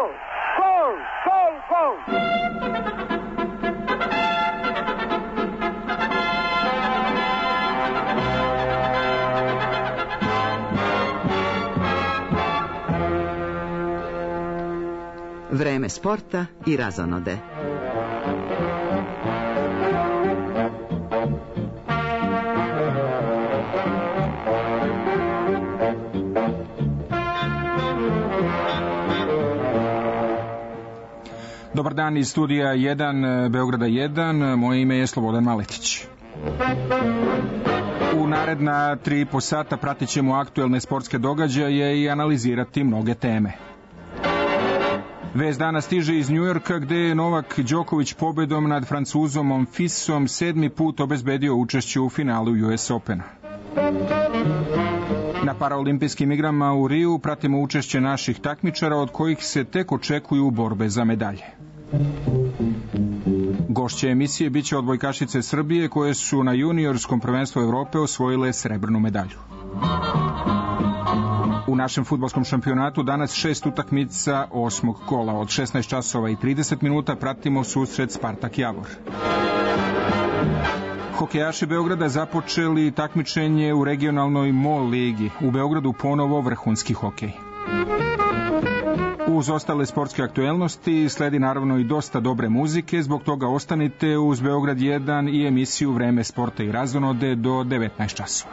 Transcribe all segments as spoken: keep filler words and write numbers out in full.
Gol! Gol! Gol! Gol! Vreme sporta i razonode. Dobar dan iz studija jedan, Beograda jedan, moje ime je Slobodan Maletić. U naredna tri i po sata pratit ćemo aktuelne sportske događaje i analizirati mnoge teme. Vest dana stiže iz Njujorka, gde je Novak Đoković pobedom nad Francuzom Monfisom sedmi put obezbedio učešće u finalu U S Opena. Na paraolimpijskim igrama u Riju pratimo učešće naših takmičara, od kojih se tek očekuju borbe za medalje. Gošće emisije biće odbojkašice Srbije, koje su na juniorskom prvenstvu Evrope osvojile srebrnu medalju. U našem fudbalskom šampionatu danas šest utakmica osmog kola. Od šesnaest časova i trideset minuta pratimo susret Spartak Javor. Hokejaši Beograda započeli takmičenje u regionalnoj MOL ligi. U Beogradu ponovo vrhunski hokej. Uz ostale sportske aktuelnosti sledi naravno i dosta dobre muzike, zbog toga ostanite uz Beograd jedan i emisiju Vreme sporta i razonode do devetnaest časova.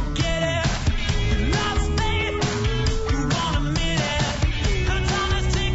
Take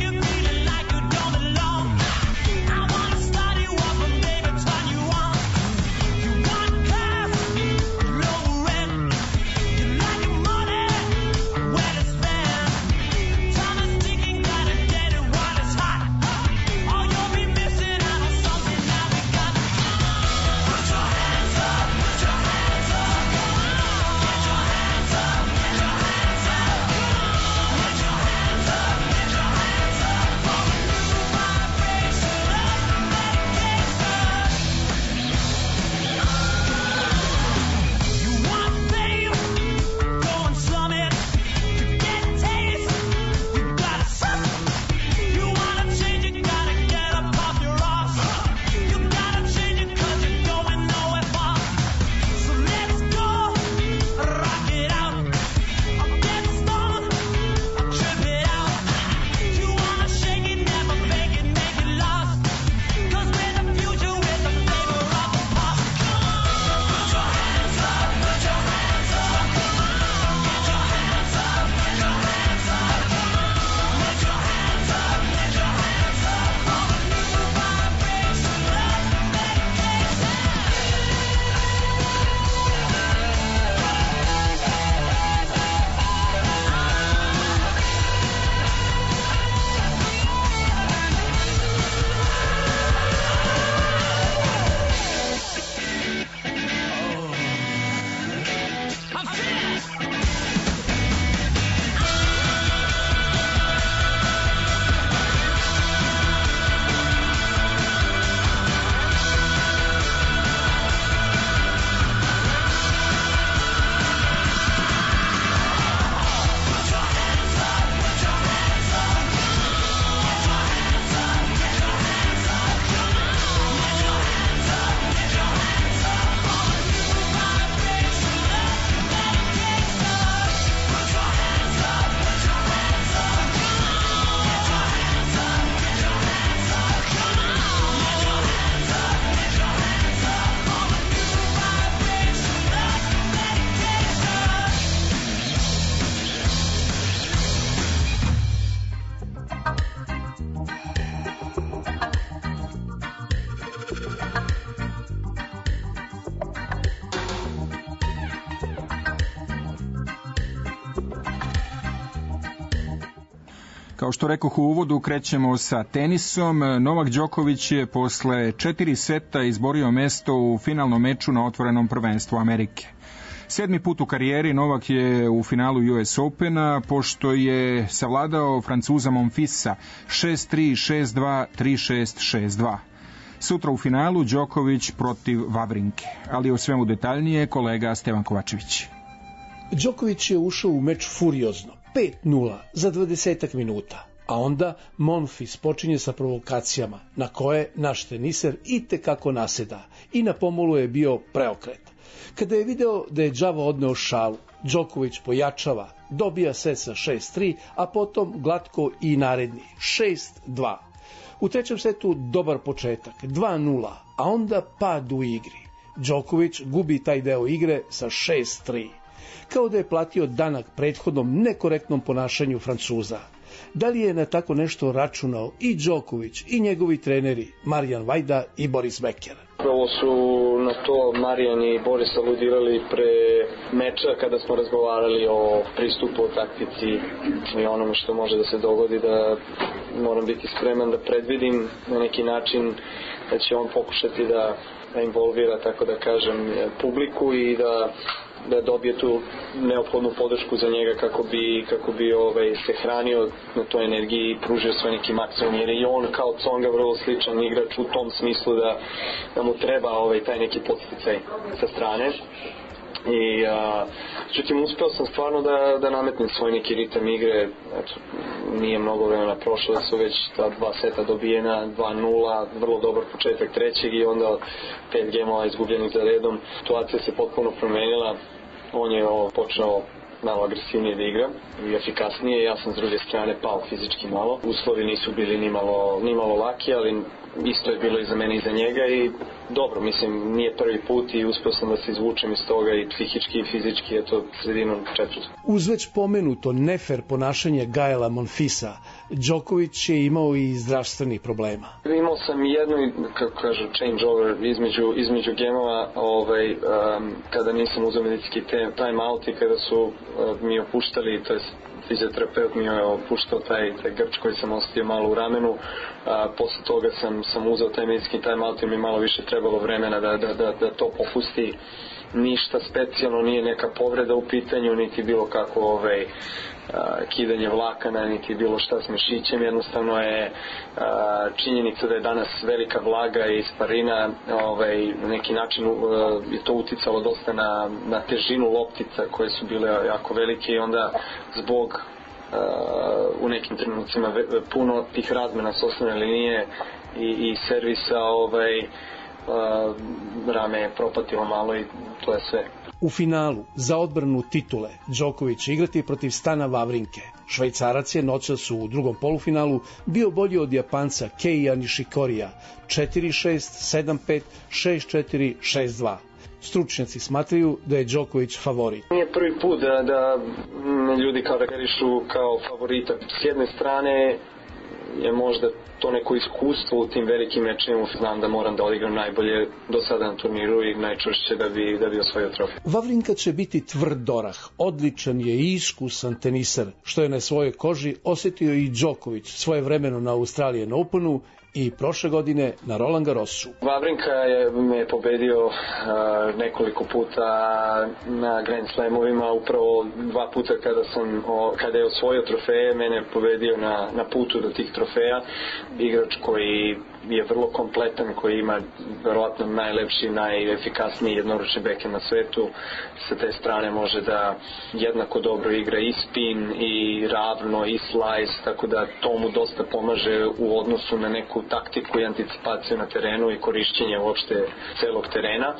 Kao što rekoh u uvodu, krećemo sa tenisom. Novak Đoković je posle četiri seta izborio mesto u finalnom meču na otvorenom prvenstvu Amerike. Sedmi put u karijeri Novak je u finalu U S Opena, pošto je savladao Francuza Monfisa šest tri, šest dva, tri šest, šest dva. Sutra u finalu Đoković protiv Vavrinke, ali o svemu detaljnije kolega Stevan Kovačević. Đoković je ušao u meč furiozno, pet nula za dvadesetak minuta, a onda Monfils počinje sa provokacijama na koje naš teniser itekako naseda i na pomolu je bio preokret. Kada je video da je đavo odneo šalu, Đoković pojačava, dobija set sa šest tri, a potom glatko i naredni šest dva. U trećem setu dobar početak, dva nula, a onda pad u igri. Đoković gubi taj deo igre sa šest tri. Kao da je platio danak prethodnom nekorektnom ponašanju Francuza. Da li je na tako nešto računao i Đoković i njegovi treneri Marijan Vajda i Boris Becker? Prvo su na to Marijan i Boris aludirali pre meča kada smo razgovarali o pristupu, o taktici i onome što može da se dogodi, da moram biti spreman da predvidim na neki način da će on pokušati da, da involvira, tako da kažem, publiku i da da dobije tu neophodnu podršku za njega kako bi, kako bi ovaj, se hranio na toj energiji i pružio svoj neki maksimum, jer je on kao Tsonga vrlo sličan igrač u tom smislu da, da mu treba ovaj, taj neki podsticaj sa strane. I a, čutim, uspeo sam stvarno da, da nametnem svoj neki ritam igre. Eto, nije mnogo vremena prošlo da su već ta dva seta dobijena, dva nula, vrlo dobar početak trećeg i onda pet gemova izgubljenih za redom. Situacija se potpuno promenila, on je ovo, počeo malo agresivnije da igra i efikasnije, ja sam s druge strane pao fizički malo. Uslovi nisu bili ni malo, ni malo laki, ali isto je bilo i za mene i za njega i dobro, mislim, nije prvi put i uspeo sam da se izvučem iz toga i psihički i fizički, eto, sredinom četvrta. Uz već pomenuto nefer ponašanje Gaela Monfisa, Đoković je imao i zdravstvenih problema. Imao sam jednu, kako kažu, change over između, između gemova, ovaj, um, kada nisam uzeo medicinski time out i kada su uh, mi opuštali, to je fizioterapeut mi je opuštao taj, taj grč koji sam osetio malo u ramenu. A, posle toga sam, sam uzeo taj medicinski time out i mi malo više trebalo vremena da, da, da, da to popusti. Ništa specijalno, nije neka povreda u pitanju, niti bilo kako ovaj, a, kidanje vlakana, niti bilo šta s mišićem. Jednostavno je a, činjenica da je danas velika vlaga i sparina, ovaj, na neki način a, je to uticalo dosta na, na težinu loptica koje su bile jako velike i onda zbog uh, u nekim trenucima puno tih razmena s osnovne linije i, i servisa ovaj, uh, rame je propatilo malo i to je sve. U finalu za odbranu titule Đoković će igrati protiv Stana Vavrinke. Švajcarac je noćas u drugom polufinalu bio bolji od Japanca Keija Nishikorija četiri šest, sedam pet, šest četiri, šest dva. Stručnjaci smatraju da je Đoković favorit. Nije prvi put da, da ljudi karakterišu kao favorita. S jedne strane je možda to neko iskustvo u tim velikim mečima. Znam da moram da odigram najbolje do sada na turniru i najčvršće da bi, da bi osvojio trofej. Vavrinka će biti tvrd orah. Odličan je i iskusan teniser, što je na svojoj koži osetio i Đoković svojevremeno na Australian Openu i prošle godine na Roland Garrosu. Vavrinka je me pobedio uh, nekoliko puta na Grand Slamovima, upravo dva puta kada sam o, kada je osvojio trofeje, mene je pobedio na, na putu do tih trofeja. Igrač koji je vrlo kompletan, koji ima verovatno najlepši, najefikasniji jednoručni backhand na svetu. Sa te strane može da jednako dobro igra i spin, i ravno, i slice, tako da to mu dosta pomaže u odnosu na neku taktiku i anticipaciju na terenu i korišćenje uopšte celog terena.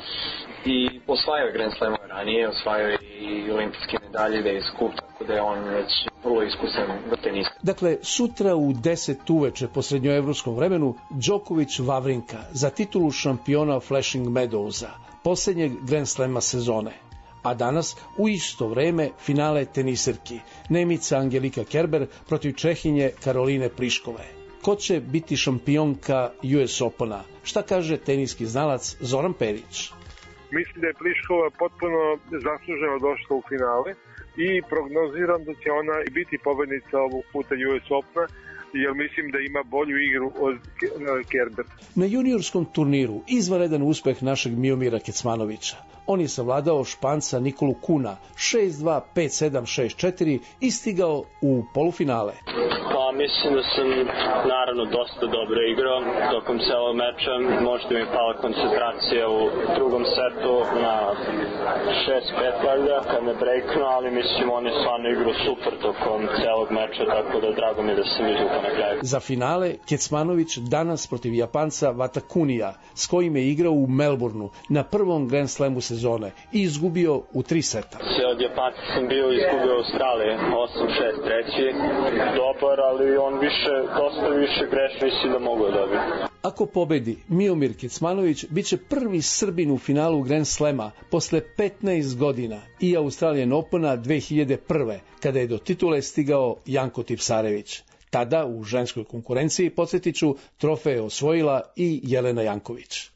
I osvajao je Grand Slam ranije, osvajao je i olimpijske medalje, da je skup, tako da je on već vrlo iskusan tenista. Dakle, sutra u deset uveče po srednjoevropskom vremenu Đoković Vavrinka za titulu šampiona Flushing Meadowsa, posljednjeg Grand Slama sezone. A danas u isto vreme finale teniserki, Nemica Angelika Kerber protiv Čehinje Karoline Pliškove. Ko će biti šampionka U S Opena? Šta kaže teniski znalac Zoran Perić? Mislim da je Pliškova potpuno zasluženo došla u finale. i prognoziram da će ona biti pobednica ovog puta U S Opena, jer mislim da ima bolju igru od Kerber. Na juniorskom turniru izvanredan uspeh našeg Miomira Kecmanovića. On je savladao Španca Nikolu Kuna šest dva, pet sedam, šest četiri i stigao u polufinale. Pa mislim da sam naravno dosta dobro igrao tokom celog meča. Možda mi je pala koncentracija u drugom setu na šest pet valjda kad me breaknu, ali mislim on je stvarno igrao super tokom celog meča, tako da drago mi je da sam izvukao na kraju. Za finale Kecmanović danas protiv Japanca Watakunija, s kojim je igrao u Melbourneu na prvom Grand Slamu sezone i izgubio u tri seta. Sve od Japanca sam bio izgubio u Australiji osam šest treći. Dobar, ali on više, dosta više grešno i si da mogu da dobiti. Ako pobedi, Miomir Kecmanović biće prvi Srbin u finalu Grand Slema posle petnaest godina i Australian Opena dve hiljade prve. kada je do titule stigao Janko Tipsarević. Tada u ženskoj konkurenciji, podsjetiću, trofej je osvojila i Jelena Janković.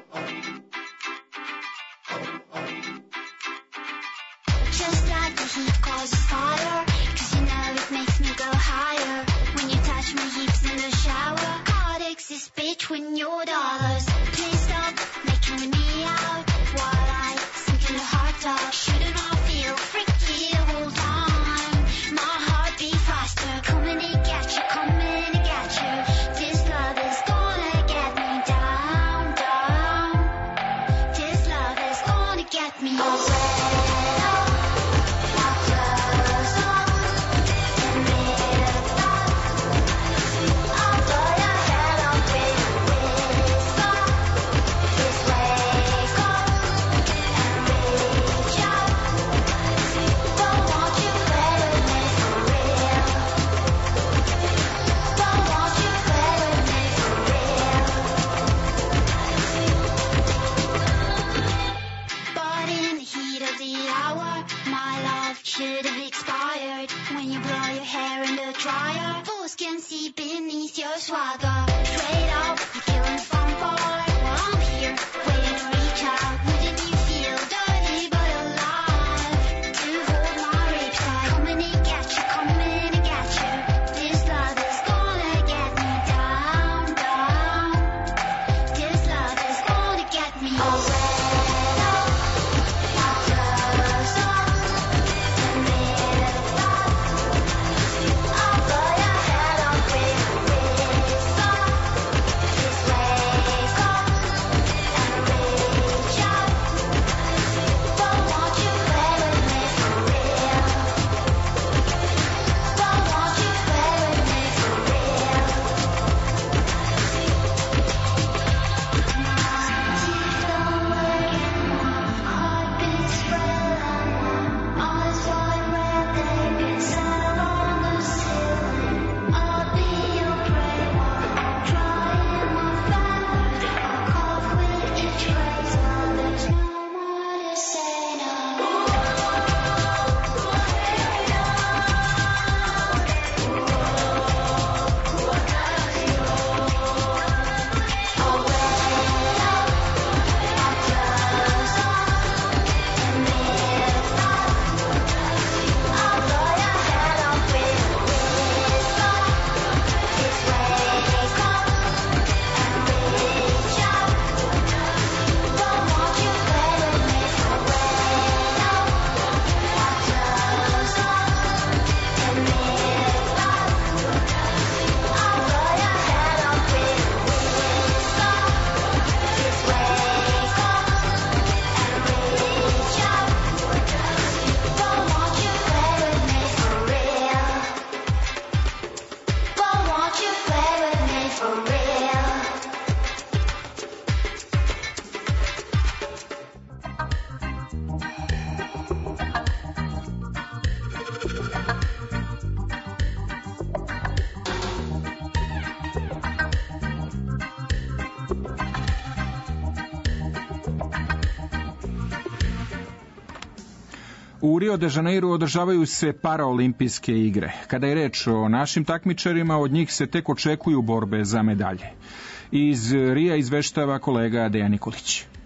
U Rio de Janeiro održavaju se paraolimpijske igre. Kada je reč o našim takmičarima, od njih se tek očekuju borbe za medalje. Iz Rija izveštava kolega Dejan Nikolić.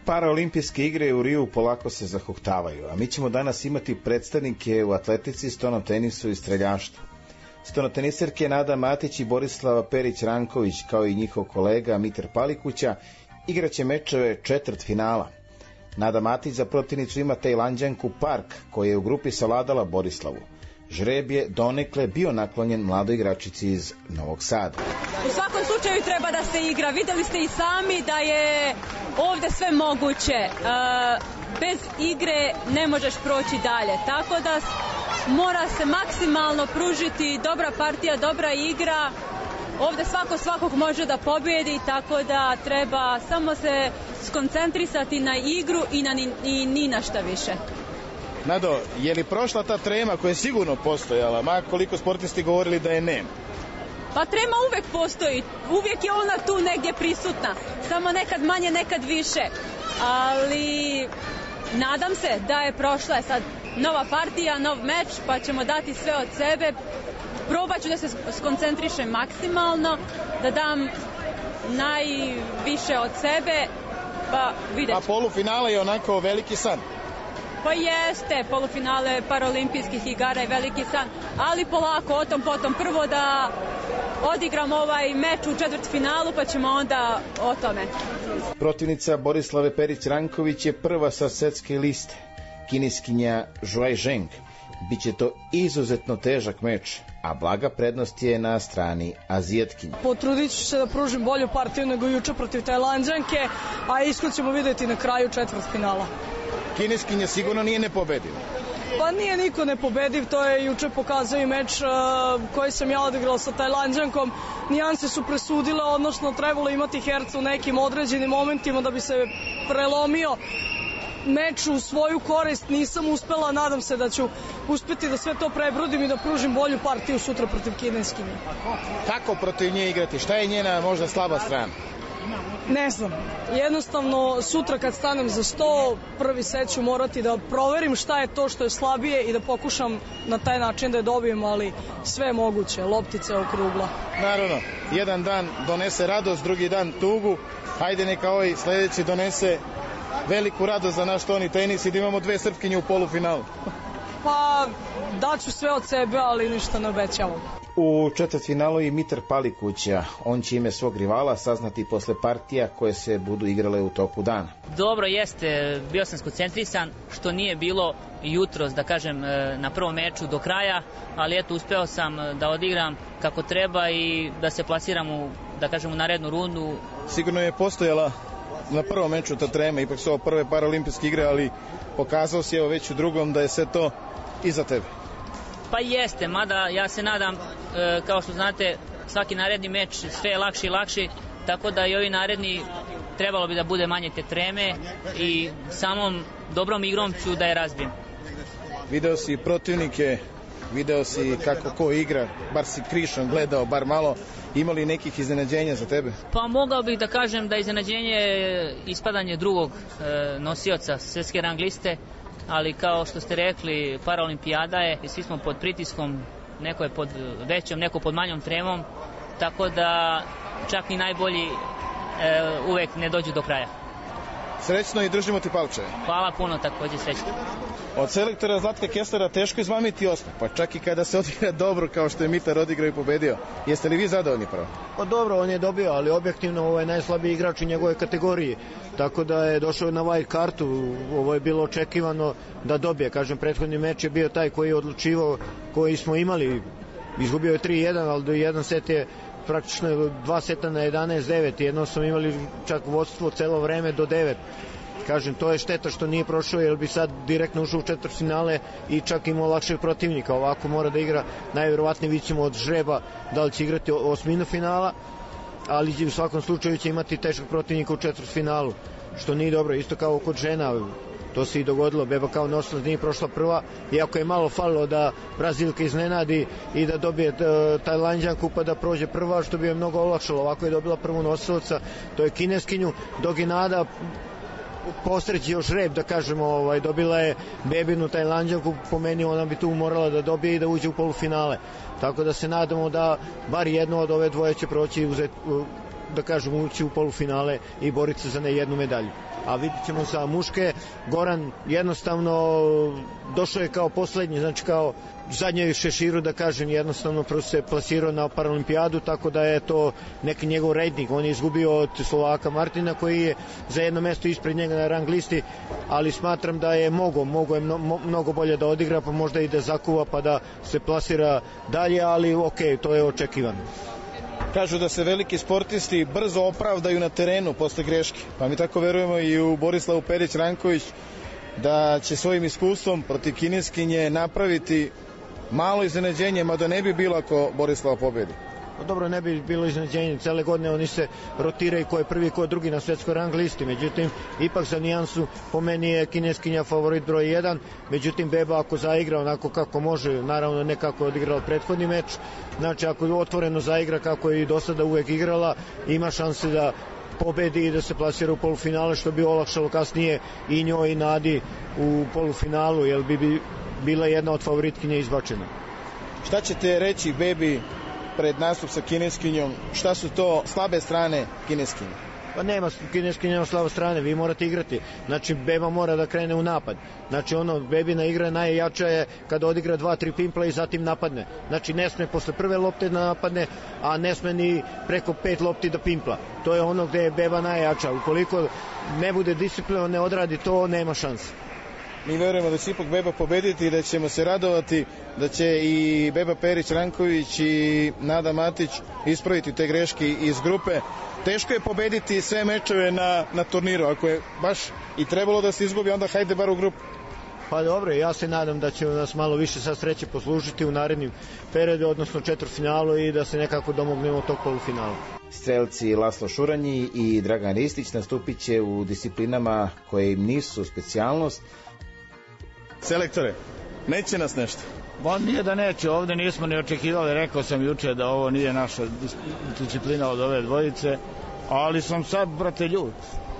Paraolimpijske igre u Riju polako se zahuktavaju, a mi ćemo danas imati predstavnike u atletici, stonotenisu i streljaštvu. Stonoteniserke Nada Matić i Borislava Perić-Ranković, kao i njihov kolega Mitar Palikuća, igraće mečeve četvrtfinala. Nada Matić za protivnicu ima Tajlanđanku Park, koja je u grupi savladala Borislavu. Žreb je donekle bio naklonjen mladoj igračici iz Novog Sada. U svakom slučaju treba da se igra. Videli ste i sami da je ovde sve moguće. E, bez igre ne možeš proći dalje. Tako da mora se maksimalno pružiti dobra partija, dobra igra. Ovde svako svakog može da pobjedi, tako da treba samo se skoncentrisati na igru i, na, i ni na šta više. Nado, je li prošla ta trema koja je sigurno postojala, ma koliko sportisti govorili da je nema? Pa trema uvek postoji, uvijek je ona tu negdje prisutna, samo nekad manje, nekad više, ali nadam se da je prošla sad nova partija, nov meč, pa ćemo dati sve od sebe, probat ću da se skoncentrišem maksimalno, da dam najviše od sebe, pa vidjet ću. A polufinale je onako veliki san? Pa jeste, polufinale paraolimpijskih igara je veliki san, ali polako, o tom potom. Prvo da odigram ovaj meč u četvrtfinalu, pa ćemo onda o tome. Protivnica Borislave Perić-Ranković je prva sa svetske liste, kineskinja Zhuai Zheng. Biće to izuzetno težak meč, a blaga prednost je na strani Azijatkinja. Potrudit ću se da pružim bolju partiju nego juče protiv Tajlanđanke, a ishod ćemo vidjeti na kraju četvrtfinala. Kineskinja sigurno nije nepobediva. Pa nije niko nepobediv, to je juče pokazao i meč uh, koji sam ja odigrala sa Tajlanđankom. Nijanse su presudile, odnosno trebalo imati herca u nekim određenim momentima da bi se prelomio meč u svoju korist. Nisam uspela, nadam se da ću uspeti da sve to prebrodim i da pružim bolju partiju sutra protiv kineskinje. Kako protiv nje igrati? Šta je njena možda slaba strana? Ne znam, jednostavno sutra kad stanem za sto, prvi set ću morati da proverim šta je to što je slabije i da pokušam na taj način da je dobijem, ali sve je moguće, loptica je okrugla. Naravno, jedan dan donese radost, drugi dan tugu, hajde neka ovaj sledeći donese veliku radost za naš Toni tenis i da imamo dve Srpkinje u polufinalu. Pa daću sve od sebe, ali ništa ne obećavam. U četvrtfinalu i Mitar Palikuća, on će ime svog rivala saznati posle partija koje se budu igrale u toku dana. Dobro jeste, bio sam skoncentrisan, što nije bilo jutros, da kažem, na prvom meču do kraja, ali eto, uspeo sam da odigram kako treba i da se plasiram u, da kažem, u narednu rundu. Sigurno je postojala na prvom meču ta trema, ipak su ovo prve paraolimpijske igre, ali pokazao si evo već u drugom da je sve to iza tebe. Pa jeste, mada ja se nadam, e, kao što znate, svaki naredni meč sve je lakši i lakši, tako da i ovi naredni trebalo bi da bude manje te treme i samom dobrom igrom ću da je razbijem. Video si protivnike, video si kako ko igra, bar si krišom gledao, bar malo, imali nekih iznenađenja za tebe? Pa mogao bih da kažem da iznenađenje je ispadanje drugog e, nosioca svetske rang liste, ali kao što ste rekli, paraolimpijada je i svi smo pod pritiskom, neko je pod većom, neko pod manjom tremom, tako da čak i najbolji e, uvek ne dođu do kraja. Srećno i držimo ti palče. Hvala puno, takođe srećno. Od selektora Zlatka Kesslera teško izmamiti osmeh, pa čak i kada se odigra dobro kao što je Mitar odigrao i pobedio. Jeste li vi zadovoljni pravo? Pa dobro, on je dobio, ali objektivno ovo je najslabiji igrač u njegove kategoriji. Tako da je došao na white kartu, ovo je bilo očekivano da dobije. Kažem, prethodni meč je bio taj koji je odlučivao, koji smo imali. Izgubio je tri jedan, ali do jedan set je praktično dva seta na jedanaest devet. Jedno smo imali čak vodstvo celo vreme do devet. Kažem, to je šteta što nije prošao, jer bi sad direktno ušao u četvrtfinale i čak imao lakšeg protivnika. Ovako mora da igra, najverovatnije vidjet ćemo od žreba da li će igrati osminu finala, ali u svakom slučaju će imati teškog protivnika u četvrtfinalu, što nije dobro. Isto kao kod žena, to se i dogodilo, beba kao nosilac nije prošla prva, iako je malo falilo da Brazilka iznenadi i da dobije Tajlanđanku pa da prođe prva, što bi je mnogo olakšalo. Ovako je dobila prvu nosilaca, to je kineskinju, dok je Nada postreći još rep, da kažemo, ovaj, dobila je bebinu Tajlanđanku, po meni ona bi tu morala da dobije i da uđe u polufinale. Tako da se nadamo da bar jedno od ove dvoje će proći uzet, da kažem, ući u polufinale i boriti se za ne jednu medalju. A vidit ćemo sa muške, Goran jednostavno došao je kao poslednji, znači kao zadnje šeširu, da kažem, jednostavno se plasirao na Paralimpijadu, tako da je to neki njegov rejting. On je izgubio od Slovaka Martina koji je za jedno mesto ispred njega na rang listi, ali smatram da je mogo, mogo je mno, mnogo bolje da odigra, pa možda i da zakuva pa da se plasira dalje, ali ok, to je očekivano. Kažu da se veliki sportisti brzo opravdaju na terenu posle greške, pa mi tako verujemo i u Borislavu Perić Ranković da će svojim iskustvom protiv kineskinje napraviti malo iznenađenje, mada ne bi bilo ako Borislava pobedi. Dobro, ne bi bilo iznenađenje, cele godine oni se rotiraju ko je prvi, ko je drugi na svetskoj rang listi, međutim ipak za nijansu po meni je kineskinja favorit broj jedan, međutim Beba ako zaigra onako kako može, naravno ne kako je odigrala prethodni meč, znači ako otvoreno zaigra kako je i do sada uvek igrala, ima šanse da pobedi i da se plasira u polufinale, što bi olakšalo kasnije i njoj i Nadi u polufinalu, jer bi, bi bila jedna od favoritkinja izbačena. Šta ćete reći Bebi pred nastup sa kineskinjom, šta su to slabe strane kineskinje? Pa nema kineskinja, nema slabe strane, vi morate igrati. Znači Beba mora da krene u napad. Znači ono, Bebina igra najjača je kada odigra dva, tri pimpla i zatim napadne. Znači ne sme posle prve lopte da napadne, a ne sme ni preko pet lopti da pimpla. To je ono gde je Beba najjača. Ukoliko ne bude disciplina, ne odradi to, nema šanse. Mi verujemo da će ipak Beba pobediti i da ćemo se radovati da će i Beba Perić Ranković i Nada Matić ispraviti te greške iz grupe. Teško je pobediti sve mečeve na, na turniru, ako je baš i trebalo da se izgubi, onda hajde bar u grupu. Pa dobro, ja se nadam da će nas malo više sad sreće poslužiti u narednim periodu, odnosno četvrtfinalu, i da se nekako domognemo tog polufinala. Strelci Laslo Šuranji i Dragan Ristić nastupit će u disciplinama koje im nisu specijalnost. Selektore, neće nas nešto? Ba, nije da neće, ovde nismo ni očekivali, rekao sam juče da ovo nije naša disciplina od ove dvojice, ali sam sad, brate, ljut.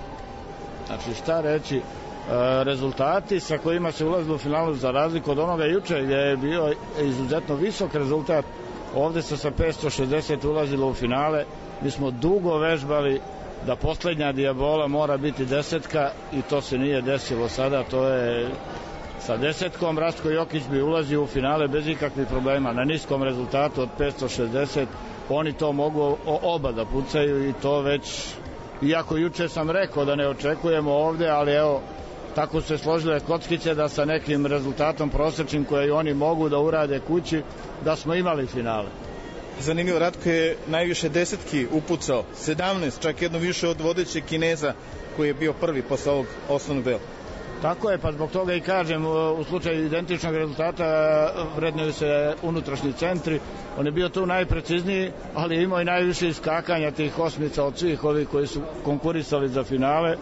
Znači, šta reći, e, rezultati sa kojima se ulazilo u finalu, za razliku od onoga juče gdje je bio izuzetno visok rezultat, ovde se sa petsto šezdeset ulazilo u finale, mi smo dugo vežbali da poslednja dijabola mora biti desetka i to se nije desilo sada, to je sa desetkom. Rastko Jokić bi ulazio u finale bez ikakvih problema na niskom rezultatu od petsto šezdeset, oni to mogu oba da pucaju i to već, iako juče sam rekao da ne očekujemo ovde, ali evo, tako se složile kockice da sa nekim rezultatom prosečnim koje oni mogu da urade kući, da smo imali finale. Zanimljivo, Ratko je najviše desetki upucao, sedamnaest, čak jedno više od vodećeg Kineza koji je bio prvi posle ovog osnovnog dela. Tako je, pa zbog toga i kažem, u slučaju identičnog rezultata vrednuju se unutrašnji centri, on je bio tu najprecizniji, ali je imao i najviše iskakanja tih osmica od svih ovih koji su konkurisali za finale.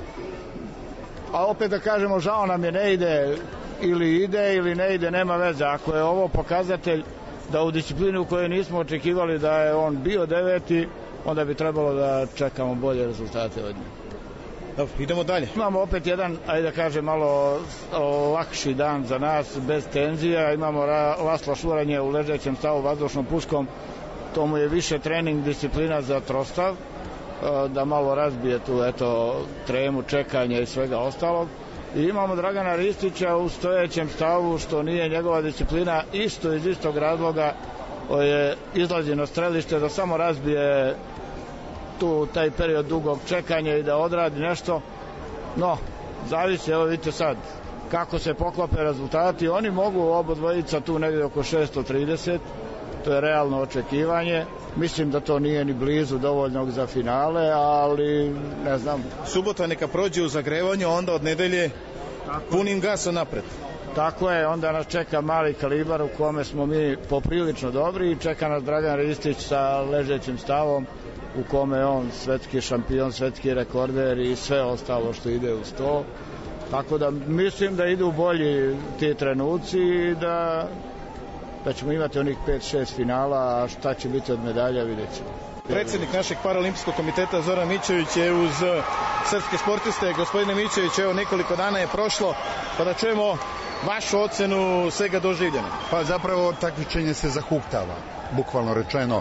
A opet da kažemo, žao nam je, ne ide, ili ide ili ne ide, nema veze. Ako je ovo pokazatelj da u disciplini u kojoj nismo očekivali da je on bio deveti, onda bi trebalo da čekamo bolje rezultate od njega. Dobro, idemo dalje. Imamo opet jedan, ajde da kažem, malo lakši dan za nas, bez tenzija. Imamo Laslo Šuranje u ležećem stavu vazdušnom puškom. To mu je više trening disciplina za trostav, da malo razbije tu, eto, tremu, čekanje i svega ostalog. I imamo Dragana Ristića u stojećem stavu, što nije njegova disciplina, isto iz istog razloga je izlazi na strelište da samo razbije tu taj period dugog čekanja i da odradi nešto. No, zavisi, evo vidite sad kako se poklope rezultati. Oni mogu oba dvojica tu negdje oko šesto trideset, to je realno očekivanje. Mislim da to nije ni blizu dovoljnog za finale, ali ne znam. Subota neka prođe u zagrevanju, onda od nedelje punim gasom napred. Tako je, onda nas čeka mali kalibar u kome smo mi poprilično dobri i čeka nas Dragan Ristić sa ležećim stavom u kome je on svetski šampion, svetski rekorder i sve ostalo što ide uz to. Tako da mislim da idu bolji ti trenuci i da, da ćemo imati onih pet šest finala, a šta će biti od medalja vidjet ćemo. Predsjednik našeg Paralimpijskog komiteta Zoran Mićević je uz srpske sportiste. Gospodine Mićević, evo nekoliko dana je prošlo, pa da čujemo vašu ocenu svega doživljena. Pa zapravo takmičenje se zahuktava, bukvalno rečeno.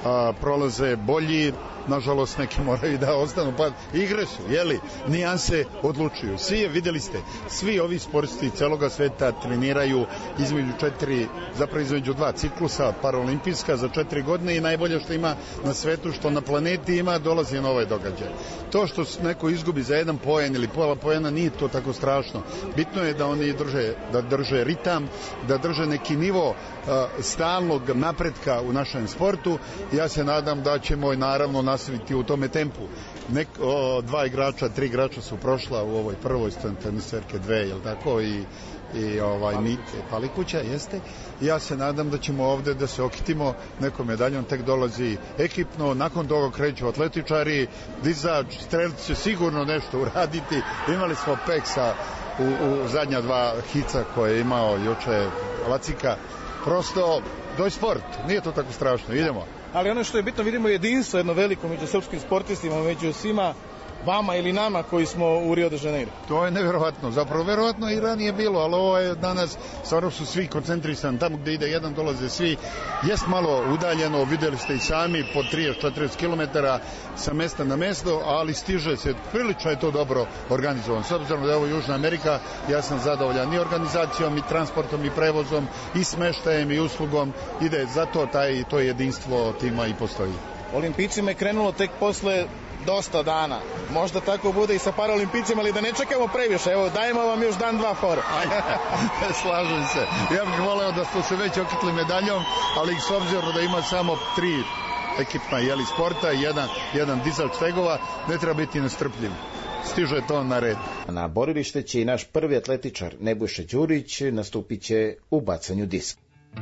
a, prolaze bolji, nažalost neki moraju da ostanu, pa igre su, jeli, nijanse odlučuju. Svi je, videli ste, svi ovi sportisti celoga sveta treniraju između četiri, zapravo između dva ciklusa, paraolimpijska za četiri godine i najbolje što ima na svetu, što na planeti ima, dolazi na ovaj događaj. To što neko izgubi za jedan poen ili pola poena nije to tako strašno. Bitno je da oni drže, da drže ritam, da drže neki nivo uh, stalnog napretka u našem sportu. Ja se nadam da ćemo naravno nastaviti u tome tempu. Nek, o, dva igrača, tri igrača su prošla u ovoj prvoj teniserke dve, jel tako, i, i ovaj Mite Palikuća, jeste. Ja se nadam da ćemo ovde da se okitimo nekom medaljom, tek dolazi ekipno, nakon toga kreću atletičari, dizač, strelci će sigurno nešto uraditi. Imali smo Peksa u, u zadnja dva hica koje je imao juče Lacika. Prosto, to je sport, nije to tako strašno, idemo. Ali ono što je bitno, vidimo jedinstvo jedno veliko među srpskim sportistima, među svima vama ili nama koji smo u Rio de Janeiro. To je nevjerovatno, zapravo verovatno i ranije bilo, ali ovo je danas, stvarno su svi koncentrisani, tamo gde ide jedan dolaze svi, jest malo udaljeno, videli ste i sami, po trideset do četrdeset kilometara sa mesta na mesto, ali stiže se, prilično je to dobro organizovan. S obzirom da je ovo Južna Amerika, ja sam zadovoljan i organizacijom, i transportom, i prevozom, i smeštajem, i uslugom, ide zato taj, to jedinstvo tima i postoji. Olimpijcima je krenulo tek posle dosta dana. Možda tako bude i sa paraolimpijcima, ali da ne čekamo previše. Evo, dajemo vam još dan, dva fora. Slažem se. Ja bih voleo da smo se već okitli medaljom, ali s obzirom da ima samo tri ekipna jeli sporta i jedan, jedan dizač tegova, ne treba biti nestrpljiv. Stiže to na red. Na borilište će i naš prvi atletičar Nebojša Đurić nastupit će u bacanju diska.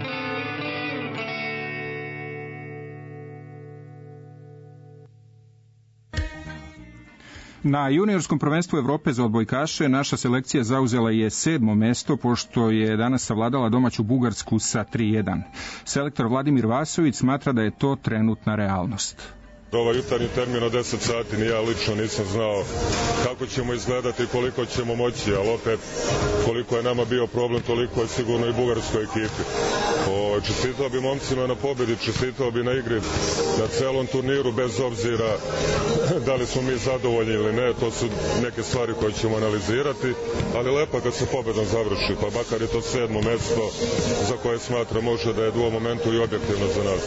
Na juniorskom prvenstvu Evrope za odbojkaše naša selekcija zauzela je sedmo mesto, pošto je danas savladala domaću Bugarsku sa tri jedan. Selektor Vladimir Vasović smatra da je to trenutna realnost. Ovaj jutarnji termin od deset sati, ni ja lično nisam znao kako ćemo izgledati i koliko ćemo moći, ali opet koliko je nama bio problem, toliko je sigurno i bugarskoj ekipi. O, čestitao bi momcima na pobedi, čestitao bi na igri, na celom turniru, bez obzira da li smo mi zadovoljni ili ne, to su neke stvari koje ćemo analizirati, ali lepo kad se pobedom završi, pa makar je to sedmo mesto za koje smatra može da je u ovom momentu i objektivno za nas.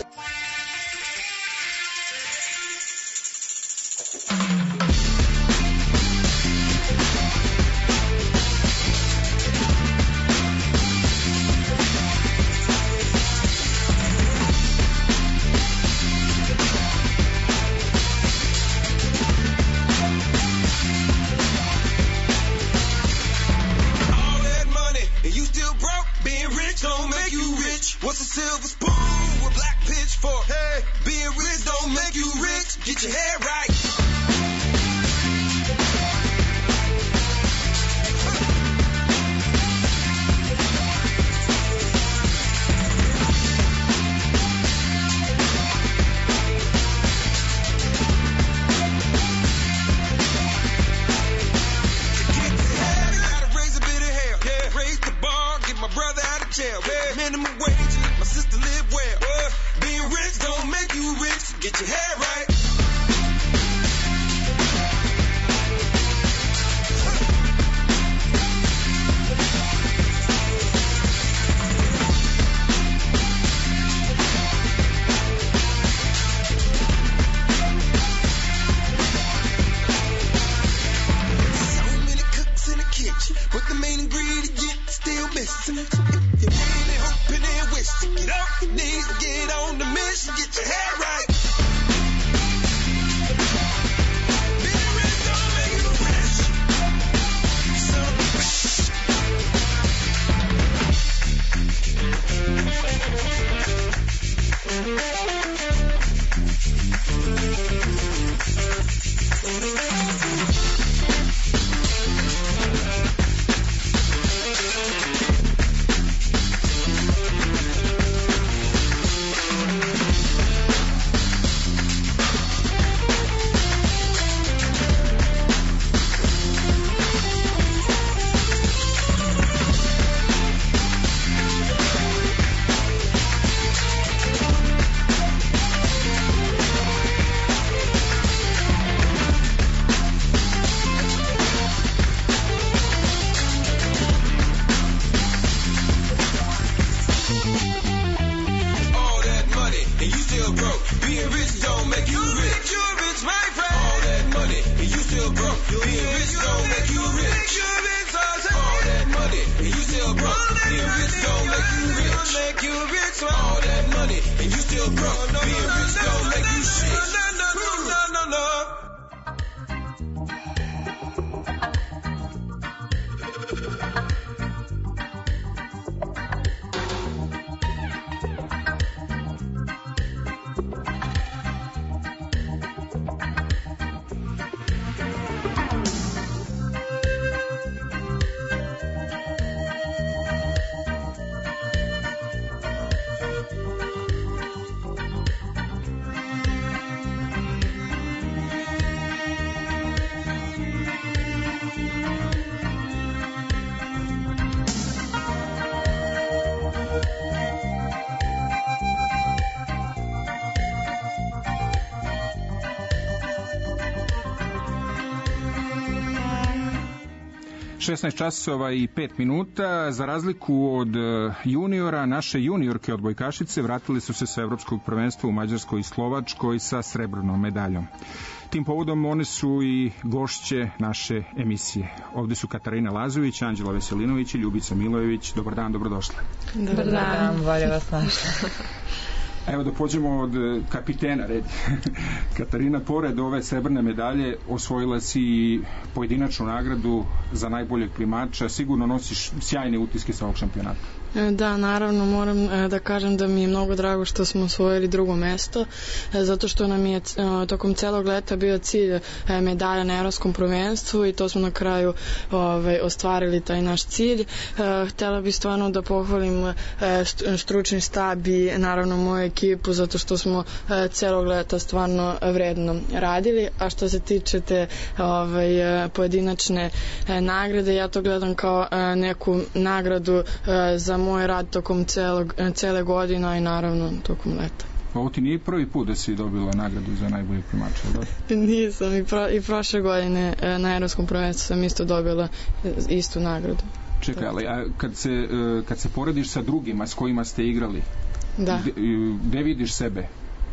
šesnaest časova i pet minuta. Za razliku od juniora, naše juniorke odbojkašice vratili su se sa evropskog prvenstva u Mađarskoj i Slovačkoj sa srebrnom medaljom. Tim povodom one su i gošće naše emisije. Ovde su Katarina Lazović, Anđela Veselinović i Ljubica Milojević. Dobar dan, dobrodošle. Dobar dan, bolje vas našla. Evo da pođemo od kapitena red. Katarina, pored ove srebrne medalje osvojila si i pojedinačnu nagradu za najboljeg plimača. Sigurno nosiš sjajne utiske sa ovog šampionata. Da, naravno, moram da kažem da mi je mnogo drago što smo osvojili drugo mesto, zato što nam je tokom celog leta bio cilj medalja na evropskom prvenstvu i to smo na kraju ovaj, ostvarili taj naš cilj. Htela bih stvarno da pohvalim stručni stab i naravno moju ekipu, zato što smo celog leta stvarno vredno radili, a što se tiče te ovaj, pojedinačne nagrade, ja to gledam kao neku nagradu za moj rad tokom celog, cele godine i naravno tokom leta. Ovo ti nije prvi put da si dobila nagradu za najbolji plimač, da? Nisam, i, pro, i prošle godine na evropskom prvenstvu sam isto dobila istu nagradu. Čekaj, ali a kad, se, kad se porediš sa drugima s kojima ste igrali, da. Gde vidiš sebe?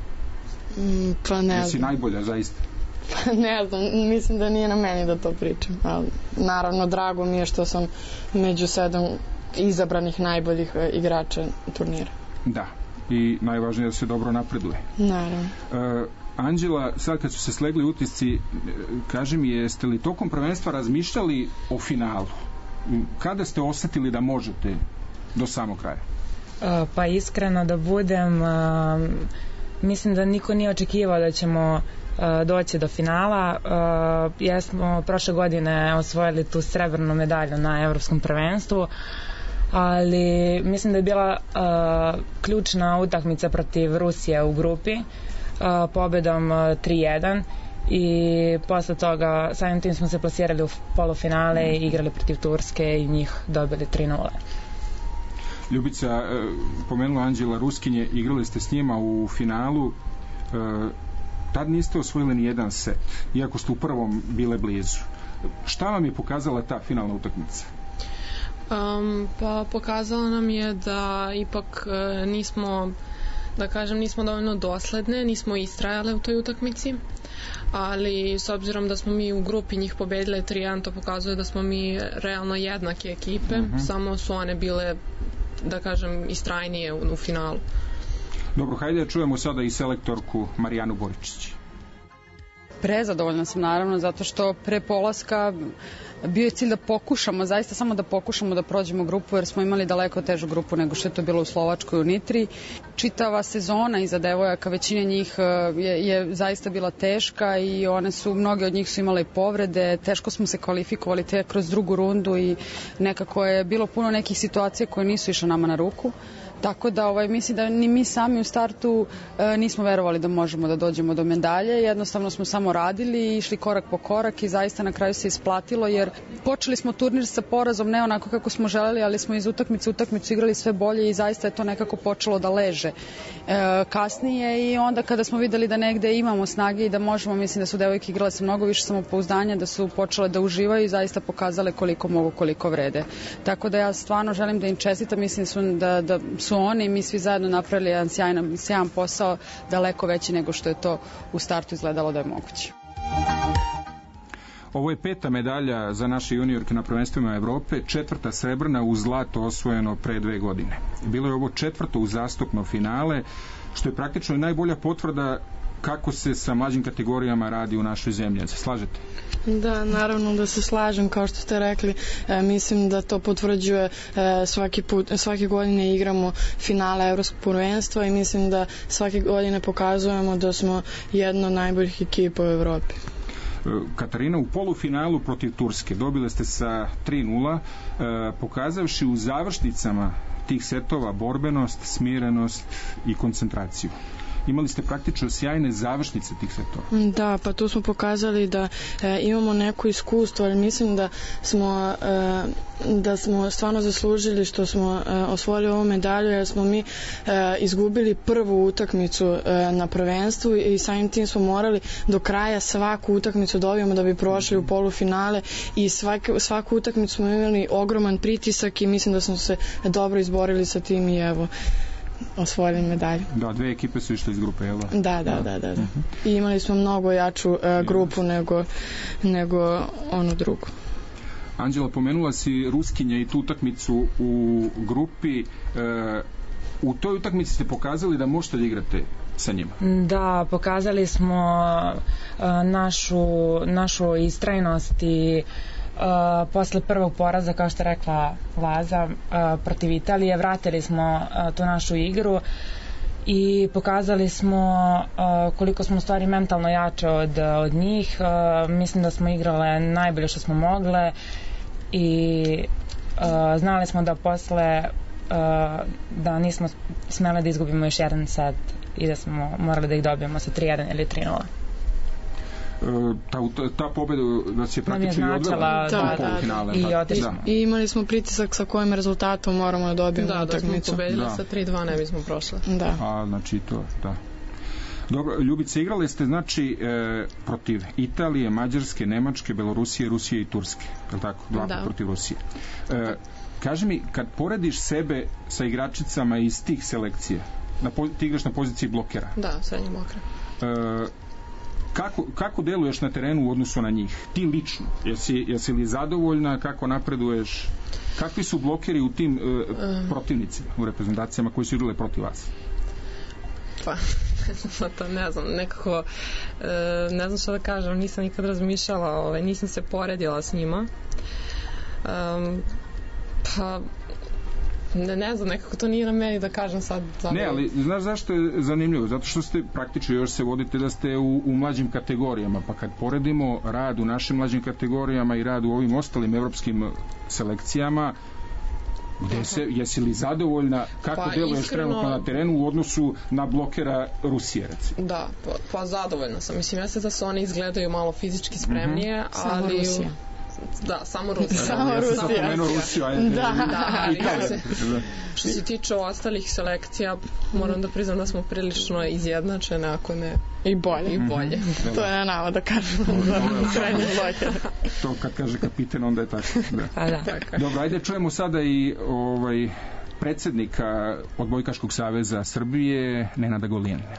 Pa ne znam. Jesi najbolja, zaista? Ne znam, mislim da nije na meni da to pričam, ali naravno drago mi je što sam među sedam izabranih najboljih igrača turnira. Da, i najvažnije je da se dobro napreduje. Naravno. Uh, Anđela, sad kad su se slegli utisci, kaži mi, jeste li tokom prvenstva razmišljali o finalu? Kada ste osetili da možete do samog kraja? Uh, pa iskreno da budem, uh, mislim da niko nije očekivao da ćemo uh, doći do finala. Uh, jesmo prošle godine osvojili tu srebrnu medalju na evropskom prvenstvu, ali mislim da je bila uh, ključna utakmica protiv Rusije u grupi uh, pobedom uh, tri jedan i posle toga samim tim smo se plasirali u polufinale i igrali protiv Turske i njih dobili tri nula. Ljubica, pomenula Anđela Ruskinje, igrali ste s njima u finalu, tad niste osvojili ni jedan set, iako ste u prvom bile blizu. Šta vam je pokazala ta finalna utakmica? Um, pa pokazala nam je da ipak uh, nismo, da kažem, nismo dovoljno dosledne, nismo istrajale u toj utakmici, ali s obzirom da smo mi u grupi njih pobedile tri jedan, to pokazuje da smo mi realno jednake ekipe, uh-huh. Samo su one bile, da kažem, istrajnije u, u finalu. Dobro, hajde da čujemo sada i selektorku Marijanu Boričić. Prezadovoljna sam naravno, zato što pre polaska bio je cilj da pokušamo, zaista samo da pokušamo da prođemo grupu, jer smo imali daleko težu grupu nego što je to bilo u Slovačkoj u Nitri. Čitava sezona iza devojaka, većina njih je, je zaista bila teška i one su, mnoge od njih su imale povrede, teško smo se kvalifikovali te kroz drugu rundu i nekako je bilo puno nekih situacija koje nisu išle nama na ruku. Tako da ovaj, mislim da ni mi sami u startu e, nismo verovali da možemo da dođemo do medalje, jednostavno smo samo radili i išli korak po korak i zaista na kraju se isplatilo, jer počeli smo turnir sa porazom, ne onako kako smo želeli, ali smo iz utakmice u utakmicu igrali sve bolje i zaista je to nekako počelo da leže e, kasnije i onda kada smo videli da negde imamo snage i da možemo, mislim da su devojke igrale sa mnogo više samopouzdanja, da su počele da uživaju i zaista pokazale koliko mogu, koliko vrede. Tako da ja stvarno želim da im čestitam, mislim su da, da su oni i mi svi zajedno napravili jedan sjajan, sjajan posao, daleko veći nego što je to u startu izgledalo da je moguće. Ovo je peta medalja za naše juniorke na prvenstvima Evrope, četvrta srebrna uz zlato osvojeno pre dve godine. Bilo je ovo četvrto uzastopno finale, što je praktično najbolja potvrda kako se sa mlađim kategorijama radi u našoj zemlji. Se slažete? Da, naravno da se slažem, kao što ste rekli, e, mislim da to potvrđuje e, svaki put, svake godine igramo finale evropskog prvenstva i mislim da svake godine pokazujemo da smo jedna od najboljih ekipa u Evropi. Katarina, u polufinalu protiv Turske dobile ste sa tri nula, e, pokazavši u završnicama tih setova borbenost, smirenost i koncentraciju. imali ste praktično sjajne završnice tih setova. Da, pa tu smo pokazali da e, imamo neko iskustvo, ali mislim da smo e, da smo stvarno zaslužili što smo e, osvojili ovu medalju, jer smo mi e, izgubili prvu utakmicu e, na prvenstvu i samim tim smo morali do kraja svaku utakmicu dobijemo da bi prošli u polufinale i svake, svaku utakmicu smo imali ogroman pritisak i mislim da smo se dobro izborili sa tim i evo osvojili medalju. Da, dve ekipe su išle iz grupe, jel da? Da, da, da, da, da. I imali smo mnogo jaču uh, grupu nego, nego onu drugu. Anđela, pomenula si Ruskinje i tu utakmicu u grupi. E, u toj utakmici ste pokazali da možete da igrate sa njima. Da, pokazali smo uh, našu, našu istrajnost i Uh, posle prvog poraza, kao što je rekla Laza, uh, protiv Italije, vratili smo uh, tu našu igru i pokazali smo uh, koliko smo u stvari mentalno jače od, od njih. Uh, mislim da smo igrale najbolje što smo mogle i uh, znali smo da posle uh, da nismo smeli da izgubimo još jedan set i da smo morali da ih dobijemo sa tri jedan ili tri nula. Ta, ta pobeda da se praktično i odvela da, da, finale, da. I, otiš, da. I imali smo pritisak sa kojim rezultatom moramo da dobijemo da, utakmicu. Da, da smo pobedili da. Sa tri dva ne bismo prošli. Da. A, znači to, da. Dobro, Ljubice, igrali ste znači e, protiv Italije, Mađarske, Nemačke, Belorusije, Rusije i Turske, je li tako? Dva da. Protiv Rusije. E, kaži mi, kad porediš sebe sa igračicama iz tih selekcija, na, ti igraš na poziciji blokera. Da, srednji bloker. E, Kako, kako deluješ na terenu u odnosu na njih? Ti lično? Jesi, jesi li zadovoljna? Kako napreduješ? Kakvi su blokeri u tim uh, protivnicima, u reprezentacijama koji su igrale protiv vas? Pa, to ne znam, nekako uh, ne znam što da kažem, nisam nikad razmišljala, ovaj, nisam se poredila s njima. Um, pa Ne, ne znam, nekako to nije na meni da kažem sad. Zapravo. Ne, ali znaš zašto je zanimljivo? Zato što ste praktično još se vodite da ste u, u mlađim kategorijama, pa kad poredimo rad u našim mlađim kategorijama i rad u ovim ostalim evropskim selekcijama, gde se, jesi li zadovoljna kako pa, deluješ iskreno, trenutno na terenu u odnosu na blokera Rusije, recimo? Da, pa, pa zadovoljna sam. Mislim, ja se da se oni izgledaju malo fizički spremnije, mm-hmm. ali... Rusija. Da, samo Rusija. Samo ja Rusija. Ja sam pomenuo Rusiju, ajde. Da, da, ja se, što se tiče ostalih selekcija, moram da priznam da smo prilično izjednačene, ako ne i bolje. I bolje. Mm-hmm. To je na nama da kažemo za srednje blokere. To kad kaže kapiten, onda je tako. Da. Da. Dobro, ajde čujemo sada i ovaj, predsjednika Odbojkaškog saveza Srbije, Nenada Golijana.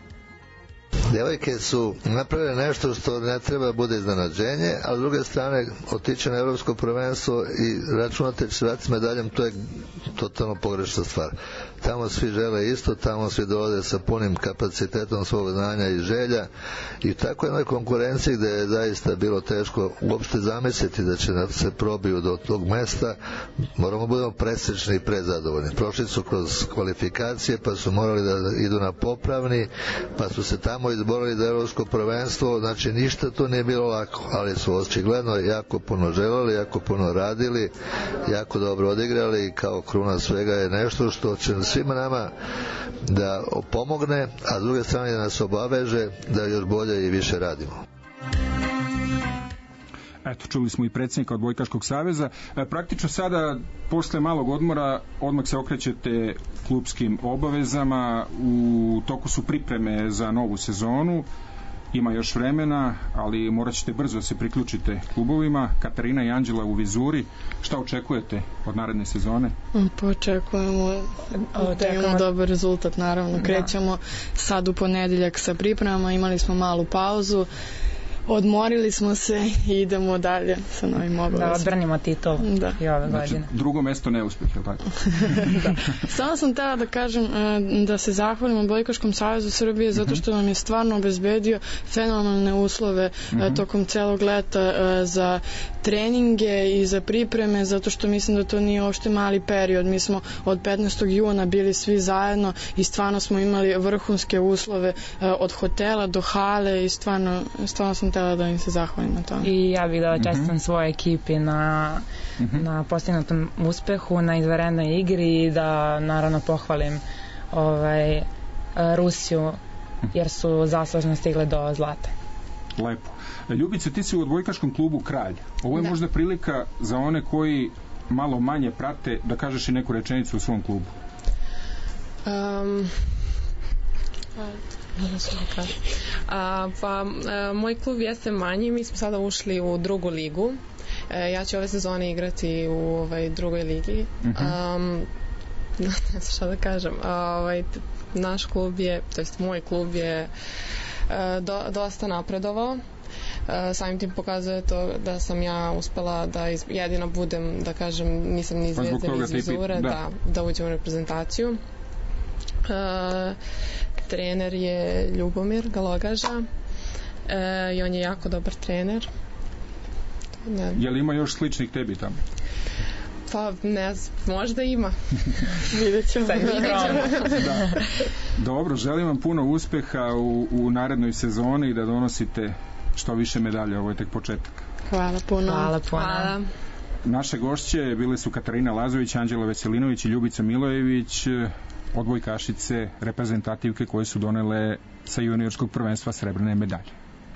Devojke su napravile nešto što ne treba bude iznenađenje, a s druge strane otići na evropsko prvenstvo i računate će se vratiti medaljom, to je totalno pogrešna stvar. Tamo svi žele isto, tamo svi dolaze sa punim kapacitetom svog znanja i želja i u takvoj jednoj konkurenciji gde je zaista bilo teško uopšte zamisliti da će se probiju do tog mesta, moramo budemo presrećni i prezadovoljni. Prošli su kroz kvalifikacije, pa su morali da idu na popravni, pa su se tamo izborili za evropsko prvenstvo, znači ništa to nije bilo lako, ali su očigledno jako puno želeli, jako puno radili, jako dobro odigrali i kao kruna svega je nešto što će svima nama da pomogne, a s druge strane da nas obaveže da još bolje i više radimo. Eto, čuli smo i predsjednika Odbojkaškog saveza. E, praktično sada, posle malog odmora, odmah se okrećete klubskim obavezama. U toku su pripreme za novu sezonu. Ima još vremena, ali morat ćete brzo se priključite klubovima. Katarina i Anđela u vizuri. Šta očekujete od naredne sezone? Pa očekujemo da imamo dobar rezultat, naravno. Krećemo sad u ponedeljak sa pripremama, imali smo malu pauzu. Odmorili smo se i idemo dalje sa novim obavezama. Da odbranimo titulu da. I ove godine. Znači, drugo mesto neuspjeh, je li tako? Da. Samo sam htjela da kažem da se zahvalim Odbojkaškom savezu Srbije zato što nam je stvarno obezbedio fenomenalne uslove mm-hmm. tokom celog leta za treninge i za pripreme, zato što mislim da to nije uopšte mali period. Mi smo od petnaestog juna bili svi zajedno i stvarno smo imali vrhunske uslove od hotela do hale i stvarno, stvarno sam htjela da im se zahvalim na tome. I ja bih da čestitam mm-hmm. svojoj ekipi na, mm-hmm. na postignutom uspehu, na izvanrednoj igri i da naravno pohvalim ovaj, Rusiju jer su zaslužno stigle do zlata. Lepo. Ljubice, ti si u odbojkaškom klubu Kralj. Ovo je da. možda prilika za one koji malo manje prate da kažeš i neku rečenicu u svom klubu. Um, a, pa a, moj klub jeste manji, mi smo sada ušli u drugu ligu. E, ja ću ove sezone igrati u ovaj, drugoj ligi. Uh-huh. um, ne znam šta da kažem. A, ovaj, naš klub je, to jest moj klub je do, dosta napredovao. Samim tim pokazuje to da sam ja uspela da iz, jedina budem, da kažem, nisam ni zvezda ni zvizura, da. da, da uđem u reprezentaciju. Uh, trener je Ljubomir Galogaža uh, i on je jako dobar trener. Ne. Je li ima još sličnih tebi tamo? Pa ne znam, možda ima. Vidjet ćemo. Da. Dobro, želim vam puno uspeha u, u narednoj sezoni i da donosite što više medalja, ovo je tek početak. Hvala puno. Hvala puno. Hvala. Naše gošće bile su Katarina Lazović, Anđela Veselinović i Ljubica Milojević, odbojkašice, reprezentativke koje su donele sa juniorskog prvenstva srebrne medalje.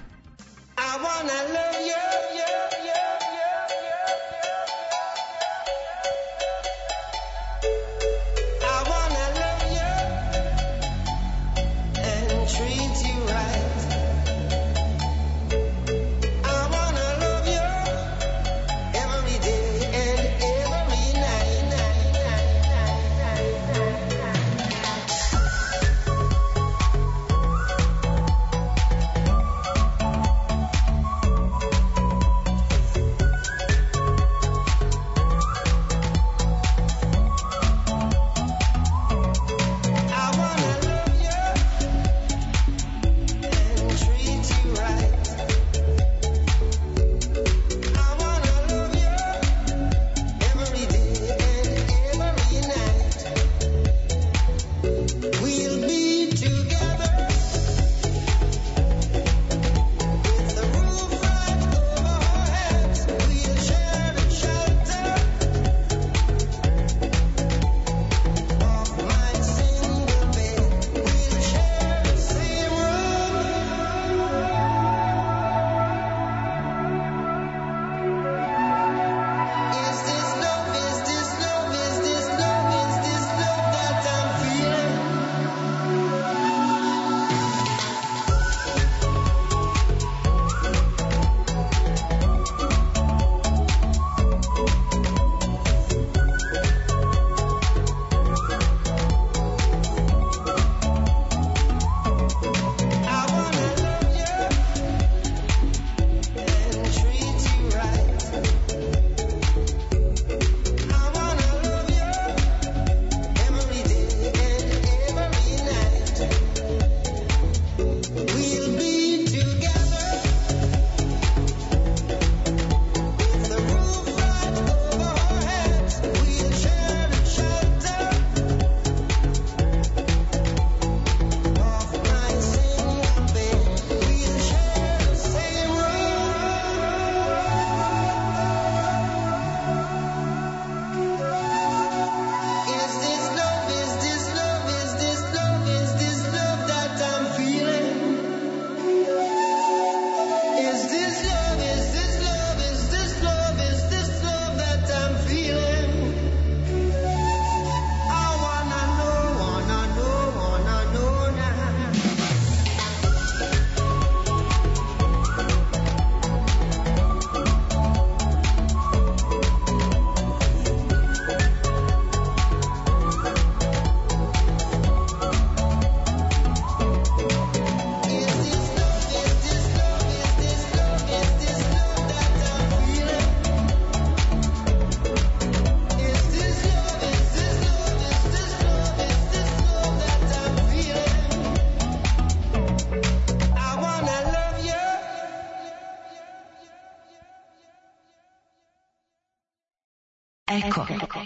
Eko.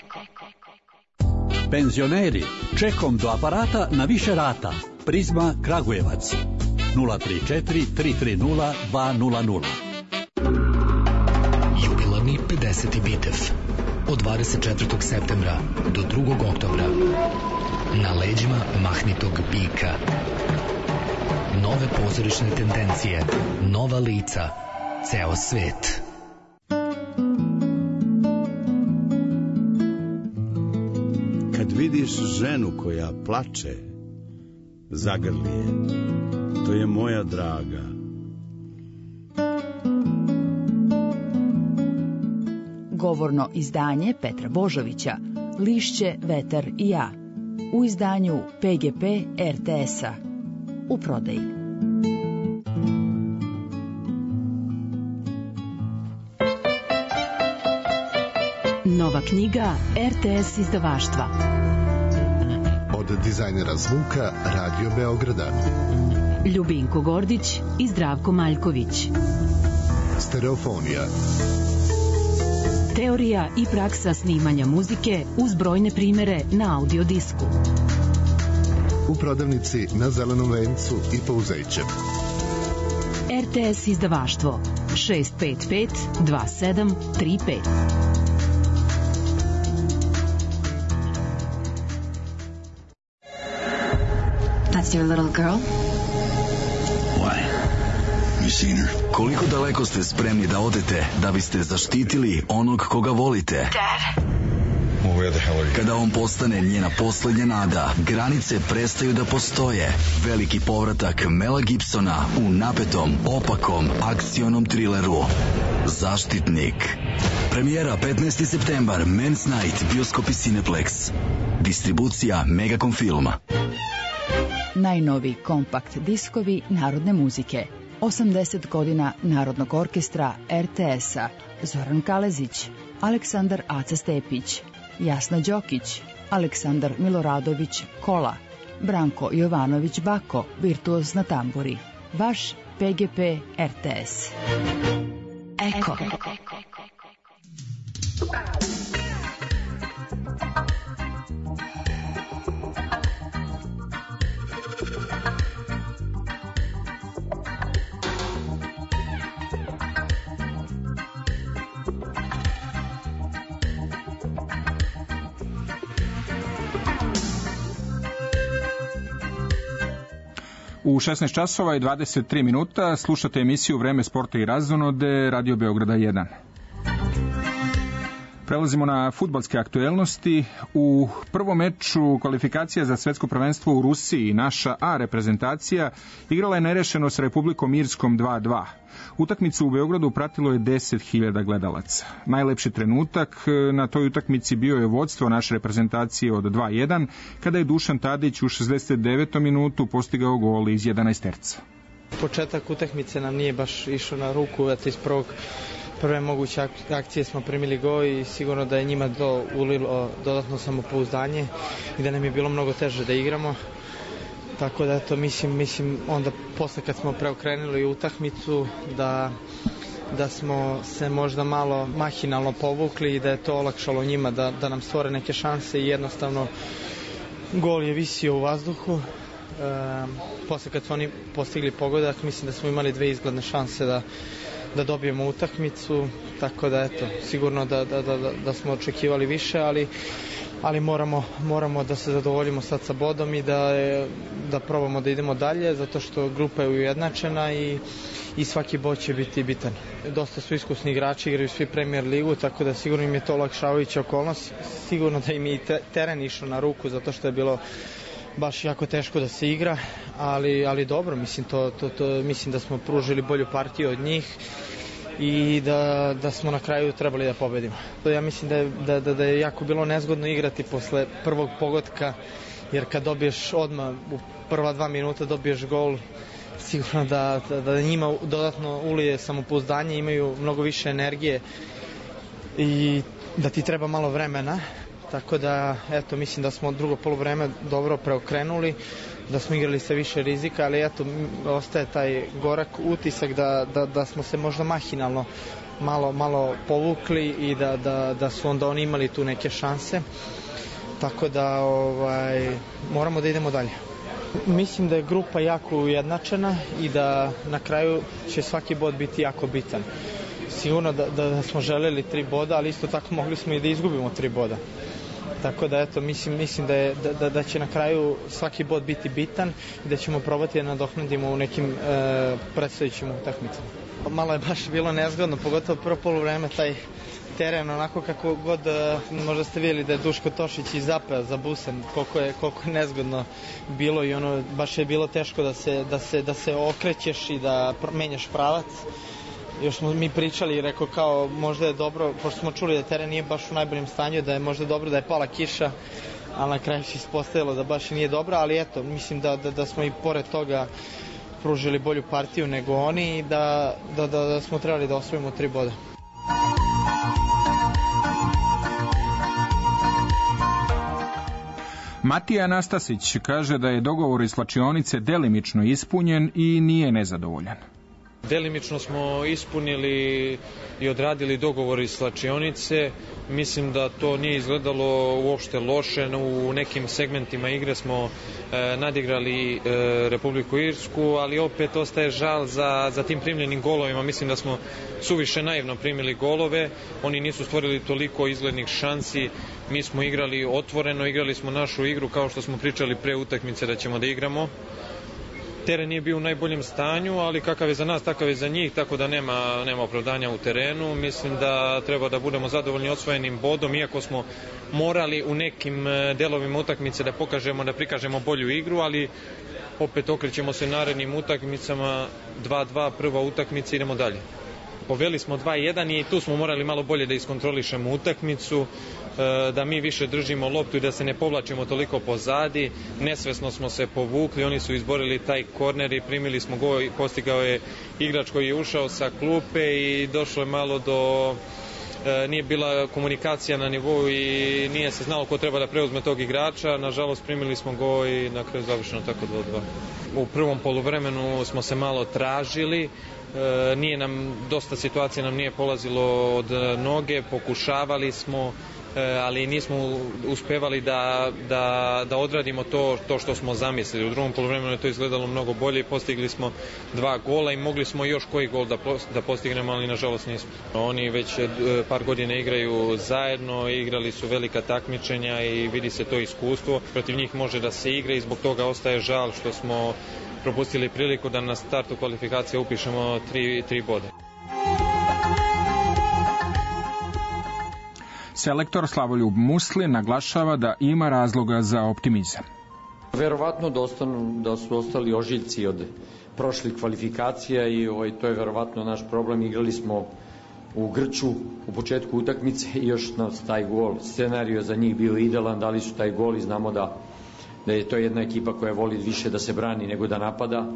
Penzioneri, čekom do aparata na više rata. Prizma Kragujevac. nula tri četiri tri tri nula dva nula nula. Jubilarni pedeseti Bitev. Od dvadeset četvrtog septembra do drugog oktobra. Na leđima mahnitog bika. Nove pozorišne tendencije, nova lica, ceo svet. Kad vidiš ženu koja plače, zagrli je. To je moja draga. Govorno izdanje Petra Božovića, Lišće, vetar i ja. U izdanju P G P R T S-a. U prodaji. Nova knjiga R T S izdavaštva. Od dizajnera zvuka Radio Beograda. Ljubinko Gordić i Zdravko Maljković. Stereofonija. Teorija i praksa snimanja muzike uz brojne primere na audio disku. U prodavnici na Zelenom vencu i Pouzeće. R T S izdavaštvo šest pet pet dva sedam tri pet. That's your little girl? Why? You seen her? Koliko daleko ste spremni da odete da biste zaštitili onog koga volite? Dad. Well, where the hell are you? Kada on postane njena poslednja nada, granice prestaju da postoje. Veliki povratak Mela Gibsona u napetom, opakom, akcionom trileru Zaštitnik. Premijera petnaesti septembar, Men's Night, bioskopi Cineplex. Distribucija Megacom Filma. Najnovi kompakt diskovi narodne muzike. osamdeset godina Narodnog orkestra R T S-a. Zoran Kalezić, Aleksandar Aca Stepić, Jasna Đokić, Aleksandar Miloradović Kola, Branko Jovanović Bako, virtuoz na tamburi. Vaš P G P R T S. Eko. U šesnaest časova i dvadeset tri minuta slušate emisiju Vreme sporta i razonode Radio Beograda jedan. Prelazimo na fudbalske aktuelnosti. U prvom meču kvalifikacija za svetsko prvenstvo u Rusiji naša A reprezentacija igrala je nerešeno s Republikom Irskom dva dva. Utakmicu u Beogradu pratilo je deset hiljada gledalaca. Najlepši trenutak na toj utakmici bio je vodstvo naše reprezentacije od dva jedan, kada je Dušan Tadić u šezdeset devetom minutu postigao gol iz jedanaesterca. Početak utakmice nam nije baš išao na ruku, eto iz prvog prve moguće akcije smo primili gol i sigurno da je njima to ulilo dodatno samopouzdanje i da nam je bilo mnogo teže da igramo. Tako da eto, mislim, mislim onda posle kad smo preokrenuli utakmicu da, da smo se možda malo mahinalno povukli i da je to olakšalo njima da, da nam stvore neke šanse i jednostavno gol je visio u vazduhu. E, posle kad su oni postigli pogodak, mislim da smo imali dve izgledne šanse da, da dobijemo utakmicu, tako da eto, sigurno da, da, da, da smo očekivali više, ali ali moramo, moramo da se zadovoljimo sad sa bodom i da, da probamo da idemo dalje, zato što grupa je ujednačena i, i svaki bod će biti bitan. Dosta su iskusni igrači, igraju svi Premier ligu, tako da sigurno im je to olakšavajuća okolnost. Sigurno da im je i teren išao na ruku, zato što je bilo baš jako teško da se igra, ali, ali dobro, mislim, to, to, to, mislim da smo pružili bolju partiju od njih i da, da smo na kraju trebali da pobedimo. Ja mislim da je, da, da, da je jako bilo nezgodno igrati posle prvog pogotka, jer kad dobiješ odmah u prva dva minuta dobiješ gol, sigurno da, da, da njima dodatno ulije samopouzdanje, imaju mnogo više energije i da ti treba malo vremena. Tako da, eto, mislim da smo drugo poluvreme dobro preokrenuli, da smo igrali sa više rizika, ali eto, ostaje taj gorak utisak da, da, da smo se možda mahinalno malo, malo povukli i da, da, da su onda oni imali tu neke šanse. Tako da, ovaj, moramo da idemo dalje. Mislim da je grupa jako ujednačena i da na kraju će svaki bod biti jako bitan. Sigurno da, da smo želeli tri boda, ali isto tako mogli smo i da izgubimo tri boda. Tako da eto, mislim, mislim da, je, da, da, da će na kraju svaki bod biti bitan i da ćemo probati da nadoknadimo u nekim e, predstojećim utakmicama. Malo je baš bilo nezgodno, pogotovo prvo poluvreme, taj teren, onako kako god, možda ste vidjeli da je Duško Tošić i zapeo za busem, koliko je, koliko je nezgodno bilo i ono, baš je bilo teško da se, da se, da se okrećeš i da menjaš pravac. Još smo mi pričali i rekao kao možda je dobro, pošto smo čuli da teren nije baš u najboljem stanju, da je možda dobro da je pala kiša, ali na kraju se ispostavilo da baš nije dobro, ali eto, mislim da, da, da smo i pored toga pružili bolju partiju nego oni i da, da, da, da smo trebali da osvojimo tri boda. Matija Anastasić kaže da je dogovor iz slačionice delimično ispunjen i nije nezadovoljan. Delimično smo ispunili i odradili dogovor iz slačionice. Mislim da to nije izgledalo uopšte loše. U nekim segmentima igre smo e, nadigrali e, Republiku Irsku, ali opet ostaje žal za, za tim primljenim golovima. Mislim da smo suviše naivno primili golove. Oni nisu stvorili toliko izglednih šansi. Mi smo igrali otvoreno, igrali smo našu igru kao što smo pričali pre utakmice da ćemo da igramo. Teren nije bio u najboljem stanju, ali kakav je za nas, takav je za njih, tako da nema, nema opravdanja u terenu. Mislim da treba da budemo zadovoljni osvojenim bodom, iako smo morali u nekim delovima utakmice da pokažemo, da prikažemo bolju igru, ali opet okrećemo se narednim utakmicama, dva dva, prva utakmica, idemo dalje. Poveli smo dva jedan i tu smo morali malo bolje da iskontrolišemo utakmicu, da mi više držimo loptu i da se ne povlačimo toliko pozadi. Nesvesno smo se povukli, oni su izborili taj korner i primili smo gol, postigao je igrač koji je ušao sa klupe i došlo je malo do... nije bila komunikacija na nivou i nije se znalo ko treba da preuzme tog igrača. Nažalost primili smo gol i na kraju završeno tako dva dva. U prvom poluvremenu smo se malo tražili, nije nam, dosta situacija nam nije polazilo od noge, pokušavali smo, ali nismo uspevali da, da, da odradimo to, to što smo zamislili. U drugom poluvremenu je to izgledalo mnogo bolje i postigli smo dva gola i mogli smo još koji gol da, da postignemo, ali nažalost nismo. Oni već par godina igraju zajedno, igrali su velika takmičenja i vidi se to iskustvo. Protiv njih može da se igra i zbog toga ostaje žal što smo propustili priliku da na startu kvalifikacije upišemo tri, tri boda. Selektor Slavoljub Muslin naglašava da ima razloga za optimizam. Verovatno da, ostanu, da su ostali ožiljci od prošlih kvalifikacija i ovaj, to je verovatno naš problem. Igrali smo u grču u početku utakmice i još nas taj gol, scenario za njih bio idealan, dali su taj gol i znamo da, da je to jedna ekipa koja voli više da se brani nego da napada.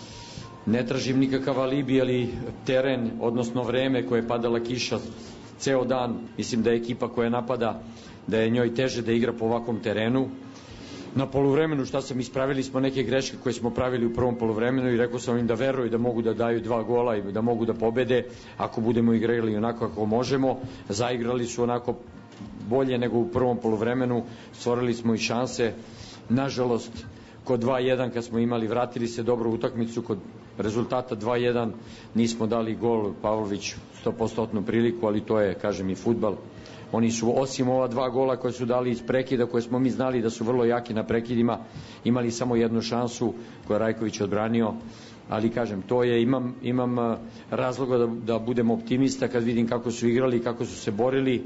Ne tražim nikakav alibi, ali teren, odnosno vreme koje je padala kiša ceo dan, mislim da je ekipa koja napada, da je njoj teže da igra po ovakvom terenu. Na poluvremenu šta sam ispravili smo neke greške koje smo pravili u prvom poluvremenu i rekao sam im da veruju da mogu da daju dva gola i da mogu da pobede ako budemo igrali onako kako možemo. Zaigrali su onako bolje nego u prvom poluvremenu, stvorili smo i šanse. Nažalost, kod dva jedan kad smo imali, vratili se dobro utakmicu, kod rezultata dva jedan nismo dali gol Pavlović sto posto priliku, ali to je, kažem, i fudbal. Oni su, osim ova dva gola koje su dali iz prekida, koje smo mi znali da su vrlo jaki na prekidima, imali samo jednu šansu koju je Rajković odbranio, ali kažem, to je, imam, imam razloga da, da budem optimista kad vidim kako su igrali, kako su se borili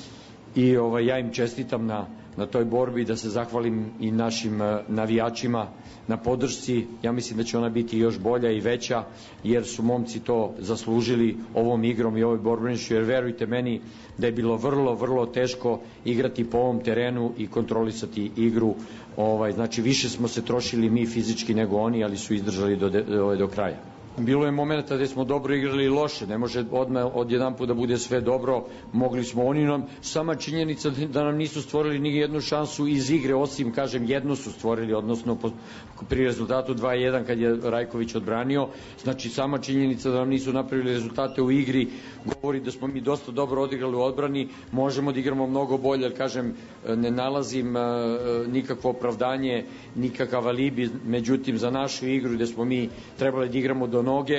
i ovaj, ja im čestitam na, na toj borbi, da se zahvalim i našim navijačima na podršci. Ja mislim da će ona biti još bolja i veća, jer su momci to zaslužili ovom igrom i ovoj borbenišću, jer verujte meni da je bilo vrlo, vrlo teško igrati po ovom terenu i kontrolisati igru. Ovaj, znači više smo se trošili mi fizički nego oni, ali su izdržali do, do, do kraja. Bilo je momenta gde smo dobro igrali i loše, ne može odmah od jedan put da bude sve dobro, mogli smo, oni nam, sama činjenica da nam nisu stvorili ni jednu šansu iz igre, osim, kažem, jednu su stvorili, odnosno po, pri rezultatu dva jedan kad je Rajković odbranio, znači sama činjenica da nam nisu napravili rezultate u igri, govori da smo mi dosta dobro odigrali u odbrani, možemo da igramo mnogo bolje, jer, kažem, ne nalazim uh, nikakvo opravdanje, nikakav alibi, međutim, za našu igru gde smo mi trebali da igramo do noge,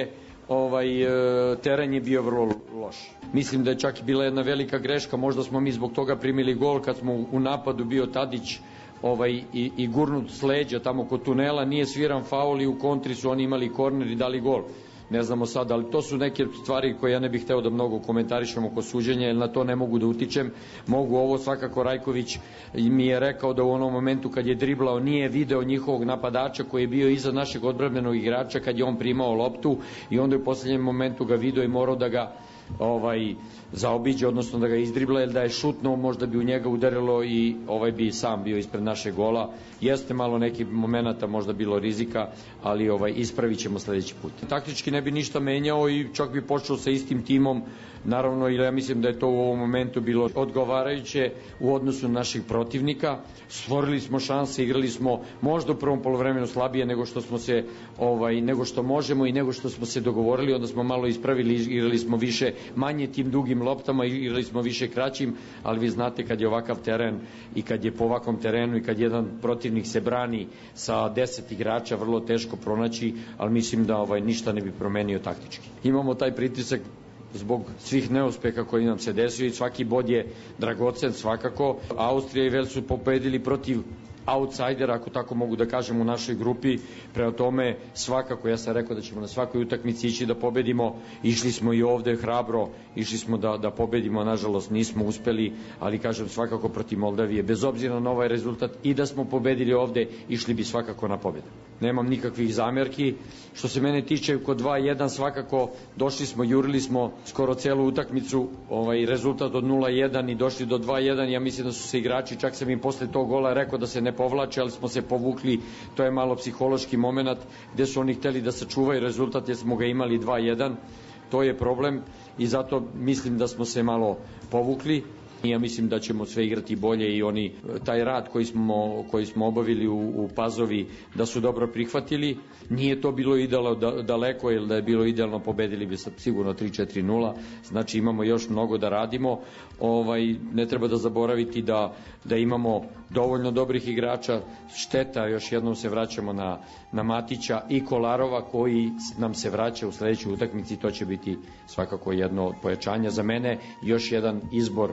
ovaj, teren je bio vrlo loš. Mislim da je čak i bila jedna velika greška, možda smo mi zbog toga primili gol kad smo u napadu bio Tadić ovaj, i, i gurnut s leđa tamo kod tunela, nije sviran faul i u kontri su oni imali korner i dali gol. Ne znamo sad, ali to su neke stvari koje ja ne bih hteo da mnogo komentarišem oko suđenja, jer na to ne mogu da utičem. Mogu ovo, svakako Rajković mi je rekao da u onom momentu kad je driblao nije video njihovog napadača koji je bio iza našeg odbrambenog igrača kad je on primao loptu i onda je u poslednjem momentu ga video i morao da ga ovaj zaobiđe, odnosno da ga izdribla, jer da je šutnuo možda bi u njega udarilo i ovaj bi sam bio ispred naše gola. Jeste malo neki momenata možda bilo rizika, ali ovaj ispravit ćemo sledeći put. Taktički ne bi ništa menjao i čak bi počeo sa istim timom, naravno, jer ja mislim da je to u ovom momentu bilo odgovarajuće u odnosu naših protivnika. Stvorili smo šanse, igrali smo možda u prvom poluvremenu slabije nego što smo se ovaj nego što možemo i nego što smo se dogovorili, onda smo malo ispravili, igrali smo više manje tim dugim loptama, igrali smo više kraćim, ali vi znate kad je ovakav teren i kad je po ovakvom terenu i kad jedan protivnik se brani sa deset igrača, vrlo teško pronaći, ali mislim da ovaj ništa ne bi promenio taktički. Imamo taj pritisak zbog svih neuspeha koji nam se desio i svaki bod je dragocen svakako. Austrija i Vels su pobedili protiv outsidera, ako tako mogu da kažem, u našoj grupi. Prema tome, svakako, ja sam rekao da ćemo na svakoj utakmici ići da pobedimo. Išli smo i ovde hrabro, išli smo da, da pobedimo, nažalost nismo uspeli, ali kažem svakako protiv Moldavije. Bez obzira na ovaj rezultat i da smo pobedili ovde, išli bi svakako na pobedu. Nemam nikakvih zamerki. Što se mene tiče, kod dva jedan svakako došli smo, jurili smo skoro celu utakmicu, ovaj rezultat od nula jedan i došli do dva jedan. Ja mislim da su se igrači, čak sam im posle tog gola rekao da se ne povlače, ali smo se povukli. To je malo psihološki moment gde su oni hteli da sačuvaju rezultat jer smo ga imali dva jedan. To je problem i zato mislim da smo se malo povukli. Ja mislim da ćemo sve igrati bolje i oni taj rad koji smo, koji smo obavili u, u Pazovi da su dobro prihvatili. Nije to bilo idealno da, daleko, jer da je bilo idealno pobedili bi sad sigurno tri četiri nula. Znači imamo još mnogo da radimo. Ovaj, ne treba da zaboraviti da, da imamo dovoljno dobrih igrača. Šteta, još jednom se vraćamo na, na Matića i Kolarova koji nam se vraća u sledećoj utakmici. To će biti svakako jedno od pojačanja. Za mene još jedan izbor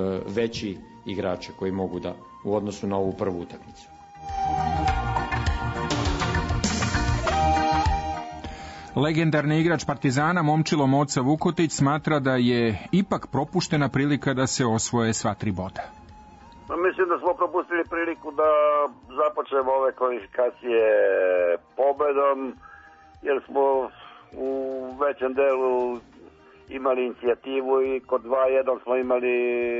veći igrača koji mogu da u odnosu na ovu prvu utakmicu. Legendarni igrač Partizana Momčilo Moca Vukotić smatra da je ipak propuštena prilika da se osvoje sva tri boda. Mislim da smo propustili priliku da započnemo ove kvalifikacije pobedom, jer smo u većem delu imali inicijativu i kod dva jedan smo imali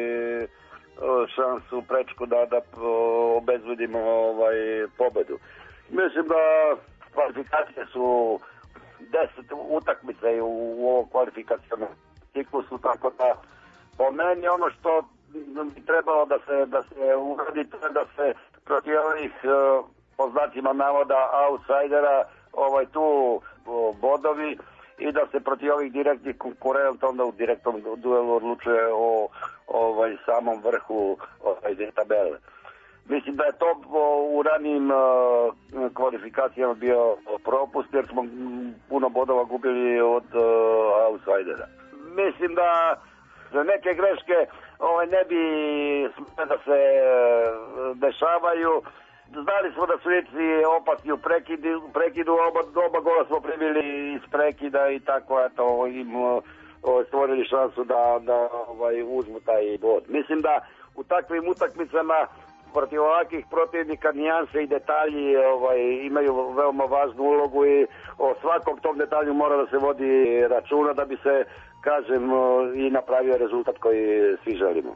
šansu prečku da, da obezbedimo ovaj, pobedu. Mislim da kvalifikacije su deset utakmica u, u ovom kvalifikacijnom ciklusu, tako da po meni ono što bi trebalo da se, da se uradi, to je da se protiv ovih po znacima navoda outsidera ovaj, tu bodovi i da se protiv ovih direktnih konkurenta onda u direktnom duelu odlučuje o ovaj, samom vrhu ovaj, tabele. Mislim da je to u ranijim uh, kvalifikacijama bio propust, jer smo puno bodova gubili od uh, outsidera. Mislim da za neke greške ovaj, ne bi smije da se uh, dešavaju. Znali smo da su Lici opasni u prekidu, prekidu oba, oba gola smo primili iz prekida i tako eto, im o, stvorili šansu da, da ovaj, uzmu taj bod. Mislim da u takvim utakmicama protiv ovakvih protivnika nijanse i detalji ovaj, imaju veoma važnu ulogu i o svakom tom detalju mora da se vodi računa da bi se, kažem, i napravio rezultat koji svi želimo.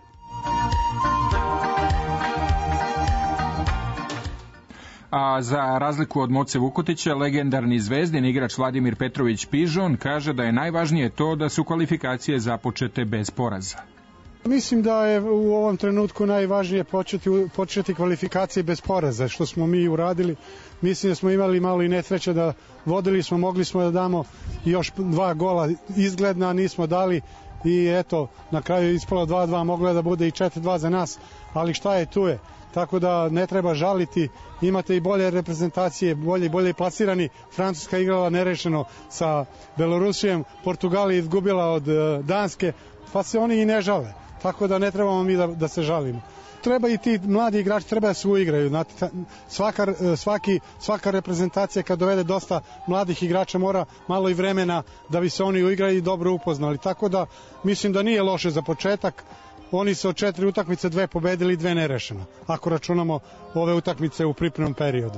A za razliku od Moce Vukotića, legendarni zvezdin igrač Vladimir Petrović Pižon kaže da je najvažnije to da su kvalifikacije započete bez poraza. Mislim da je u ovom trenutku najvažnije početi, početi kvalifikacije bez poraza, što smo mi uradili. Mislim da smo imali malo i nesreće da vodili smo, mogli smo da damo još dva gola izgledna, nismo dali. i eto, na kraju je ispalo dva dva, moglo je da bude i četiri dva za nas, ali šta je tu je. Tako da ne treba žaliti, imate i bolje reprezentacije, bolje i bolje plasirani. Francuska igrala nerešeno sa Belorusijom, Portugal je izgubila od Danske, pa se oni i ne žale. Tako da ne trebamo mi da, da se žalimo. Treba i ti mladi igrači, treba da se uigraju. Svaka, svaki, svaka reprezentacija kad dovede dosta mladih igrača mora malo i vremena da bi se oni uigrali i dobro upoznali. Tako da mislim da nije loše za početak. Oni su od četiri utakmice dve pobedili i dve nerešeno, ako računamo ove utakmice u pripremnom periodu.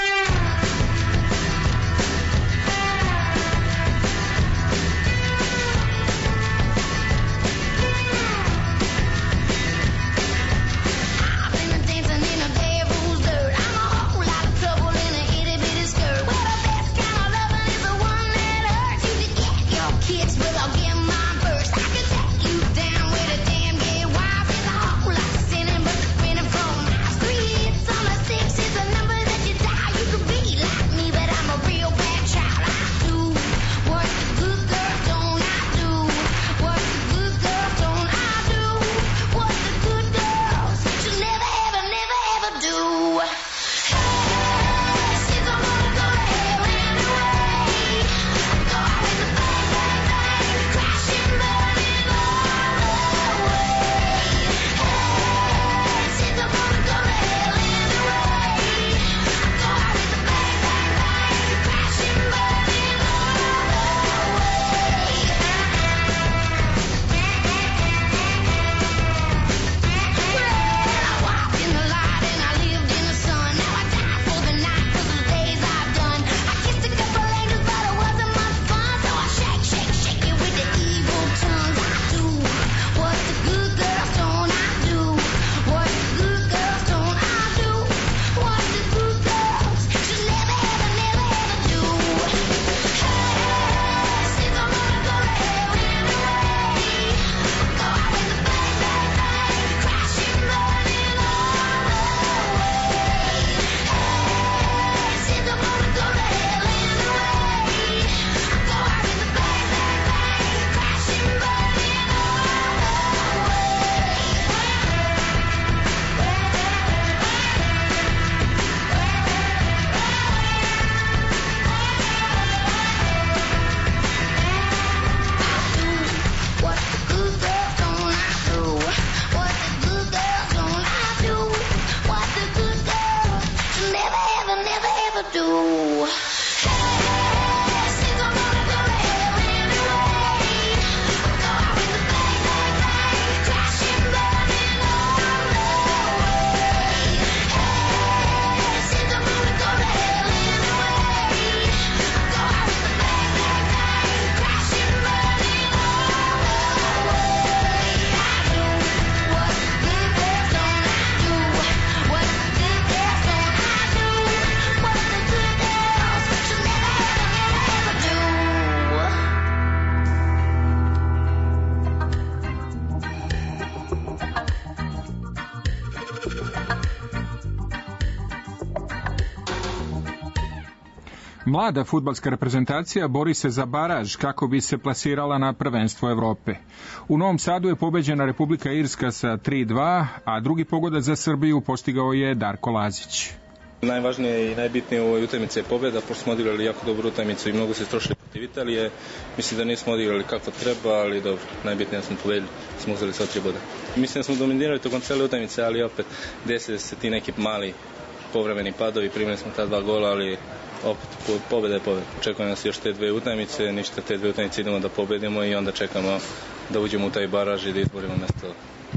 Mlada fudbalska reprezentacija bori se za baraž kako bi se plasirala na prvenstvo Evrope. U Novom Sadu je pobeđena Republika Irska sa tri dva, a drugi pogodak za Srbiju postigao je Darko Lazić. Najvažnije i najbitnije u ovoj utakmici je pobjeda, pošto smo odigrali jako dobru utakmicu i mnogo se strošili protiv Italije. Mislim da nismo odigrali kako treba, ali dobro, najbitnije da smo pobedili, smo uzeli sva tri boda. Mislim da smo dominirali tokom cele utakmice, ali opet desili se ti neki mali povremeni padovi, primili smo ta dva gola, ali opet pobjeda je pobjeda. Očekujemo nas još te dve utakmice, ništa, te dve utakmice idemo da pobedimo i onda čekamo da uđemo u taj baraž i da izborimo mesto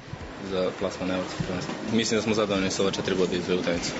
za plasman evropskog prvenstva. Mislim da smo zadovoljni sa ova četiri boda iz dve utakmice.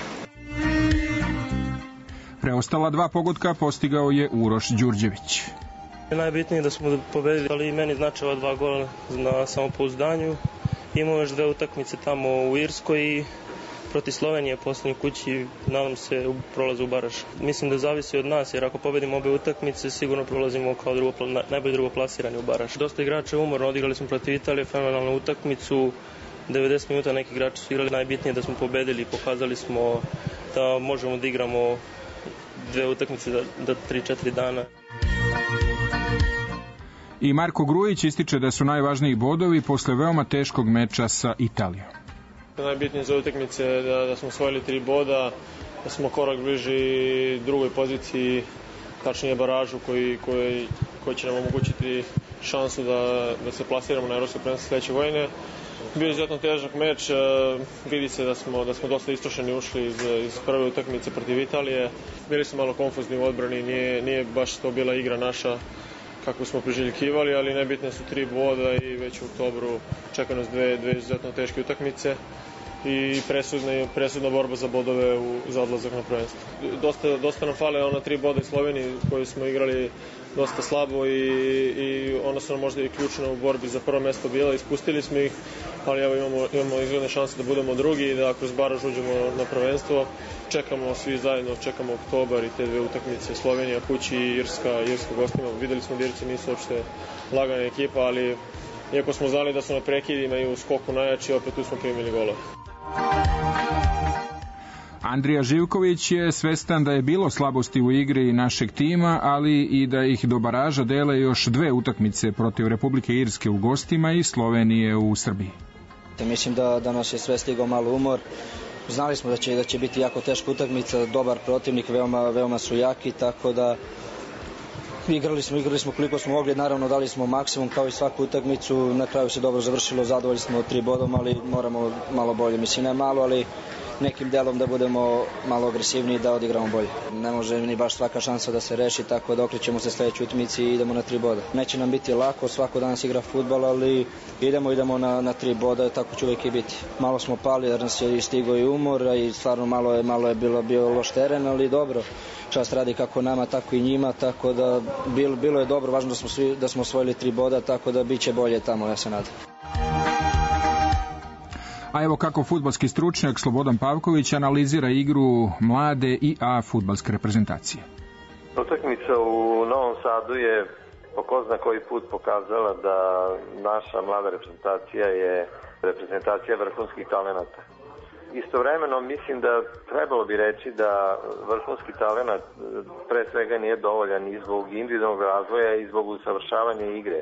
Preostala dva pogotka postigao je Uroš Đurđević. Najbitnije je da smo pobedili, ali i meni znači ova dva gola na samopouzdanju. Imamo još dve utakmice tamo u Irskoj i protiv Slovenije poslednjoj kući, nadam se u prolazu u baraž. Mislim da zavisi od nas, jer ako pobedimo obe utakmice, sigurno prolazimo kao drugo, najbolje drugoplasirani u baraž. Dosta igrača je umorno, odigrali smo protiv Italije, fenomenalnu utakmicu, devedeset minuta neki igrači su igrali, najbitnije da smo pobedili, pokazali smo da možemo da igramo dve utakmice da tri četiri dana. I Marko Grujić ističe da su najvažniji bodovi posle veoma teškog meča sa Italijom. Najbitnije za utakmice je da, da smo osvojili tri boda, da smo korak bliži drugoj poziciji, tačnije baražu koji, koji, koji će nam omogućiti šansu da, da se plasiramo na evropsko prvenstvo sledeće godine. Bio je izuzetno težak meč, vidi se da smo, da smo dosta istrošeni ušli iz, iz prve utakmice protiv Italije. Bili smo malo konfuzni u odbrani, nije, nije baš to bila igra naša kako smo priželjkivali, ali najbitnije su tri boda i već u oktobru čeka nas dve, dve izuzetno teške utakmice i presudna, presudna borba za bodove u, za odlazak na prvenstvo. Dosta, dosta nam fale ona tri boda iz Slovenije koju smo igrali dosta slabo i, i ona su nam možda i ključna u borbi za prvo mesto bila, ispustili smo ih, ali evo imamo, imamo izgledne šanse da budemo drugi i da kroz baraž uđemo na prvenstvo. Čekamo svi zajedno, čekamo oktobar i te dve utakmice, Slovenija kući i Irska, Irska gostima. Videli smo da Irci nisu uopšte lagana ekipa, ali iako smo znali da su na prekidima i u skoku najjači, opet tu smo primili golove. Andrija Živković je svestan da je bilo slabosti u igri našeg tima, ali i da ih do baraža dele još dve utakmice protiv Republike Irske u gostima i Slovenije u Srbiji. Mislim da, da nas je sve stigao malo umor. Znali smo da će, da će biti jako teška utakmica, dobar protivnik, veoma, veoma su jaki, tako da igrali smo, igrali smo koliko smo mogli, naravno dali smo maksimum kao i svaku utakmicu, na kraju se dobro završilo, zadovoljni smo tri bodom, ali moramo malo bolje, mislim ne malo, ali nekim delom da budemo malo agresivniji i da odigramo bolje. Ne može ni baš svaka šansa da se reši, tako da okrećemo se sledećoj utakmici i idemo na tri boda. Neće nam biti lako, svako danas igra fudbal, ali idemo, idemo na, na tri boda, tako će uvijek i biti. Malo smo pali jer nas je stigao i umor i stvarno malo je, malo je bilo, bio loš teren, ali dobro. Čast radi kako nama, tako i njima, tako da bilo, bilo je dobro, važno da smo, svi, da smo osvojili tri boda, tako da bit će bolje tamo, ja se nadam. A evo kako fudbalski stručnjak Slobodan Pavković analizira igru mlade i A fudbalske reprezentacije. Utakmica u Novom Sadu je po ko zna koji put pokazala da naša mlada reprezentacija je reprezentacija vrhunskih talenata. Istovremeno mislim da trebalo bi reći da vrhunski talenat pre svega nije dovoljan i zbog individualnog razvoja i zbog usavršavanja igre,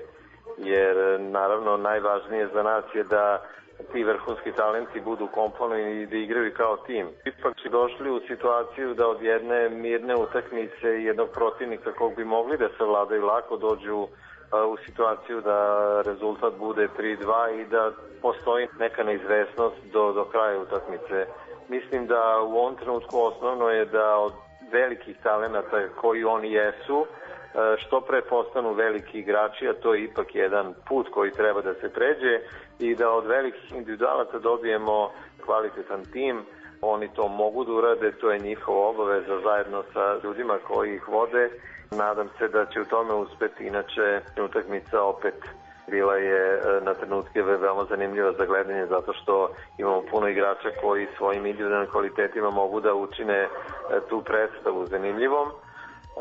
jer naravno najvažnije za nas je da ti vrhunski talenti budu komponovani i da igraju kao tim. Ipak su došli u situaciju da od jedne mirne utakmice i jednog protivnika kog bi mogli da savladaju lako dođu u situaciju da rezultat bude tri dva i da postoji neka neizvesnost do, do kraja utakmice. Mislim da u ovom trenutku osnovno je da od velikih talenata koji oni jesu, što pre postanu veliki igrači, a to je ipak jedan put koji treba da se pređe i da od velikih individualaca dobijemo kvalitetan tim. Oni to mogu da urade, to je njihova obaveza zajedno sa ljudima koji ih vode. Nadam se da će u tome uspeti, inače utakmica opet bila je na trenutke veoma zanimljiva za gledanje zato što imamo puno igrača koji svojim individualnim kvalitetima mogu da učine tu predstavu zanimljivom. Uh,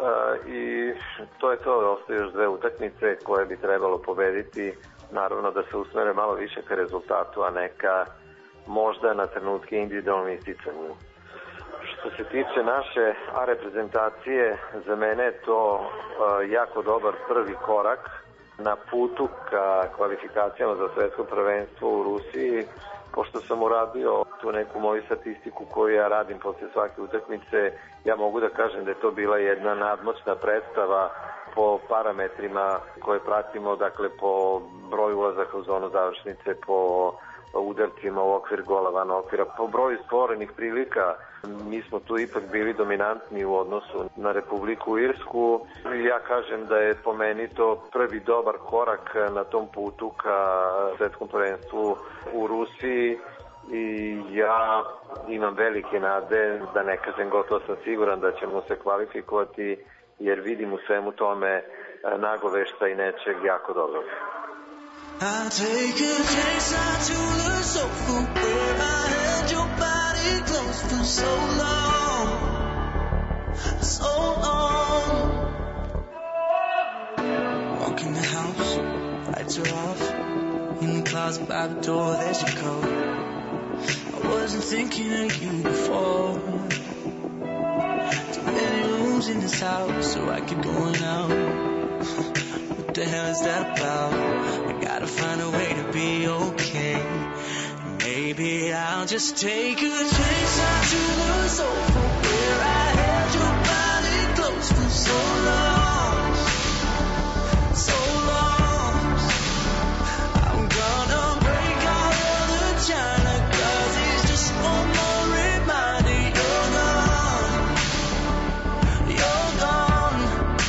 i to je to, ostaju još dve utakmice koje bi trebalo pobediti, naravno da se usmere malo više ka rezultatu, a neka možda na trenutke individualnom isticanju. Što se tiče naše A reprezentacije, za mene je to uh, jako dobar prvi korak na putu ka kvalifikacijama za svetsko prvenstvo u Rusiji. Pošto sam uradio tu neku moju statistiku koju ja radim posle svake utakmice, ja mogu da kažem da je to bila jedna nadmoćna predstava po parametrima koje pratimo, dakle po broju ulazaka u zonu završnice, po udarcima u okvir gola, van okvira, po broju stvorenih prilika. Mi smo tu ipak bili dominantni u odnosu na Republiku Irsku. Ja kažem da je po meni to prvi dobar korak na tom putu ka svetskom prvenstvu u Rusiji i ja imam velike nade, da ne kažem gotovo sam siguran da ćemo se kvalifikovati jer vidim u svemu tome nagovešta i nečeg jako dobro. I take a taste to the sofa where I held your body close for so long, so long. Walk in the house, lights are off. In the closet by the door, there's your coat. I wasn't thinking of you before. Too many rooms in this house, so I keep going out. the hell is that about? I gotta find a way to be okay. Maybe I'll just take a chance out to the sofa where I held your body close for so long, so long. I'm gonna break all of the china, cause it's just one more reminder you're gone, you're gone.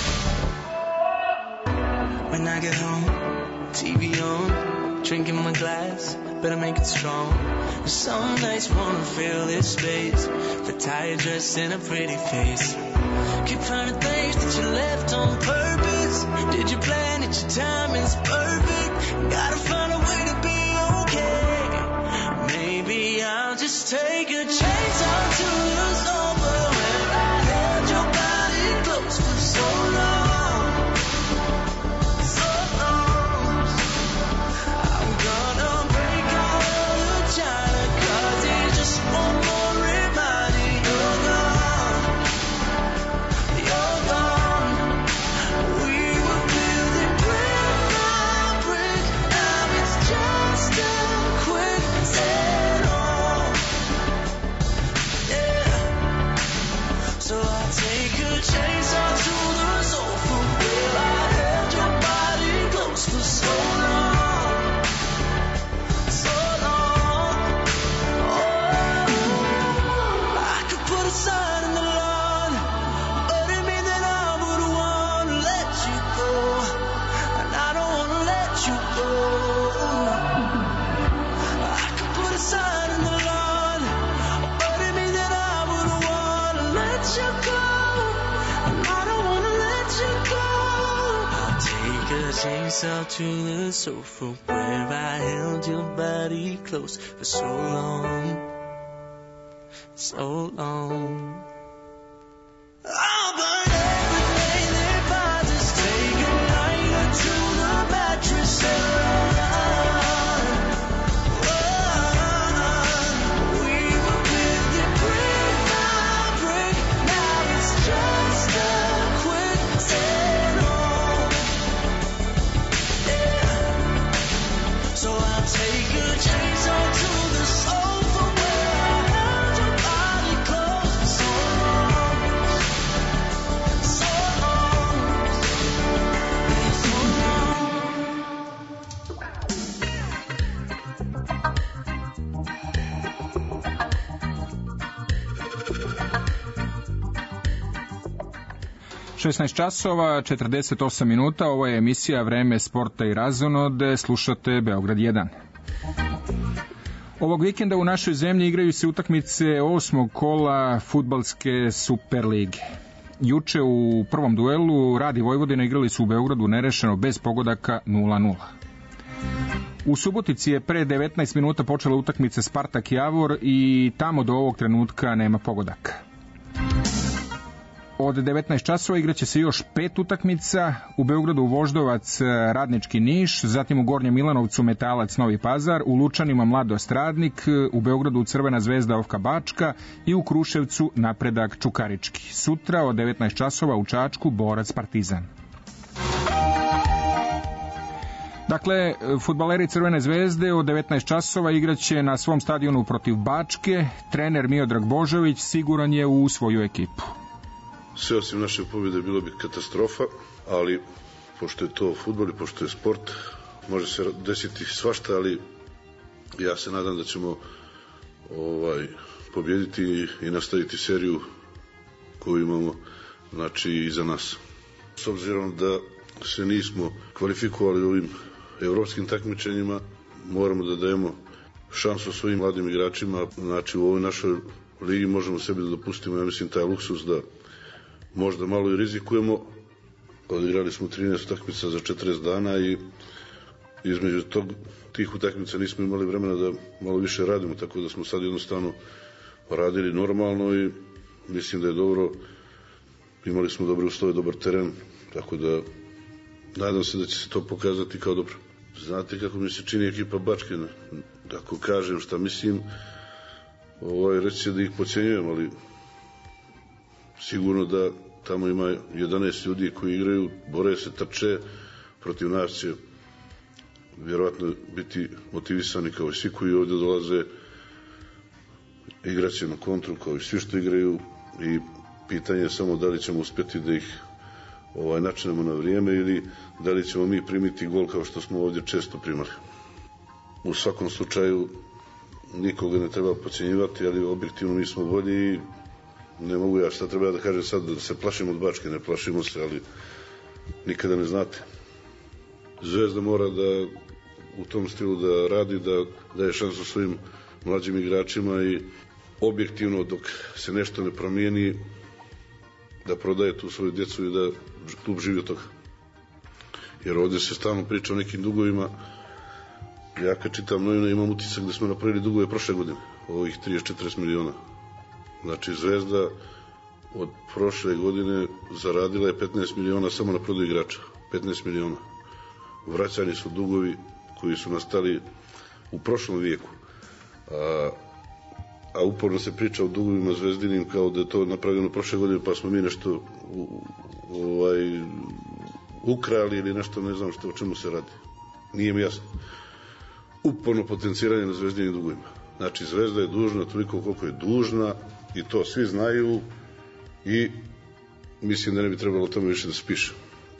When I get home, T V on, drinking my glass, better make it strong. Some nights wanna fill this space, the tired dress and a pretty face. Keep finding things that you left on purpose. Did you plan it? Your time is perfect. Gotta find a way to be okay. Maybe I'll just take a chance on to the sofa where I held your body close for so long, so long. I'm gonna break all of the china, cause it's just one more reminder you're gone, you're gone. We were building brick by brick, now it's just a quick settle. Yeah. So I take a chase on to the sofa where I held your body close for so long, so long. Oh, I could put a sign in the lawn, but it means that I would want to let you go, and I don't want to let you go. I could put a sign in the lawn, but it means that I would want to let you go, and I don't want to let you go. I'll take a chase out to the sofa where I held your body close for so long, so long. I'll burn everything if I just take a night or two, the mattress and run, run. We were building brick by brick, now it's just a quick settle. Yeah. So I'll take a chase on to the sofa where I held your body close for so long, so long, so long. šesnaest časova, četrdeset osam minuta, ovo je emisija Vreme sporta i razonode, slušate Beograd jedan. Ovog vikenda u našoj zemlji igraju se utakmice osmog kola fudbalske Super lige. Juče u prvom duelu Rad i Vojvodina igrali su u Beogradu nerešeno bez pogodaka nula nula. U Subotici je pre devetnaest minuta počela utakmica Spartak Javor i tamo do ovog trenutka nema pogodaka. Od devetnaest časova igraće se još pet utakmica, u Beogradu Voždovac Radnički Niš, zatim u Gornjem Milanovcu Metalac Novi Pazar, u Lučanima Mladost Radnik, u Beogradu Crvena zvezda Ofka Bačka i u Kruševcu Napredak Čukarički. Sutra od devetnaest časova u Čačku Borac Partizan. Dakle, fudbaleri Crvene zvezde od devetnaest časova igraće na svom stadionu protiv Bačke. Trener Miodrag Božović siguran je u svoju ekipu. Sve osim naše pobjede bilo bi katastrofa, ali pošto je to fudbal i pošto je sport, može se desiti svašta, ali ja se nadam da ćemo ovaj, pobjediti i nastaviti seriju koju imamo, znači, iza nas. S obzirom da se nismo kvalifikovali u ovim evropskim takmičenjima, moramo da dajemo šansu svojim mladim igračima. Znači, u ovoj našoj ligi možemo sebi da dopustimo, ja mislim, taj luksus da možda malo i rizikujemo. Odigrali smo trinaest utakmica za četrdeset dana i između tog, tih utakmica nismo imali vremena da malo više radimo, tako da smo sad jednostavno radili normalno i mislim da je dobro. Imali smo dobre uslove, dobar teren, tako da nadam se da će se to pokazati kao dobro. Znate kako mi se čini ekipa Bačke, ako kažem šta mislim, ovaj, reći se da ih podcjenjujem, ali sigurno da tamo ima jedanaest ljudi koji igraju, bore se, trče, protiv nas će vjerovatno biti motivisani kao i svi koji ovdje dolaze, igraće na kontru kao i svi što igraju i pitanje je samo da li ćemo uspjeti da ih ovaj, načinemo na vrijeme ili da li ćemo mi primiti gol kao što smo ovdje često primali. U svakom slučaju nikoga ne treba podcjenjivati, ali objektivno mi smo bolji i ne mogu ja šta treba da kažem sad da se plašimo od Bačke, ne plašimo se, ali nikada ne znate. Zvezda mora da u tom stilu da radi, da daje šansu svojim mlađim igračima i objektivno dok se nešto ne promijeni da prodaje tu svoju djecu i da klub živi od toga. Jer ovdje se stalno priča o nekim dugovima. Ja kad čitam novine imam utisak da smo napravili dugove prošle godine, ovih trideset do četrdeset miliona. Znači Zvezda od prošle godine zaradila je petnaest miliona samo na prodaju igrača. petnaest miliona. Vraćani su dugovi koji su nastali u prošlom vijeku. A, a uporno se priča o dugovima Zvezdinim kao da je to napravljeno prošle godine pa smo mi nešto u, ovaj, ukrali ili nešto, ne znam što, o čemu se radi. Nije mi jasno. Uporno potenciranje na Zvezdinim dugovima. Znači Zvezda je dužna toliko koliko je dužna i to svi znaju i mislim da ne bi trebalo o tome više da se piše.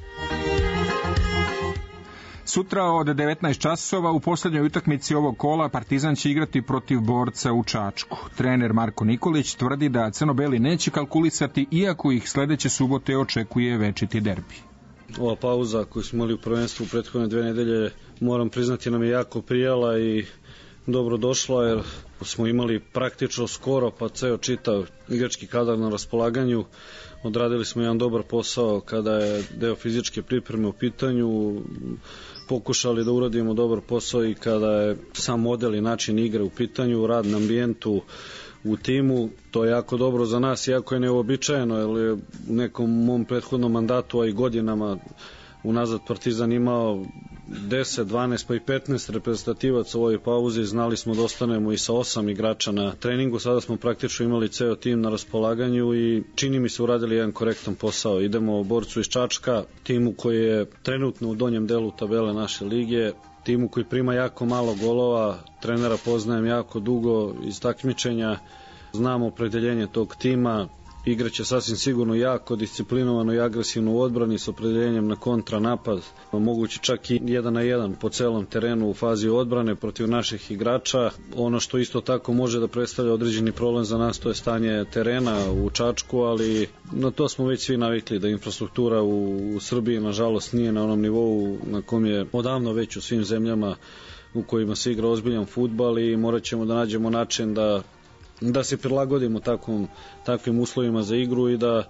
Sutra od devetnaest časova u posljednjoj utakmici ovog kola Partizan će igrati protiv Borca u Čačku. Trener Marko Nikolić tvrdi da crno-beli neće kalkulisati iako ih sledeće subote očekuje večiti derbi. Ova pauza koju smo imali u prvenstvu u prethodne dve nedelje, moram priznati, nam je jako prijala i dobro došla, jer smo imali praktično skoro pa ceo čitav igrački kadar na raspolaganju. Odradili smo jedan dobar posao kada je deo fizičke pripreme u pitanju, pokušali da uradimo dobar posao i kada je sam model i način igre u pitanju, rad na ambijentu u timu. To je jako dobro za nas, jako je neobičajeno, jer je u nekom mom prethodnom mandatu, a i godinama unazad Partizan imao deset, dvanaest pa i petnaest reprezentativaca u ovoj pauzi. Znali smo da ostanemo i sa osam igrača na treningu. Sada smo praktično imali ceo tim na raspolaganju i čini mi se uradili jedan korektan posao. Idemo Borcu iz Čačka, timu koji je trenutno u donjem delu tabele naše lige, timu koji prima jako malo golova. Trenera poznajem jako dugo iz takmičenja, znamo opredeljenje tog tima. Igraće sasvim sigurno jako disciplinovano i agresivno u odbrani s opredeljenjem na kontranapad, mogući čak i jedan na jedan po celom terenu u fazi odbrane protiv naših igrača. Ono što isto tako može da predstavlja određeni problem za nas, to je stanje terena u Čačku, ali na to smo već svi navikli, da infrastruktura u, u Srbiji nažalost nije na onom nivou na kom je odavno već u svim zemljama u kojima se igra ozbiljan fudbal i morat ćemo da nađemo način da da se prilagodimo takvom, takvim uslovima za igru i da,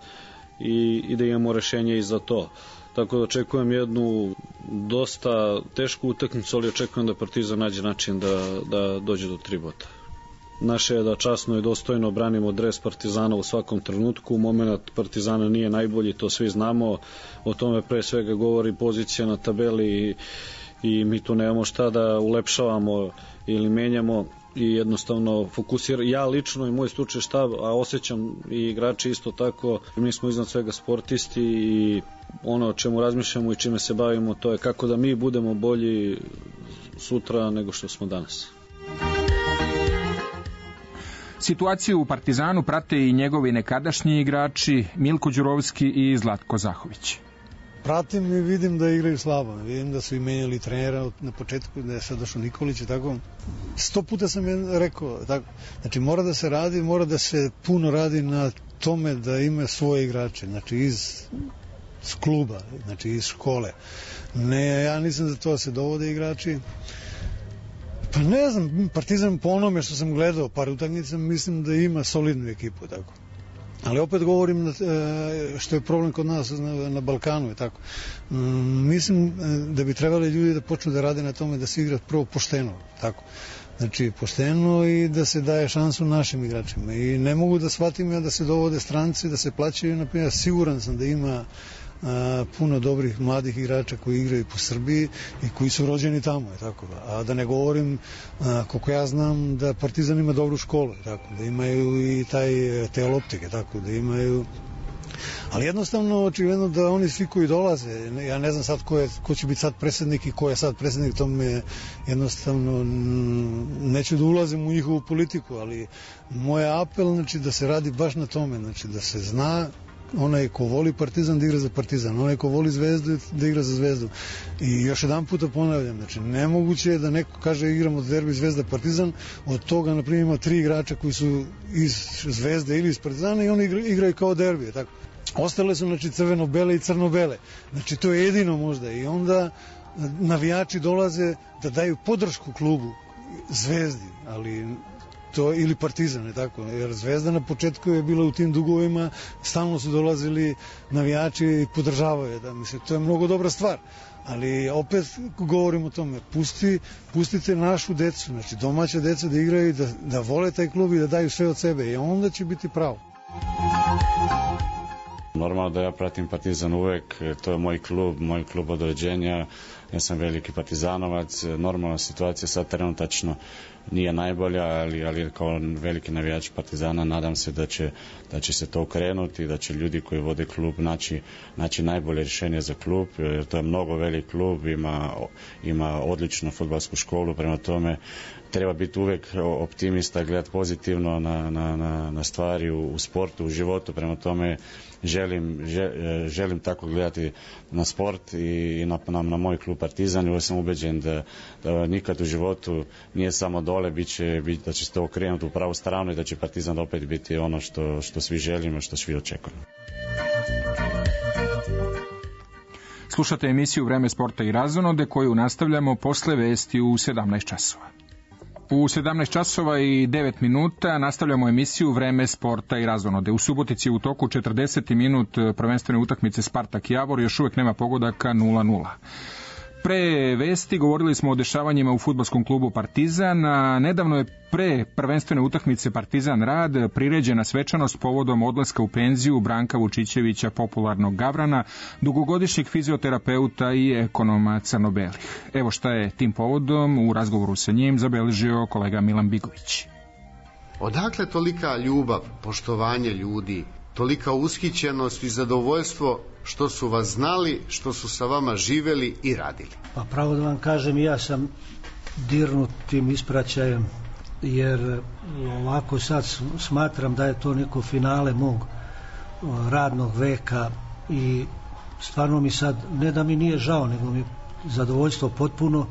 i, i da imamo rešenje i za to. Tako da očekujem jednu dosta tešku utakmicu, ali očekujem da Partizan nađe način da, da dođe do tri bota. Naše je da časno i dostojno branimo dres Partizana u svakom trenutku. Momenat Partizana nije najbolji, to svi znamo. O tome pre svega govori pozicija na tabeli i, i mi tu nemamo šta da ulepšavamo ili menjamo i jednostavno fokusira, ja lično i moj stručni štab, a osjećam i igrači isto tako, mi smo iznad svega sportisti i ono o čemu razmišljamo i čime se bavimo, to je kako da mi budemo bolji sutra nego što smo danas. Situaciju u Partizanu prate i njegovi nekadašnji igrači Milko Đurovski i Zlatko Zahović. Pratim i vidim da igraju slabo. Vidim da su i menjali trenera na početku, da je sad došao Nikolić i tako. Sto puta sam je rekao. Tako. Znači mora da se radi, mora da se puno radi na tome da ima svoje igrače. Znači iz, iz kluba, znači iz škole. Ne, ja nisam za to da se dovode igrači. Pa ne znam, Partizan po onome što sam gledao par utakmica, mislim da ima solidnu ekipu, tako. Ali opet govorim što je problem kod nas na, na Balkanu i tako. Mislim da bi trebali ljudi da počnu da rade na tome da se igra prvo pošteno, tako. Znači pošteno i da se daje šansu našim igračima. I ne mogu da shvatim ja da se dovode stranci, da se plaćaju, naprimjer, siguran sam da ima a, puno dobrih mladih igrača koji igraju po Srbiji i koji su rođeni tamo, je tako. A da ne govorim, a, koliko ja znam, da Partizan ima dobru školu, je tako, da imaju i taj te loptike, tako, da imaju. Ali jednostavno, očigledno da oni svi koji dolaze, ja ne znam sad ko, je, ko će biti sad predsjednik i ko je sad predsjednik, to me jednostavno neću da ulazim u njihovu politiku, ali moj apel, znači, da se radi baš na tome, znači, da se zna onaj ko voli Partizan da igra za Partizan, onaj ko voli Zvezdu da igra za Zvezdu. I još jedan puta ponavljam, znači nemoguće je da neko kaže igramo derbi Zvezda Partizan, od toga na primjer ima tri igrača koji su iz Zvezde ili iz Partizana i oni igraju kao derbi, tako. Ostale su, znači, crveno-bele i crno-bele. Znači to je jedino možda i onda navijači dolaze da daju podršku klubu Zvezdi, ali to ili Partizan, je tako, jer Zvezda na početku je bila u tim dugovima, stalno su dolazili navijači i podržavaju, da, mislim, to je mnogo dobra stvar, ali opet govorimo o tome, pusti, pustite našu decu, znači domaća deca da igraju, da, da vole taj klub i da daju sve od sebe i onda će biti pravo. Normalno da ja pratim Partizan uvek, to je moj klub, moj klub od rođenja, ja sam veliki partizanovac, normalna situacija sad trenutačno nije najbolja, ali, ali kao veliki navijač Partizana nadam se da će, da će se to okrenuti, da će ljudi koji vode klub naći, naći najbolje rješenje za klub, jer to je mnogo velik klub, ima, ima odličnu fudbalsku školu, prema tome treba biti uvek optimista, gledati pozitivno na, na, na, na stvari u, u sportu, u životu, prema tome želim, želim tako gledati na sport i na, na, na moj klub Partizan i uvijek sam ubeđen da, da nikad u životu nije samo dole, bit će, bit, da će se to okrenuti u pravu stranu i da će Partizan opet biti ono što, što svi želimo, što svi očekujemo. Slušate emisiju Vreme sporta i razonode koju nastavljamo posle vesti u sedamnaest časova. U sedamnaest časova i devet minuta nastavljamo emisiju Vreme sporta i razonode. U Subotici u toku četrdeseti minut prvenstvene utakmice Spartak Javor, još uvijek nema pogodaka nula nula. Pre vesti govorili smo o dešavanjima u fudbalskom klubu Partizan, a nedavno je pre prvenstvene utakmice Partizan Rad priređena svečanost povodom odlaska u penziju Branka Vučićevića, popularnog Gavrana, dugogodišnjeg fizioterapeuta i ekonoma crno-belih. Evo šta je tim povodom u razgovoru sa njim zabeležio kolega Milan Bigović. Odakle tolika ljubav, poštovanje ljudi, tolika ushićenost i zadovoljstvo što su vas znali, što su sa vama živeli i radili? Pa pravo da vam kažem, ja sam dirnut tim ispraćajem, jer ovako sad smatram da je to neko finale mog radnog veka i stvarno mi sad, ne da mi nije žao, nego mi je zadovoljstvo potpuno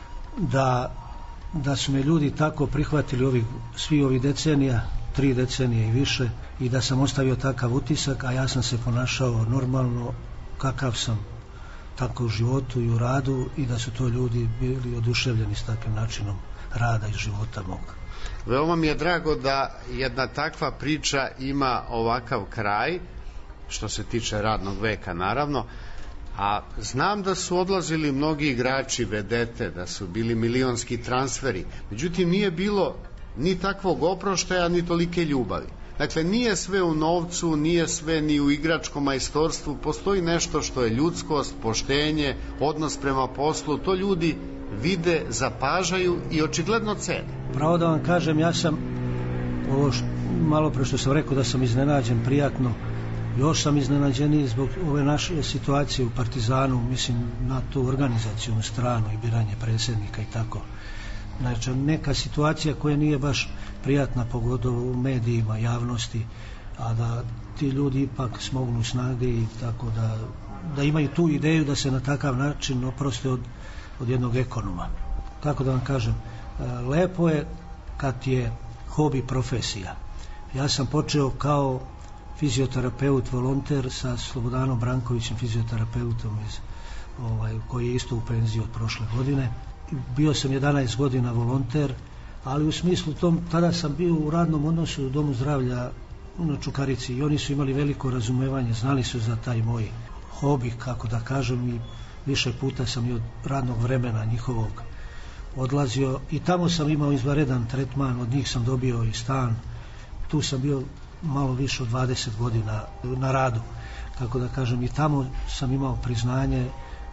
da, da su me ljudi tako prihvatili ovih, svi ovih decenija, tri decenije i više, i da sam ostavio takav utisak, a ja sam se ponašao normalno kakav sam, tako u životu i u radu, i da su to ljudi bili oduševljeni s takvim načinom rada i života mog. Veoma mi je drago da jedna takva priča ima ovakav kraj, što se tiče radnog veka naravno, a znam da su odlazili mnogi igrači, vedete, da su bili milionski transferi, međutim nije bilo ni takvog oproštaja, ni tolike ljubavi. Dakle, nije sve u novcu, nije sve ni u igračkom majstorstvu, postoji nešto što je ljudskost, poštenje, odnos prema poslu, to ljudi vide, zapažaju i očigledno cene. Pravo da vam kažem, ja sam, ovo š, malo pre što sam rekao da sam iznenađen prijatno, još sam iznenađeniji zbog ove naše situacije u Partizanu, mislim na tu organizacijonu stranu i biranje predsjednika i tako. Znači, neka situacija koja nije baš prijatna, pogotovo u medijima, javnosti, a da ti ljudi ipak smognu snage i tako da, da imaju tu ideju da se na takav način oproste od, od jednog ekonoma. Kako da vam kažem, lepo je kad je hobi profesija. Ja sam počeo kao fizioterapeut, volonter sa Slobodanom Brankovićem, fizioterapeutom iz, ovaj, koji je isto u penziji od prošle godine. Bio sam jedanaest godina volonter, ali u smislu tom, tada sam bio u radnom odnosu u Domu zdravlja na Čukarici i oni su imali veliko razumevanje, znali su za taj moj hobi, kako da kažem, i više puta sam i od radnog vremena njihovog odlazio i tamo sam imao izvanredan tretman, od njih sam dobio i stan, tu sam bio malo više od dvadeset godina na radu, kako da kažem, i tamo sam imao priznanje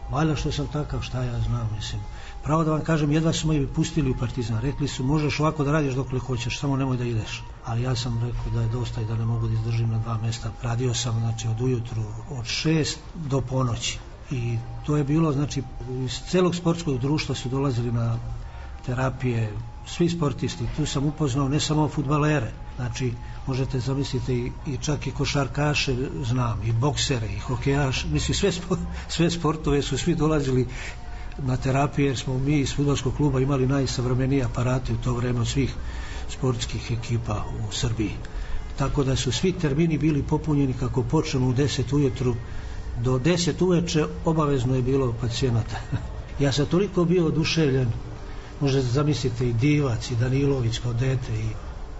Valjda što sam takav, šta ja znam, mislim. Pravo da vam kažem, jedva su me pustili u Partizan. Rekli su, možeš ovako da radiš dokle hoćeš, samo nemoj da ideš. Ali ja sam rekao da je dosta i da ne mogu da izdržim na dva mjesta. Radio sam, znači, od ujutru, od šest do ponoći. I to je bilo, znači, iz celog sportskog društva su dolazili na terapije, svi sportisti. Tu sam upoznao ne samo fudbalere, znači, možete zamisliti i, i čak i košarkaše znam, i boksere, i hokejaše, mislim, sve, sport, sve sportove su svi dolazili na terapije, jer smo mi iz fudbalskog kluba imali najsavremenije aparate u to vreme od svih sportskih ekipa u Srbiji. Tako da su svi termini bili popunjeni kako počnemo u deset ujutru, do deset uveče obavezno je bilo pacijenata. Ja sam toliko bio oduševljen, možete zamisliti i Divac, i Danilović kao dete, i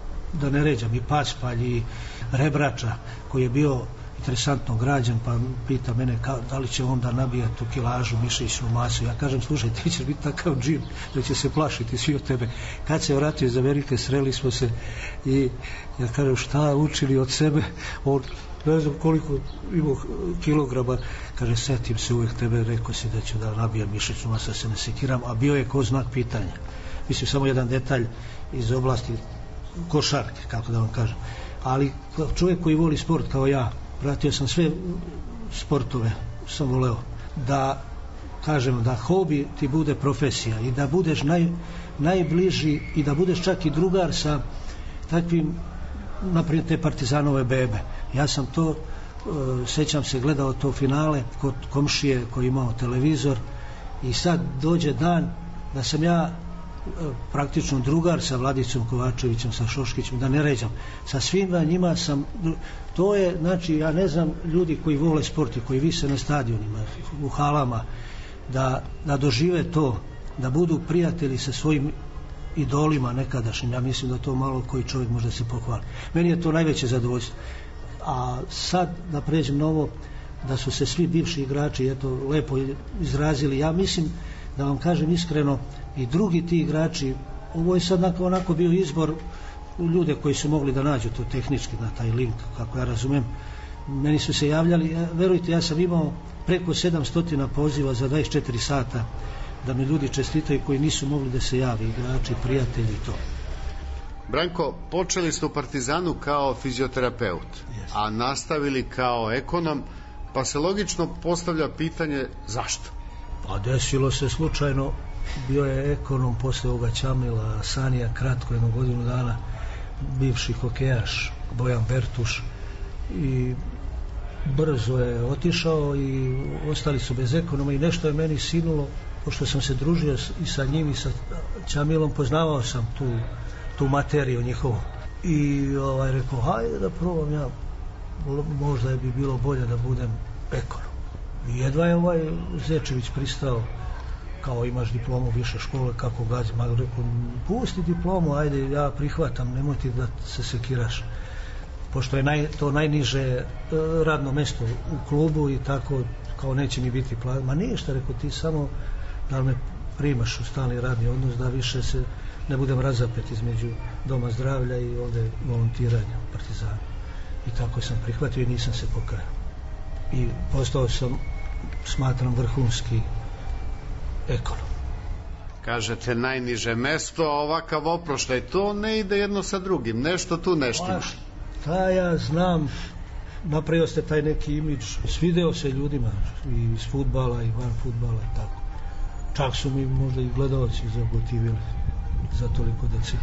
da ne ređam, i Paspalj, i Rebrača, koji je bio interesantno građan, pa pita mene ka, da li će onda nabijati tu kilažu, mišićnu masu. Ja kažem, slušaj, ti ćeš biti takav džim da će se plašiti svi od tebe. Kad se vratio iz Amerike, sreli smo se i ja kažem, šta učili od sebe, od ne znam koliko imao kilograma, kaže, setim se uvijek tebe, rekao si da ću da nabijam mišićnu masu, da se ne sekiram, a bio je ko znak pitanja. Mislim, samo jedan detalj iz oblasti košarke, kako da vam kažem. Ali čovjek koji voli sport kao ja, pratio sam sve sportove, sam voleo da kažem da hobi ti bude profesija i da budeš naj, najbliži i da budeš čak i drugar sa takvim, naprijed te Partizanove bebe. Ja sam to, uh, sećam se, gledao to finale kod komšije koji imao televizor i sad dođe dan da sam ja praktično drugar sa Vladicom Kovačevićem, sa Šoškićem, da ne ređam, sa svima njima sam, to je, znači, ja ne znam, ljudi koji vole sport i koji vise na stadionima, u halama, da, da dožive to, da budu prijatelji sa svojim idolima nekadašnjim, ja mislim da to malo koji čovjek može se pohvali. Meni je to najveće zadovoljstvo. A sad da pređem na ovo, da su se svi bivši igrači, eto, lepo izrazili, ja mislim, da vam kažem iskreno, i drugi ti igrači, ovo je sad onako, onako bio izbor ljude koji su mogli da nađu to tehnički na taj link, kako ja razumem. Meni su se javljali, verujte, ja sam imao preko sedamsto poziva za dvadeset četiri sata da mi ljudi čestitaju koji nisu mogli da se javi, igrači, prijatelji i to. Branko, počeli ste u Partizanu kao fizioterapeut, yes, a nastavili kao ekonom, pa se logično postavlja pitanje zašto? Pa desilo se slučajno, bio je ekonom posle ovoga Ćamila, Sanija kratko, jednu godinu dana, bivši hokejaš Bojan Bertuš, i brzo je otišao i ostali su bez ekonoma i nešto je meni sinulo, pošto sam se družio i sa njim i sa Ćamilom, poznavao sam tu, tu materiju njihovu i ovaj, rekao, hajde da probam ja, možda je bi bilo bolje da budem ekonom. I jedva je ovaj Zečević pristao, kao imaš diplomu više škole, kako gazi, ma rekao, pusti diplomu, ajde, ja prihvatam, nemoj ti da se sekiraš. Pošto je naj, to najniže e, radno mesto u klubu i tako, kao neće mi biti plan. Ma ništa, rekao, ti samo da me primaš u stalni radni odnos, da više se ne budem razapet između doma zdravlja i ovde volontiranja u Partizanu. I tako sam prihvatio i nisam se pokajao. I postao sam, smatram, vrhunski ekonom. Kažete najniže mesto, a ovakav oproštaj, to ne ide jedno sa drugim, nešto tu neštima. Ta ja znam, napravio ste taj neki imidž, svideo se ljudima i iz fudbala i van fudbala i tako. Čak su mi možda i gledalci zagotivili za toliko deci.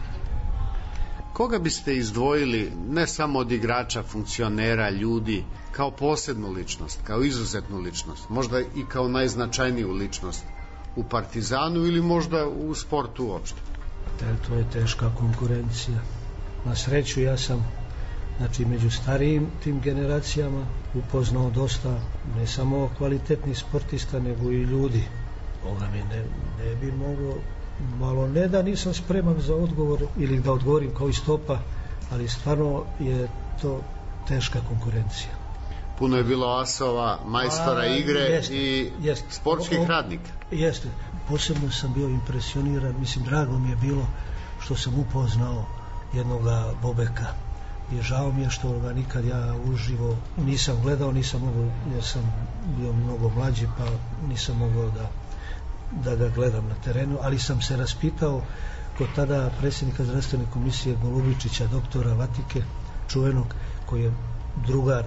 Koga biste izdvojili, ne samo od igrača, funkcionera, ljudi, kao posebnu ličnost, kao izuzetnu ličnost, možda i kao najznačajniju ličnost u Partizanu ili možda u sportu uopšte? Te, to je teška konkurencija. Na sreću ja sam, znači, među starijim tim generacijama upoznao dosta, ne samo kvalitetnih sportista, nego i ljudi. Ovoga mi ne, ne bi moglo, malo ne da nisam spreman za odgovor ili da odgovorim kao i Stopa, ali stvarno je to teška konkurencija. Puno je bilo asova, majstora A, igre jeste, i jeste. sportskih o, radnika. Jeste. Posebno sam bio impresioniran, mislim, drago mi je bilo što sam upoznao jednoga Bobeka, i žao mi je što ga nikad ja uživo nisam gledao, nisam mogao, jer sam bio mnogo mlađi, pa nisam mogao da, da ga gledam na terenu, ali sam se raspitao kod tada predsjednika zdravstvene komisije Golubičića, doktora Vatike, čuvenog, koji je drugar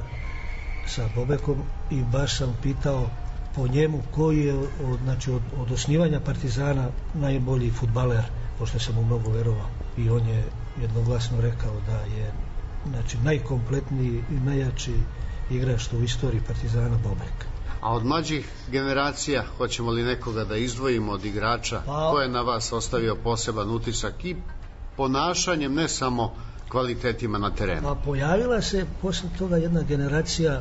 sa Bobekom, i baš sam pitao po njemu koji je od, znači od, od osnivanja Partizana najbolji fudbaler, pošto sam mu mnogo verovao, i on je jednoglasno rekao da je, znači, najkompletniji i najjači igrač u istoriji Partizana Bobek. A od mlađih generacija, hoćemo li nekoga da izdvojimo od igrača? Pa, ko je na vas ostavio poseban utisak i ponašanjem, ne samo kvalitetima na terenu? Pa pojavila se posle toga jedna generacija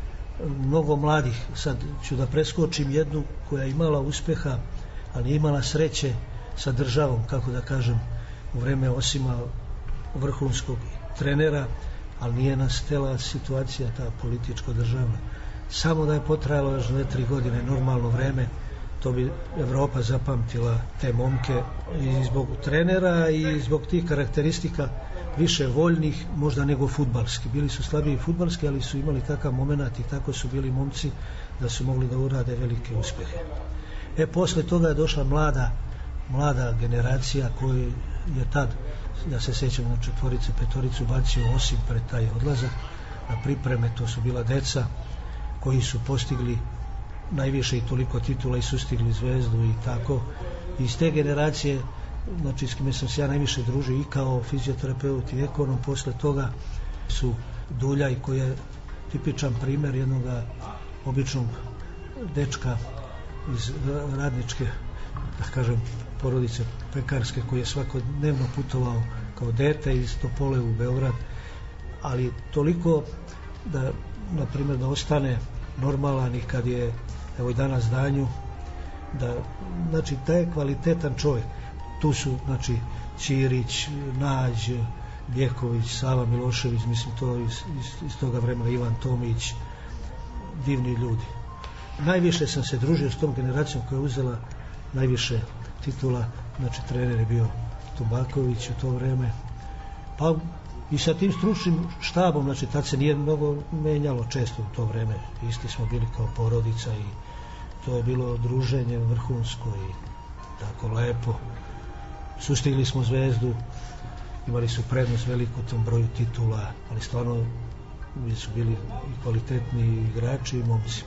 mnogo mladih. Sad ću da preskočim jednu koja je imala uspeha, ali nije imala sreće sa državom, kako da kažem, u vreme Osima, vrhunskog trenera, ali nije nas tela situacija ta političko državna. Samo da je potrajalo još dve, tri godine normalno vreme, to bi Evropa zapamtila te momke, i zbog trenera i zbog tih karakteristika više voljnih možda nego fudbalski. Bili su slabiji fudbalski, ali su imali takav moment i tako su bili momci da su mogli da urade velike uspehe. E, posle toga je došla mlada mlada generacija koji je tad, ja se sjećam, na četvorice, petoricu bacio Osim pred taj odlazak na pripreme. To su bila deca koji su postigli najviše i toliko titula i sustigli Zvezdu i tako. I iz te generacije, znači s kime sam se ja najviše družio i kao fizioterapeut i ekonom, posle toga su Duljaj, koji je tipičan primjer jednog običnog dečka iz radničke, da kažem, porodice pekarske, koji je svakodnevno putovao kao dete iz Topole u Beograd, ali toliko da, na primjer, da ostane normalan, i kad je, evo i danas danju, da, znači, taj je kvalitetan čovjek. Tu su, znači, Ćirić, Nađ, Bjeković, Sava Milošević, mislim, to iz, iz, iz toga vremena, Ivan Tomić, divni ljudi. Najviše sam se družio s tom generacijom koja je uzela najviše titula, znači trener je bio Tumbaković u to vreme, pa i sa tim stručnim štabom, znači tad se nije mnogo menjalo često u to vreme, isti smo bili kao porodica i to je bilo druženje vrhunsko i tako lepo. Sustigli smo Zvezdu, imali su prednost veliku u tom broju titula, ali stvarno su bili i kvalitetni igrači i momci.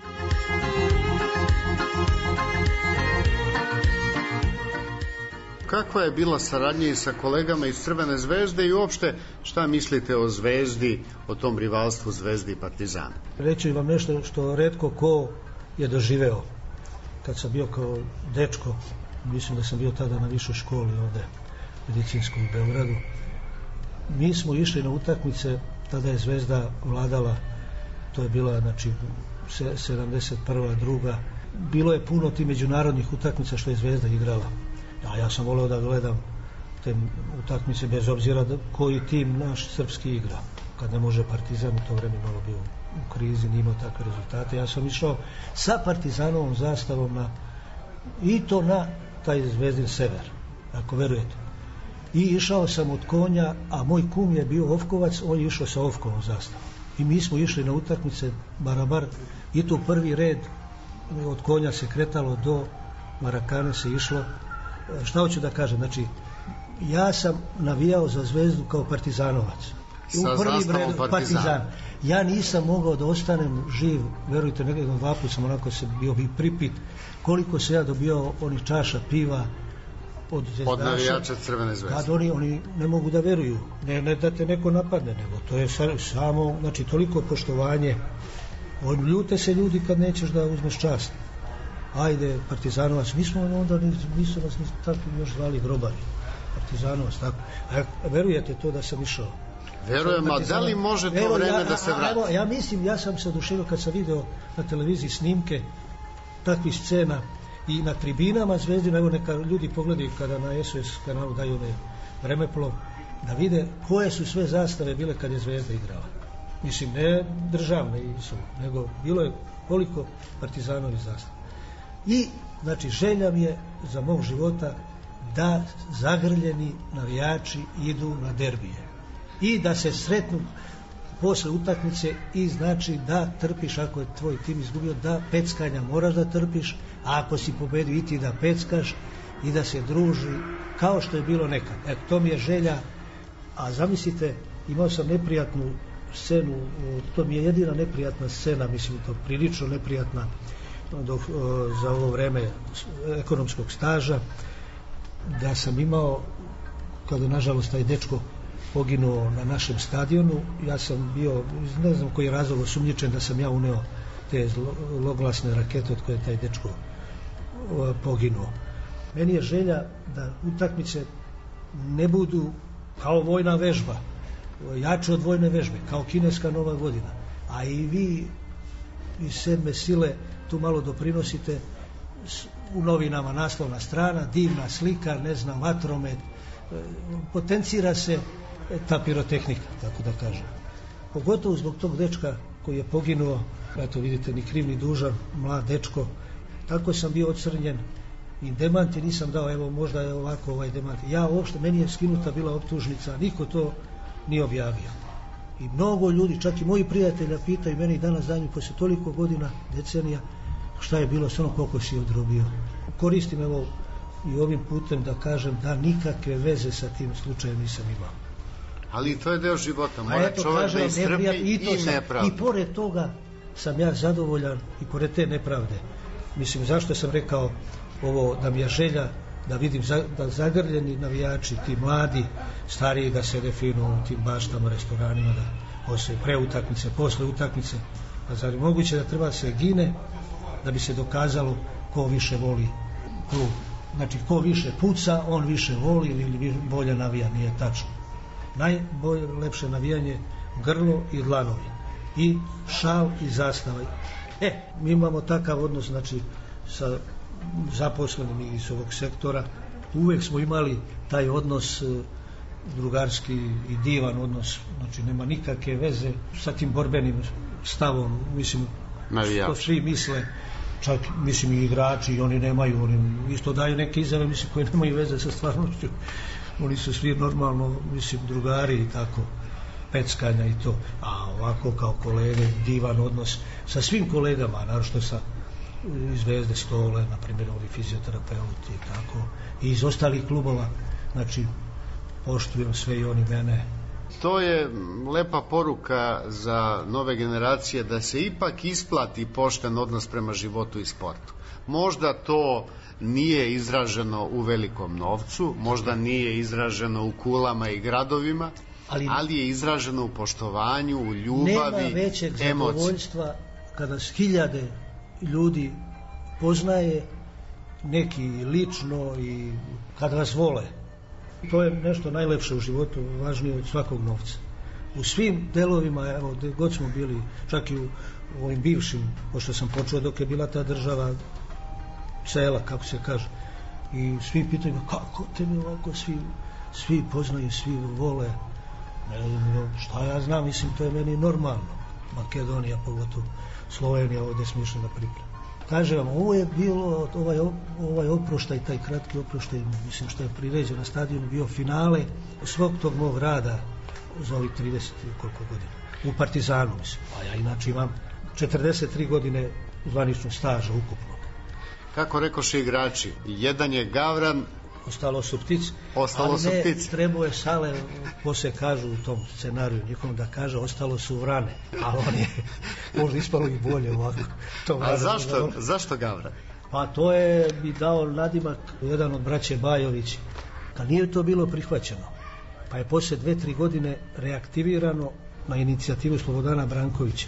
Kakva je bila saradnja i sa kolegama iz Crvene zvezde i uopšte šta mislite o Zvezdi, o tom rivalstvu Zvezde i Partizana? Reći vam nešto što retko ko je doživeo. Kad sam bio kao dečko, mislim da sam bio tada na višoj školi ovde medicinskoj u Beogradu, mi smo išli na utakmice, tada je Zvezda vladala, to je bila, znači, sedamdeset prva druga, bilo je puno tih međunarodnih utakmica što je Zvezda igrala. Ja, ja sam voleo da gledam te utakmice bez obzira da koji tim naš srpski igra. Kad ne može Partizan, u to vreme malo bio u krizi, nije imao takve rezultate. Ja sam išao sa Partizanovom zastavom na, i to na taj Zvezdin sever, ako verujete. I išao sam od konja, a moj kum je bio Ovkovac, on je išao sa Ovkovom zastavom. I mi smo išli na utakmice barabar, i tu prvi red od konja se kretalo do Marakane se išlo. Šta hoću da kažem, znači ja sam navijao za Zvezdu kao partizanovac. Sa zastavom Partizan. Partizan. Ja nisam mogao da ostanem živ, verujte, nekako dva put sam onako se bio bi pripit koliko se ja dobio onih čaša piva od zvezdaša. Od navijača Crvene zvezde. Kad oni, oni ne mogu da veruju, ne, ne da te neko napadne, nego to je samo, znači, toliko poštovanje. On, ljute se ljudi kad nećeš da uzmeš čast. Ajde, Partizanovac, mi smo onda, nisu nas tako još zvali grobari. Partizanovac, tako. A verujete to da sam išao? Verujem, a da li može to evo, vreme ja, da se vrati? Evo, ja mislim, ja sam se oduševio kad sam video na televiziji snimke takvih scena i na tribinama Zvezdina, evo neka ljudi pogledaju kada na S O S kanalu daju one vremeplov, da vide koje su sve zastave bile kad je Zvezda igrala. Mislim, ne državne, nego bilo je koliko Partizanovi zastava. I, znači, želja mi je za mog života da zagrljeni navijači idu na derbije. i da se sretnu posle utakmice i znači da trpiš ako je tvoj tim izgubio, da peckanja moraš da trpiš, a ako si pobedio i ti da peckaš i da se druži kao što je bilo nekad. Eto, to mi je želja, a zamislite, imao sam neprijatnu scenu, to mi je jedina neprijatna scena, mislim to prilično neprijatna dok, za ovo vreme ekonomskog staža, da sam imao, kada nažalost taj dečko poginuo na našem stadionu, ja sam bio, ne znam koji je razlog, osumnjičen da sam ja uneo te zloglasne rakete od koje je taj dečko poginuo. Meni je želja da utakmice ne budu kao vojna vežba, jače od vojne vežbe, kao kineska nova godina, a i vi iz sedme sile tu malo doprinosite, u novinama naslovna strana, divna slika, ne znam, vatromet, potencira se ta pirotehnika, tako da kažem. Pogotovo zbog tog dečka koji je poginuo, eto vidite, ni kriv ni dužan, mlad dečko, tako sam bio ocrnjen i demanti nisam dao, evo možda je ovako ovaj demanti. Ja uopšte, meni je skinuta bila optužnica, niko to nije objavio. I mnogo ljudi, čak i moji prijatelja pitaju meni danas danju posle toliko godina, decenija, šta je bilo s onom, koliko si odrobio. Koristim evo i ovim putem da kažem da nikakve veze sa tim slučajem nisam imao. Ali to je deo života, mora čovjek da istrpi i, i nepravda. I pored toga sam ja zadovoljan i pored te nepravde. Mislim, zašto sam rekao ovo, da mi je želja da vidim za, da zagrljeni navijači, ti mladi, stariji da se definu u tim baštama, restoranima, da osje pre utakmice, posle utakmice, a zar je moguće da treba se gine da bi se dokazalo ko više voli klub. Znači, ko više puca, on više voli ili bolje navija, nije tačno. Najbolje, lepše navijanje grlo i dlanovi. I šal i zastava. E, mi imamo takav odnos, znači, sa zaposlenim iz ovog sektora. Uvek smo imali taj odnos drugarski i divan odnos. Znači, nema nikakve veze sa tim borbenim stavom, mislim, što svi misle. Čak, mislim, i igrači, i oni nemaju, oni isto daju neke izjave, mislim, koje nemaju veze sa stvarnošću. Oni su svi normalno, mislim, drugari i tako, peckanja i to. A ovako, kao kolege, divan odnos sa svim kolegama, naročito sa iz Zvezde, Stole, na primjer, ovi fizioterapeuti i tako, i iz ostalih klubova, znači, poštujem sve i oni mene. To je lepa poruka za nove generacije da se ipak isplati pošten odnos prema životu i sportu. Možda to nije izraženo u velikom novcu, možda nije izraženo u kulama i gradovima, ali, ali je izraženo u poštovanju, u ljubavi, emociji. Nema većeg zadovoljstva kada s hiljade ljudi poznaje neki lično i kada vas vole. To je nešto najlepše u životu, važnije od svakog novca. U svim delovima, evo, gde god smo bili, čak i u, u ovim bivšim, pošto sam počeo dok je bila ta država cela, kako se kaže, i svi pitaju, kako te mi ovako svi, svi poznaju, svi vole, ne, šta ja znam, mislim, to je meni normalno. Makedonija, pogotovo Slovenija, ovdje smišljena priprema. Kažem vam, ovo je bilo, ovaj, ovaj oproštaj, taj kratki oproštaj, mislim što je priređen na stadionu, bio finale svog tog mog rada za ovih trideset koliko godina. U Partizanu, mislim. A ja inače imam četrdeset tri godine zvaničnog staža ukupno. Kako rekoše igrači, jedan je Gavran, ostalo su ptice, ostalo su ali ne, ptice. Trebao je Sale, poslije kažu u tom scenariju njihovom da kaže, ostalo su vrane, ali on je možda ispalo i bolje ovako. To A zašto, on... zašto Gavran? Pa to je mi dao nadimak jedan od braće Bajović, kad nije to bilo prihvaćeno, pa je poslije dve, tri godine reaktivirano na inicijativu Slobodana Brankovića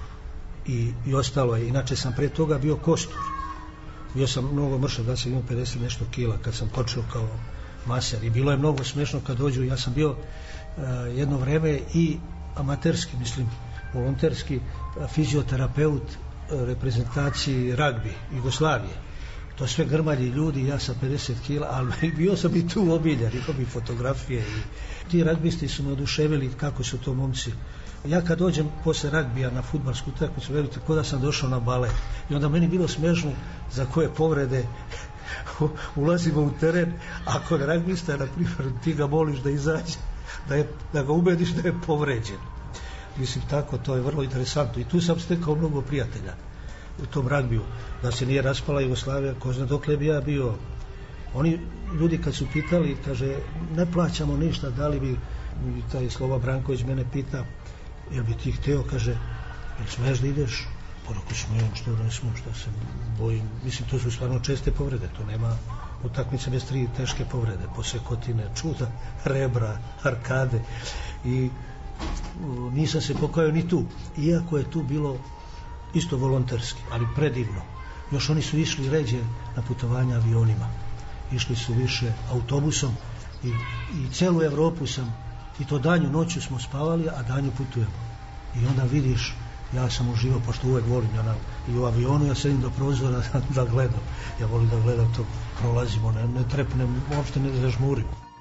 i, i ostalo je, inače sam pre toga bio kostur. Bio sam mnogo mršav, da sam imao pedeset nešto kila kad sam počeo kao maser i bilo je mnogo smešno kad dođu, ja sam bio uh, jedno vreme i amaterski, mislim, volonterski uh, fizioterapeut uh, reprezentaciji ragbi Jugoslavije. To sve grmalji ljudi, ja sam pedeset kila, ali bio sam i tu obiljan, imao bi fotografije i ti ragbisti su me oduševili kako su to momci. Ja kad dođem posle ragbija na fudbalsku utakmicu, verujte, ko da sam došao na balet. I onda meni bilo smešno za koje povrede ulazimo u teren, ako je ragbista, na primjer, ti ga moliš da izađe, da, je, da ga ubediš da je povređen. Mislim, tako, to je vrlo interesantno. I tu sam stekao mnogo prijatelja u tom ragbiju. Da se nije raspala Jugoslavija, ko zna dokle bi ja bio. Oni ljudi kad su pitali, kaže, ne plaćamo ništa, da li bi, i taj Slova Branković mene pita, jel bi ti hteo, kaže, jel smeš da ideš? Porako smijem, što ne smijem, što se bojim. Mislim, to su stvarno česte povrede, to nema, utakmice bez tri teške povrede, posekotine, čuda, rebra, arkade. I o, nisam se pokajao ni tu, iako je tu bilo isto volonterski, ali predivno. Još oni su išli ređe na putovanja avionima, išli su više autobusom i, i celu Evropu sam, i to danju noću smo spavali, a danju putujemo. I onda vidiš, ja sam uživao, pošto uvek volim, ja na, i u avionu ja sedim do prozora da, da gledam. Ja volim da gledam to, prolazimo, ne, ne trepnem, uopšte ne zažmurim.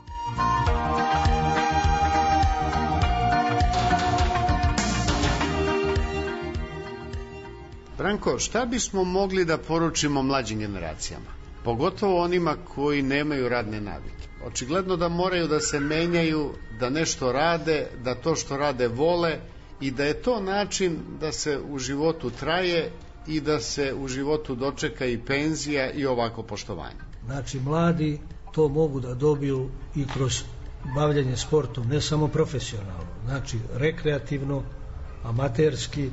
Branko, šta bismo mogli da poručimo mlađim generacijama? Pogotovo onima koji nemaju radne navike. Očigledno da moraju da se menjaju, da nešto rade, da to što rade vole i da je to način da se u životu traje i da se u životu dočeka i penzija i ovako poštovanje. Znači, mladi to mogu da dobiju i kroz bavljanje sportom, ne samo profesionalno, znači rekreativno, amaterski.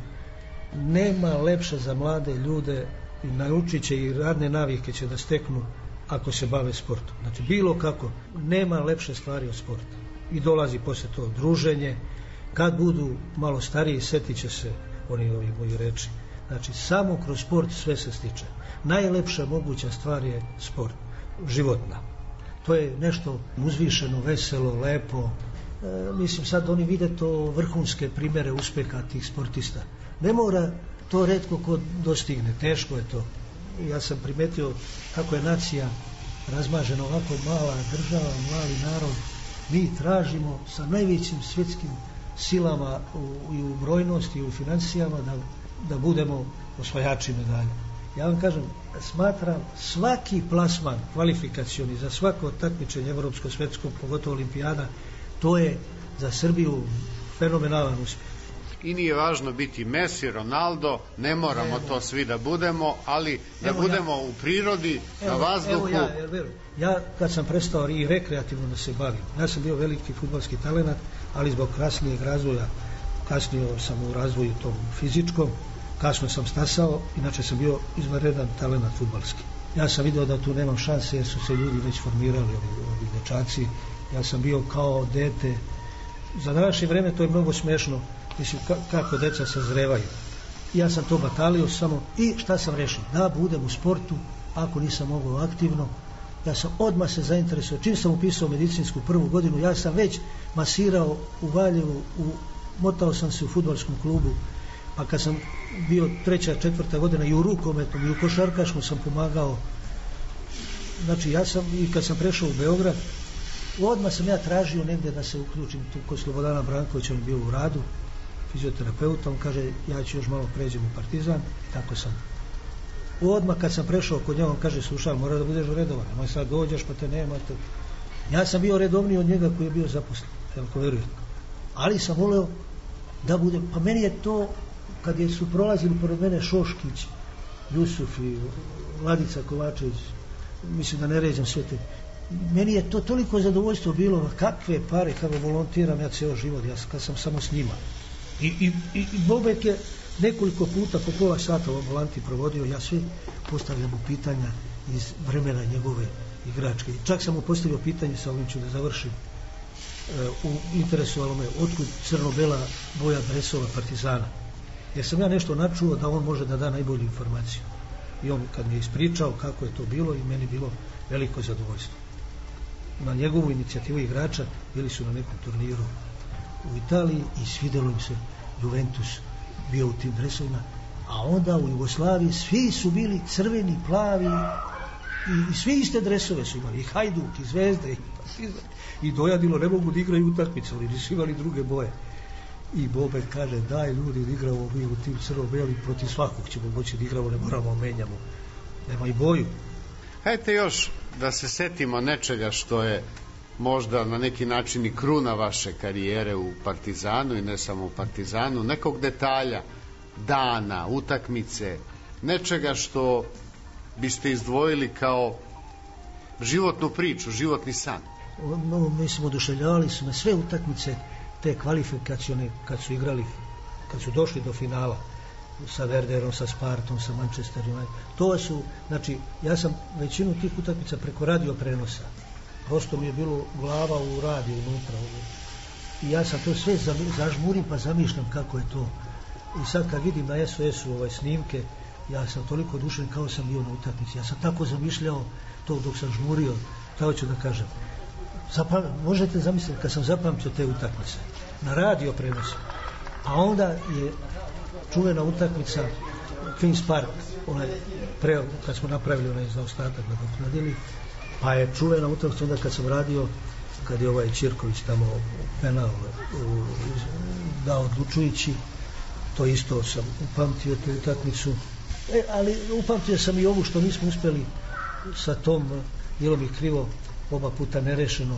Nema lepše za mlade ljude i naučit će i radne navike će da steknu ako se bave sportom. Znači, bilo kako, nema lepše stvari od sporta. I dolazi posle to druženje. Kad budu malo stariji, setit će se oni ovi moji reči. Znači, samo kroz sport sve se stiče. Najlepša moguća stvar je sport, životna. To je nešto uzvišeno, veselo, lepo. E, mislim, sad oni vide to vrhunske primere uspeha tih sportista. Ne mora, to retko ko dostigne, teško je to. Ja sam primetio kako je nacija razmažena, ovako mala država, mali narod. Mi tražimo sa najvećim svjetskim silama u, i u brojnosti i u financijama da, da budemo osvajači medalje. Ja vam kažem, smatram svaki plasman kvalifikacioni za svako takmičenje evropsko, svetsko, pogotovo olimpijada, to je za Srbiju fenomenalan uspjeh. I nije važno biti Messi, Ronaldo, ne moramo evo, to svi da budemo, ali da evo, budemo ja, u prirodi, evo, na vazduhu. Evo ja, evo, ja kad sam prestao i rekreativno da se bavim, ja sam bio veliki fudbalski talenat, ali zbog kasnijeg razvoja, kasnije sam u razvoju tom fizičkom, kasno sam stasao, inače sam bio izvanredan talenat fudbalski. Ja sam video da tu nemam šanse jer su se ljudi već formirali, ovi, ovi dečaci. Ja sam bio kao dete. Za današnje vreme to je mnogo smešno, mislim kako deca sazrevaju. Ja sam to batalio samo i šta sam rešio? Da budem u sportu, ako nisam mogao aktivno. Ja sam odmah se zainteresovao. Čim sam upisao medicinsku prvu godinu, ja sam već masirao u Valjevu, u, motao sam se u fudbalskom klubu, pa kad sam bio treća, četvrta godina i u rukometnom i u košarkaškom sam pomagao. Znači ja sam, i kad sam prešao u Beograd, odmah sam ja tražio negde da se uključim tu kod Slobodana Brankovića, on je bio u radu, fizioterapeuta, on kaže ja ću još malo pređem u Partizan, tako sam. Odmah kad sam prešao kod njega, on kaže slušaj, mora da budeš redovan, moj sad dođeš pa te nema. Te... Ja sam bio redovniji od njega koji je bio zaposlen, ako verujete. Ali sam voleo da budem, pa meni je to, kad je su prolazili pored mene Šoškić, Jusuf i Vladica Kovačević, mislim da ne ređam sve te, meni je to toliko zadovoljstvo bilo, kakve pare, kako volontiram ja ceo život, ja kad sam samo s njima. I, i, i Bobek je nekoliko puta po pola sata u ambulanti provodio, ja sve postavljam mu pitanja iz vremena njegove igračke. Čak sam mu postavio pitanje, sa ovim ću da završim, u interesovalo me otkud crno-bela boja dresova Partizana. Jer sam ja nešto načuo da on može da da najbolju informaciju. I on kad mi je ispričao kako je to bilo, i meni bilo veliko zadovoljstvo. Na njegovu inicijativu igrača bili su na nekom turniru u Italiji i svidelo im se Juventus bio u tim dresovima, a onda u Jugoslaviji svi su bili crveni, plavi i, i svi iste dresove su imali, i Hajduk, i Zvezda, i, i dojadilo, ne mogu da igraju utakmice, ali nisu imali druge boje. I Bobek kaže, daj ljudi da igramo mi u tim crno-beli, protiv svakog ćemo moći da igramo, ne moramo menjamo, nema i boju. Hajde još da se setimo nečega što je možda na neki način i kruna vaše karijere u Partizanu i ne samo u Partizanu, nekog detalja, dana, utakmice, nečega što biste izdvojili kao životnu priču, životni san? No, mislim, oduševljavali su me sve utakmice, te kvalifikacione, kad su igrali, kad su došli do finala, sa Werderom, sa Spartom, sa Manchester United. To su, znači, ja sam većinu tih utakmica preko radio prenosa. Prosto mi je bilo glava u radiju unutra. I ja sam to sve zažmurim pa zamišljam kako je to. I sad kad vidim na S O S-u ovaj snimke, ja sam toliko oduševljen kao sam bio na utakmici. Ja sam tako zamišljao to dok sam žmurio, tako ću da kažem. Zapam, možete zamisliti kad sam zapamtio te utakmice na radio prenosu. A onda je čuvena utakmica Queen's Park, onaj pre, kad smo napravili onaj zaostatak da nadoknadili, pa je čuvena utakmica onda kad sam radio, kad je ovaj Ćirković tamo penal u, dao odlučujući, to isto sam upamtio tu utakmicu. E, ali upamtio sam i ovu što nismo uspjeli sa tom, bilo mi krivo, oba puta nerešeno,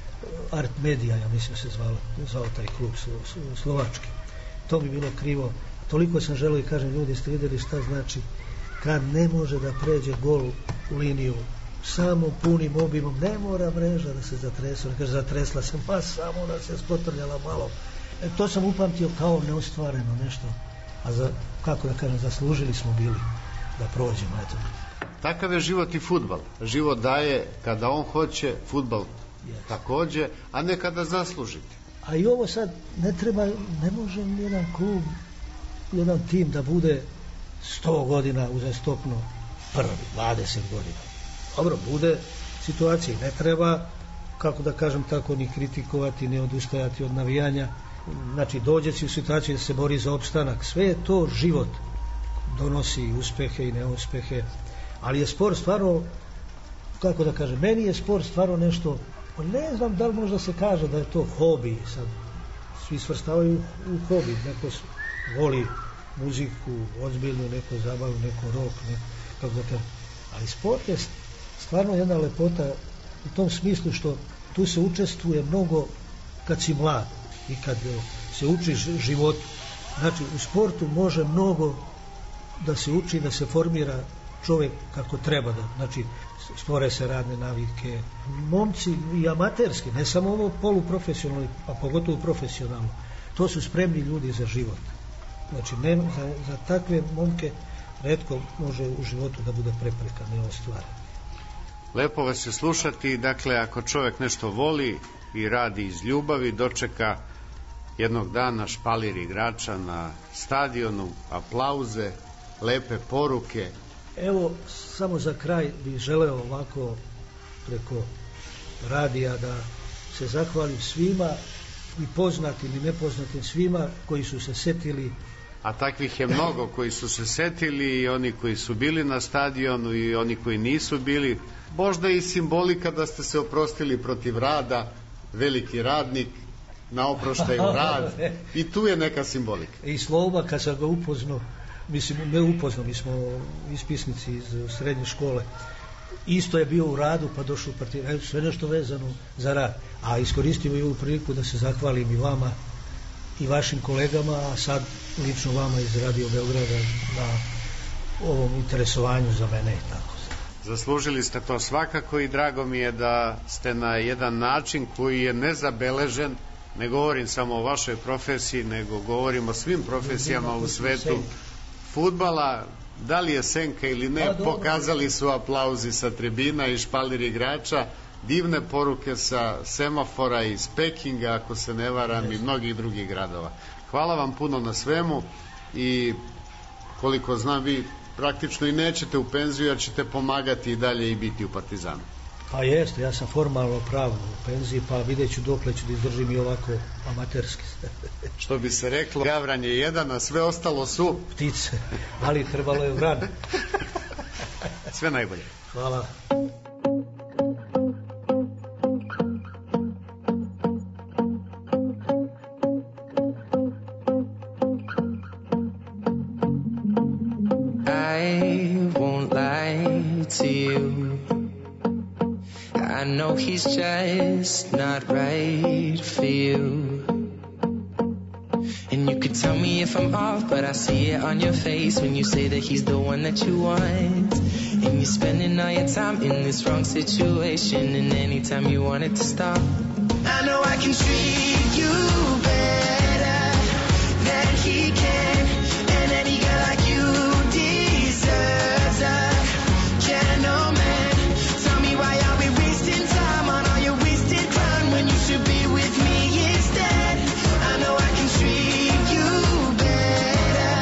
Art Media, ja mislim se zvalo, zvao taj klub slovački. To mi bilo krivo. Toliko sam želeo i kažem, ljudi, ste vidjeli šta znači kad ne može da pređe gol u liniju samo punim obimom, ne mora mreža da se zatresla, kaže zatresla se, pa samo da se spotrljala malo. E, to sam upamtio kao neostvareno nešto, a za, kako da kažem, zaslužili smo bili da prođemo, eto. Takav je život i fudbal. Život daje kada on hoće, fudbal yes. takođe, a ne kada zaslužite. A i ovo sad ne treba, ne može jedan klub, jedan tim da bude sto godina uzastopno prvi, dvadeset godina. Dobro, bude situacija, ne treba, kako da kažem tako, ni kritikovati, ni odustajati od navijanja. Znači, dođe si u situaciju da se bori za opstanak. Sve je to život. Donosi uspehe i neuspehe. Ali je sport stvarno, kako da kažem, meni je sport stvarno nešto, ne znam da li možda se kaže da je to hobi, sad svi svrstavaju u hobi, neko voli muziku, ozbiljnu, neko zabavu, neko rock, neko, kako da kažem, ali sport je stvarno jedna lepota u tom smislu što tu se učestvuje mnogo kad si mlad i kad se učiš životu. Znači, u sportu može mnogo da se uči, da se formira čovjek kako treba da, znači stvore se radne navike. Momci i amaterski, ne samo ovo poluprofesionalno, a pogotovo profesionalno, to su spremni ljudi za život. Znači, ne, za, za takve momke retko može u životu da bude prepreka, ne ostvari. Lepo vas je slušati, dakle, ako čovjek nešto voli i radi iz ljubavi, dočeka jednog dana špalir igrača na stadionu, aplauze, lepe poruke. Evo, samo za kraj bih želeo ovako preko radija da se zahvalim svima i poznatim i nepoznatim svima koji su se setili. A takvih je mnogo koji su se setili, i oni koji su bili na stadionu i oni koji nisu bili. Možda i simbolika da ste se oprostili protiv rada, veliki radnik, na oproštaju rad, i tu je neka simbolika. I Slova, kad sam ga upoznao, mislim, ne upoznao, mi smo ispisnici iz srednje škole, isto je bio u radu pa došao u partiju, sve nešto vezano za rad. A iskoristimo i ovu priliku da se zahvalim i vama i vašim kolegama, a sad lično vama iz Radio Beograda na ovom interesovanju za mene i tako. Zaslužili ste to svakako i drago mi je da ste na jedan način koji je nezabeležen, ne govorim samo o vašoj profesiji, nego govorim o svim profesijama u svetu fudbala, da li je senka ili ne, pokazali su aplauzi sa tribina i špalir igrača, divne poruke sa semafora iz Pekinga, ako se ne varam, i mnogih drugih gradova. Hvala vam puno na svemu i koliko znam, vi praktično i nećete u penziju, jer ćete pomagati i dalje i biti u Partizanu. Pa jeste, ja sam formalno pravno u penziji, pa vidjet ću dokle ću da izdržim i ovako amaterski. Što bi se reklo, gavran je jedan, a sve ostalo su ptice, ali trebalo je vran. Sve najbolje. Hvala. I won't lie to you. I know know he's just not right for you. And you could tell me if I'm off, but I see it on your face when you say that he's the one that you want. And you're spending all your time in this wrong situation, and anytime you want it to stop, I know I can treat you better than he can. And any girl like you deserves a gentleman. Tell me why are we wasting time on all your wasted crown when you should be with me instead. I know I can treat you better,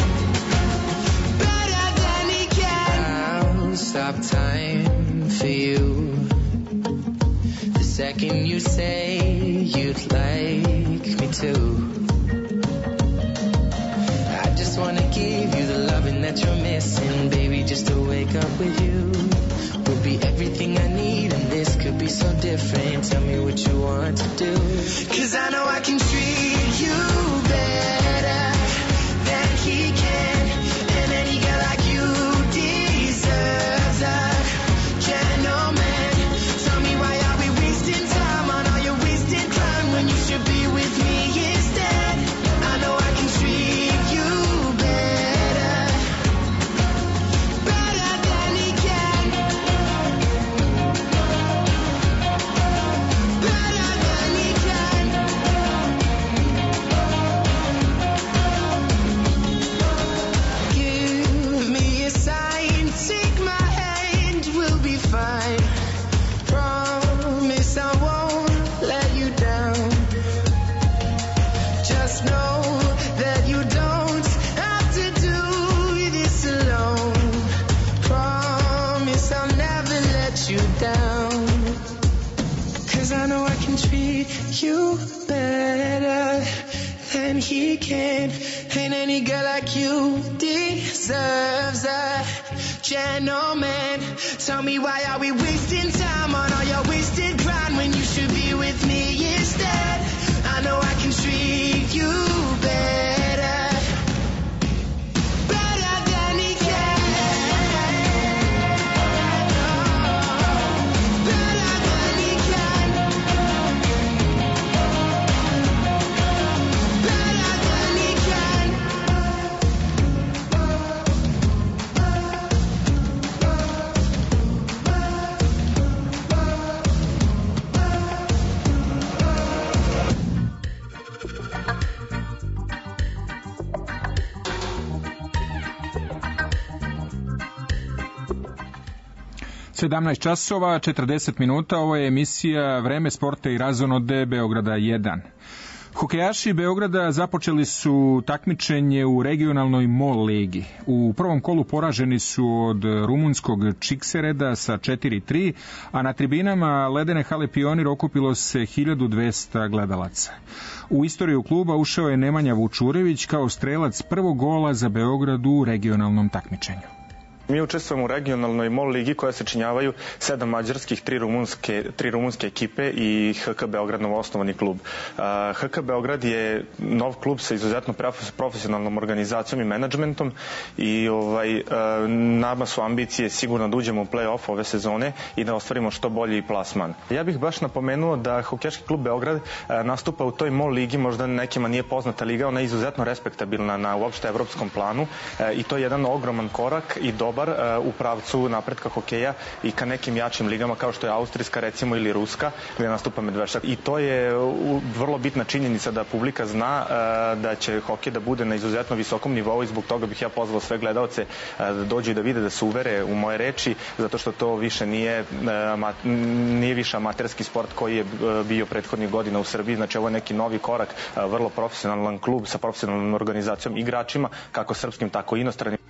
better than he can. I'll stop time for you the second you say you'd like me to. I just wanna give you the loving that you're missing, baby. Just to wake up with you would be everything I need, and this could be so different. Tell me what you want to do, 'cause I know I can treat you better than he can. And any girl like you deserves a gentleman. Tell me why are we wasting time on all your wasted crime when you should be with me instead. I know I can treat you better, better than he can, better than he can. Give me a sign, take my hand, we'll be fine. Promise I won't let you down. Just know that you don't have to do this alone. Promise I'll never let you down. 'Cause I know I can treat you better than he can. And any girl like you deserves a gentleman. Tell me why are we wasting time on all your wasted grind when you should be with me instead. I know I can treat you better, better than he can, better than he can, better than he can. sedamnaest časova četrdeset minuta, ovo je emisija Vreme sporta i razonode Beograda jedan. Hokejaši Beograda započeli su takmičenje u regionalnoj MOL ligi. U prvom kolu poraženi su od rumunskog Čiksereda sa četiri tri, a na tribinama ledene hale Pionir okupilo se hiljadu dvesta gledalaca. U istoriju kluba ušao je Nemanja Vučurević kao strelac prvog gola za Beograd u regionalnom takmičenju. Mi učestvujemo u regionalnoj MOL ligi koja se činjavaju sedam mađarskih, tri rumunske, tri rumunske ekipe i H K Beograd novoosnovani klub. H K Beograd je nov klub sa izuzetno profesionalnom organizacijom i menadžmentom i ovaj, nama su ambicije sigurno da uđemo u play-off ove sezone i da ostvarimo što bolji plasman. Ja bih baš napomenuo da Hokejaški klub Beograd nastupa u toj MOL ligi, možda nekima nije poznata liga, ona je izuzetno respektabilna na uopšte evropskom planu i to je jedan ogroman korak i dobar u pravcu napretka hokeja i ka nekim jačim ligama kao što je austrijska recimo ili ruska gde nastupa Medveščak. I to je vrlo bitna činjenica da publika zna da će hokej da bude na izuzetno visokom nivou i zbog toga bih ja pozvao sve gledaoce da dođu i da vide, da se uvere u moje reči, zato što to više nije, nije više amaterski sport koji je bio prethodnih godina u Srbiji. Znači ovo je neki novi korak, vrlo profesionalan klub sa profesionalnom organizacijom, igračima kako srpskim tako i inostranim.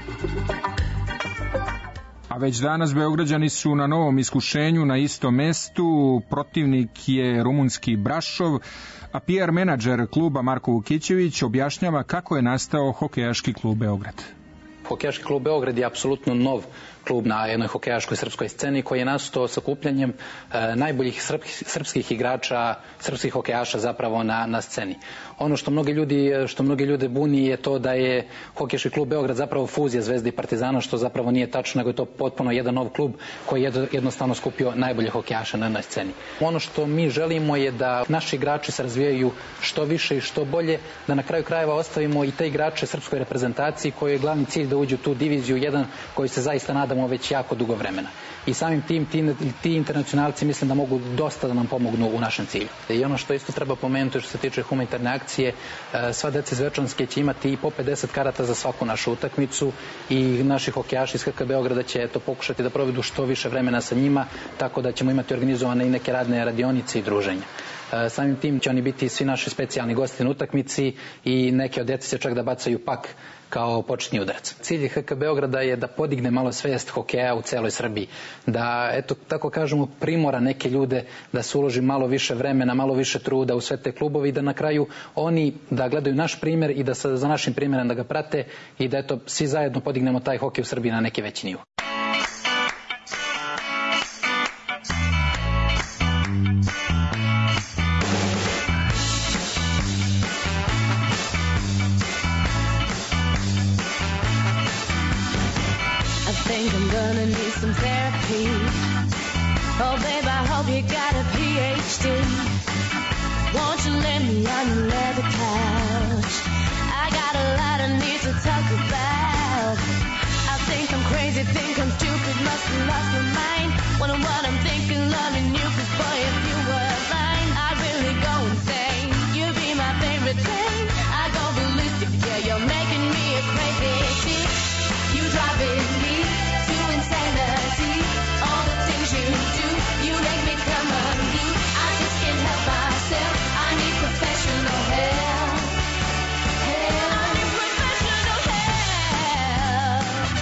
A već danas Beograđani su na novom iskušenju na istom mestu. Protivnik je rumunski Brašov, a P R menadžer kluba Marko Vukićević objašnjava kako je nastao Hokejaški klub Beograd. Hokejaški klub Beograd je apsolutno nov klub na jednoj hokejaškoj srpskoj sceni koji je nastao sakupljanjem najboljih srpskih igrača, srpskih hokejaša zapravo na, na sceni. Ono što mnogi ljudi, što mnogi ljude buni je to da je hokejaški klub Beograd zapravo fuzija Zvezde i Partizana, što zapravo nije tačno, nego je to potpuno jedan nov klub koji je jednostavno skupio najbolje hokejaša na, na sceni. Ono što mi želimo je da naši igrači se razvijaju što više i što bolje, da na kraju krajeva ostavimo i te igrače srpskoj reprezentaciji koji je glavni cilj da uđu u tu diviziju jedan koji se zaista nadamo već jako dugo vremena. I samim tim ti, ti internacionalci mislim da mogu dosta da nam pomognu u našem cilju. I ono što isto treba pomenuti što se tiče humanitarne akcije, sva deca iz Zvečanske će imati i po pedeset karata za svaku našu utakmicu i naši hokejaši iz H K Beograda će to pokušati da provedu što više vremena sa njima, tako da ćemo imati organizovane i neke radne radionice i druženja. Samim tim će oni biti svi naši specijalni gosti na utakmici i neke od djece će čak da bacaju pak kao početni udarac. Cilj H K Beograda je da podigne malo svest hokeja u celoj Srbiji, da, eto, tako kažemo, primora neke ljude da se uloži malo više vremena, malo više truda u sve te klubovi i da na kraju oni da gledaju naš primer i da sa, za našim primjerom da ga prate i da, eto, svi zajedno podignemo taj hokej u Srbiji na neki veći nivo. Some therapy. Oh, babe, I hope you got a P H D. Won't you let me on your leather couch? I got a lot I need to talk about. I think I'm crazy, think I'm stupid, must have lost my mind. When I'm what I'm thinking, loving you, cause boy, if you were mine, I'd really go insane. You'd be my favorite thing. I go ballistic, yeah, you're making me a crazy chick. You driving me to insanity. All the things you do, you make me come undue. I just can't help myself. I need professional help. Help. I need professional help.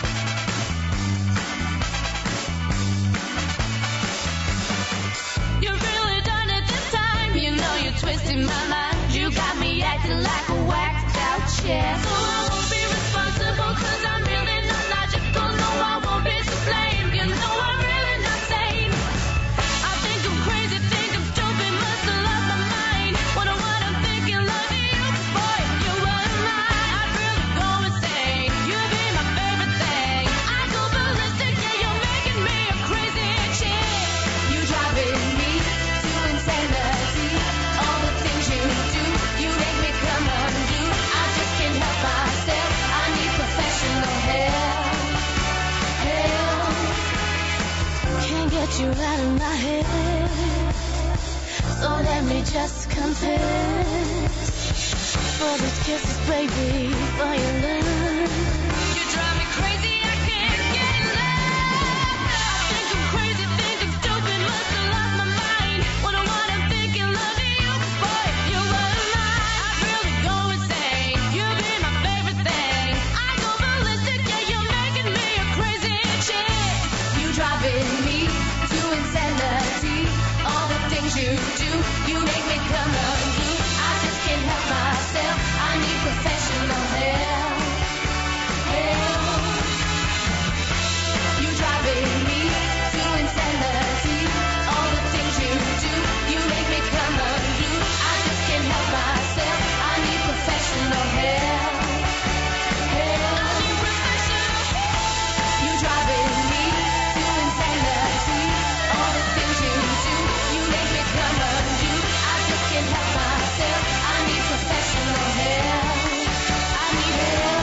You really done it this time. You know you're twisting my mind. You got me acting like a whacked out chair. So I won't be responsible cause I'm really not logical. No, I won't be to blame. You know I'm really not sane. I think I'm crazy, think I'm stupid, must have lost my mind. What I'm, what I'm thinking, loving you, boy, if you were mine, I'd really go insane. You'd be my favorite thing. I go ballistic, yeah, you're making me a crazy chick. You driving me to insanity. All the things you do, you make me come undue. I just can't help myself. I need professional help. Help. Can't get you out of my head. So let me just confess. For these kisses, baby, for your love. You drive me crazy, I can't get enough. I think I'm crazy, think I'm stupid, must have lost my mind. What I'm, what I'm thinking, loving you, boy, if you were mine, I'd really go insane. You'd be my favorite thing. I go ballistic, yeah, you're making me a crazy chick. You driving me to insanity. All the things you do, you make me come undue. I just can't help myself. I need professional help. Help. You driving me to insanity. All the things you do, you make me come undue. I just can't help myself. I need professional help. Help. I need professional help. You driving me to insanity. All the things you do, you make me come undue. I just can't help myself. I need professional help. I need help.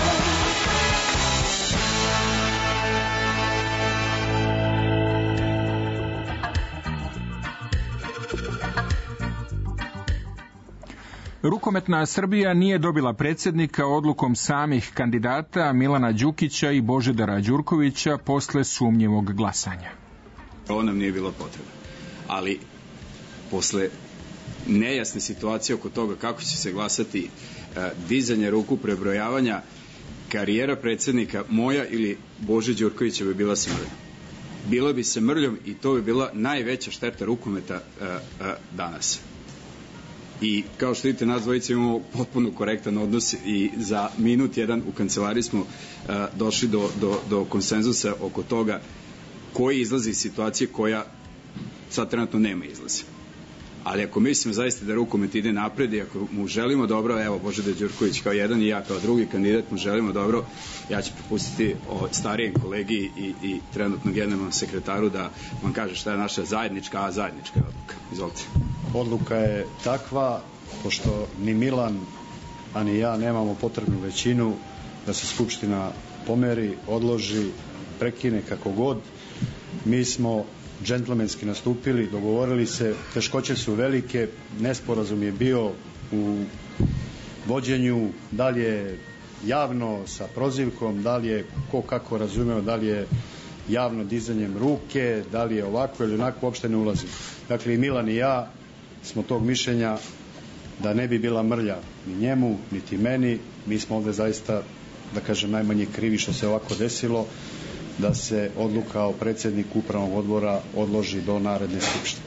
Rukometna Srbija nije dobila predsjednika odlukom samih kandidata Milana Đukića i Božidara Đurkovića posle sumnjivog glasanja. Ovo nam nije bilo potrebno, ali posle nejasne situacije oko toga kako će se glasati, dizanje ruku, prebrojavanja, karijera predsjednika moja ili Bože Đurkovića bi bila smrljom. Bila bi se mrljom i to bi bila najveća šteta rukometa danas. I kao što vidite, nas dvojice imamo potpuno korektan odnos i za minut jedan u kancelariji smo uh, došli do, do, do konsenzusa oko toga koji izlazi iz situacije koja sad trenutno nema izlazi. Ali ako mislimo zaista da rukomet ide napred i ako mu želimo dobro, evo Božidar Đurković kao jedan i ja kao drugi kandidat mu želimo dobro, ja ću propustiti o starijem kolegi i, i trenutnom generalnom sekretaru da vam kaže šta je naša zajednička, a zajednička odluka. Izvolite. Odluka je takva, pošto ni Milan, a ni ja nemamo potrebnu većinu da se Skupština pomeri, odloži, prekine kako god. Mi smo džentlmenski nastupili, dogovorili se, teškoće su velike, nesporazum je bio u vođenju, da li je javno sa prozivkom, da li je ko kako razumeo, da li je javno dizanjem ruke, da li je ovako ili onako, uopšte ne ulazim. Dakle, i Milan i ja smo tog mišljenja da ne bi bila mrlja ni njemu, niti meni. Mi smo ovde zaista, da kažem, najmanje krivi što se ovako desilo, da se odluka o predsjedniku upravnog odbora odloži do naredne skupštine.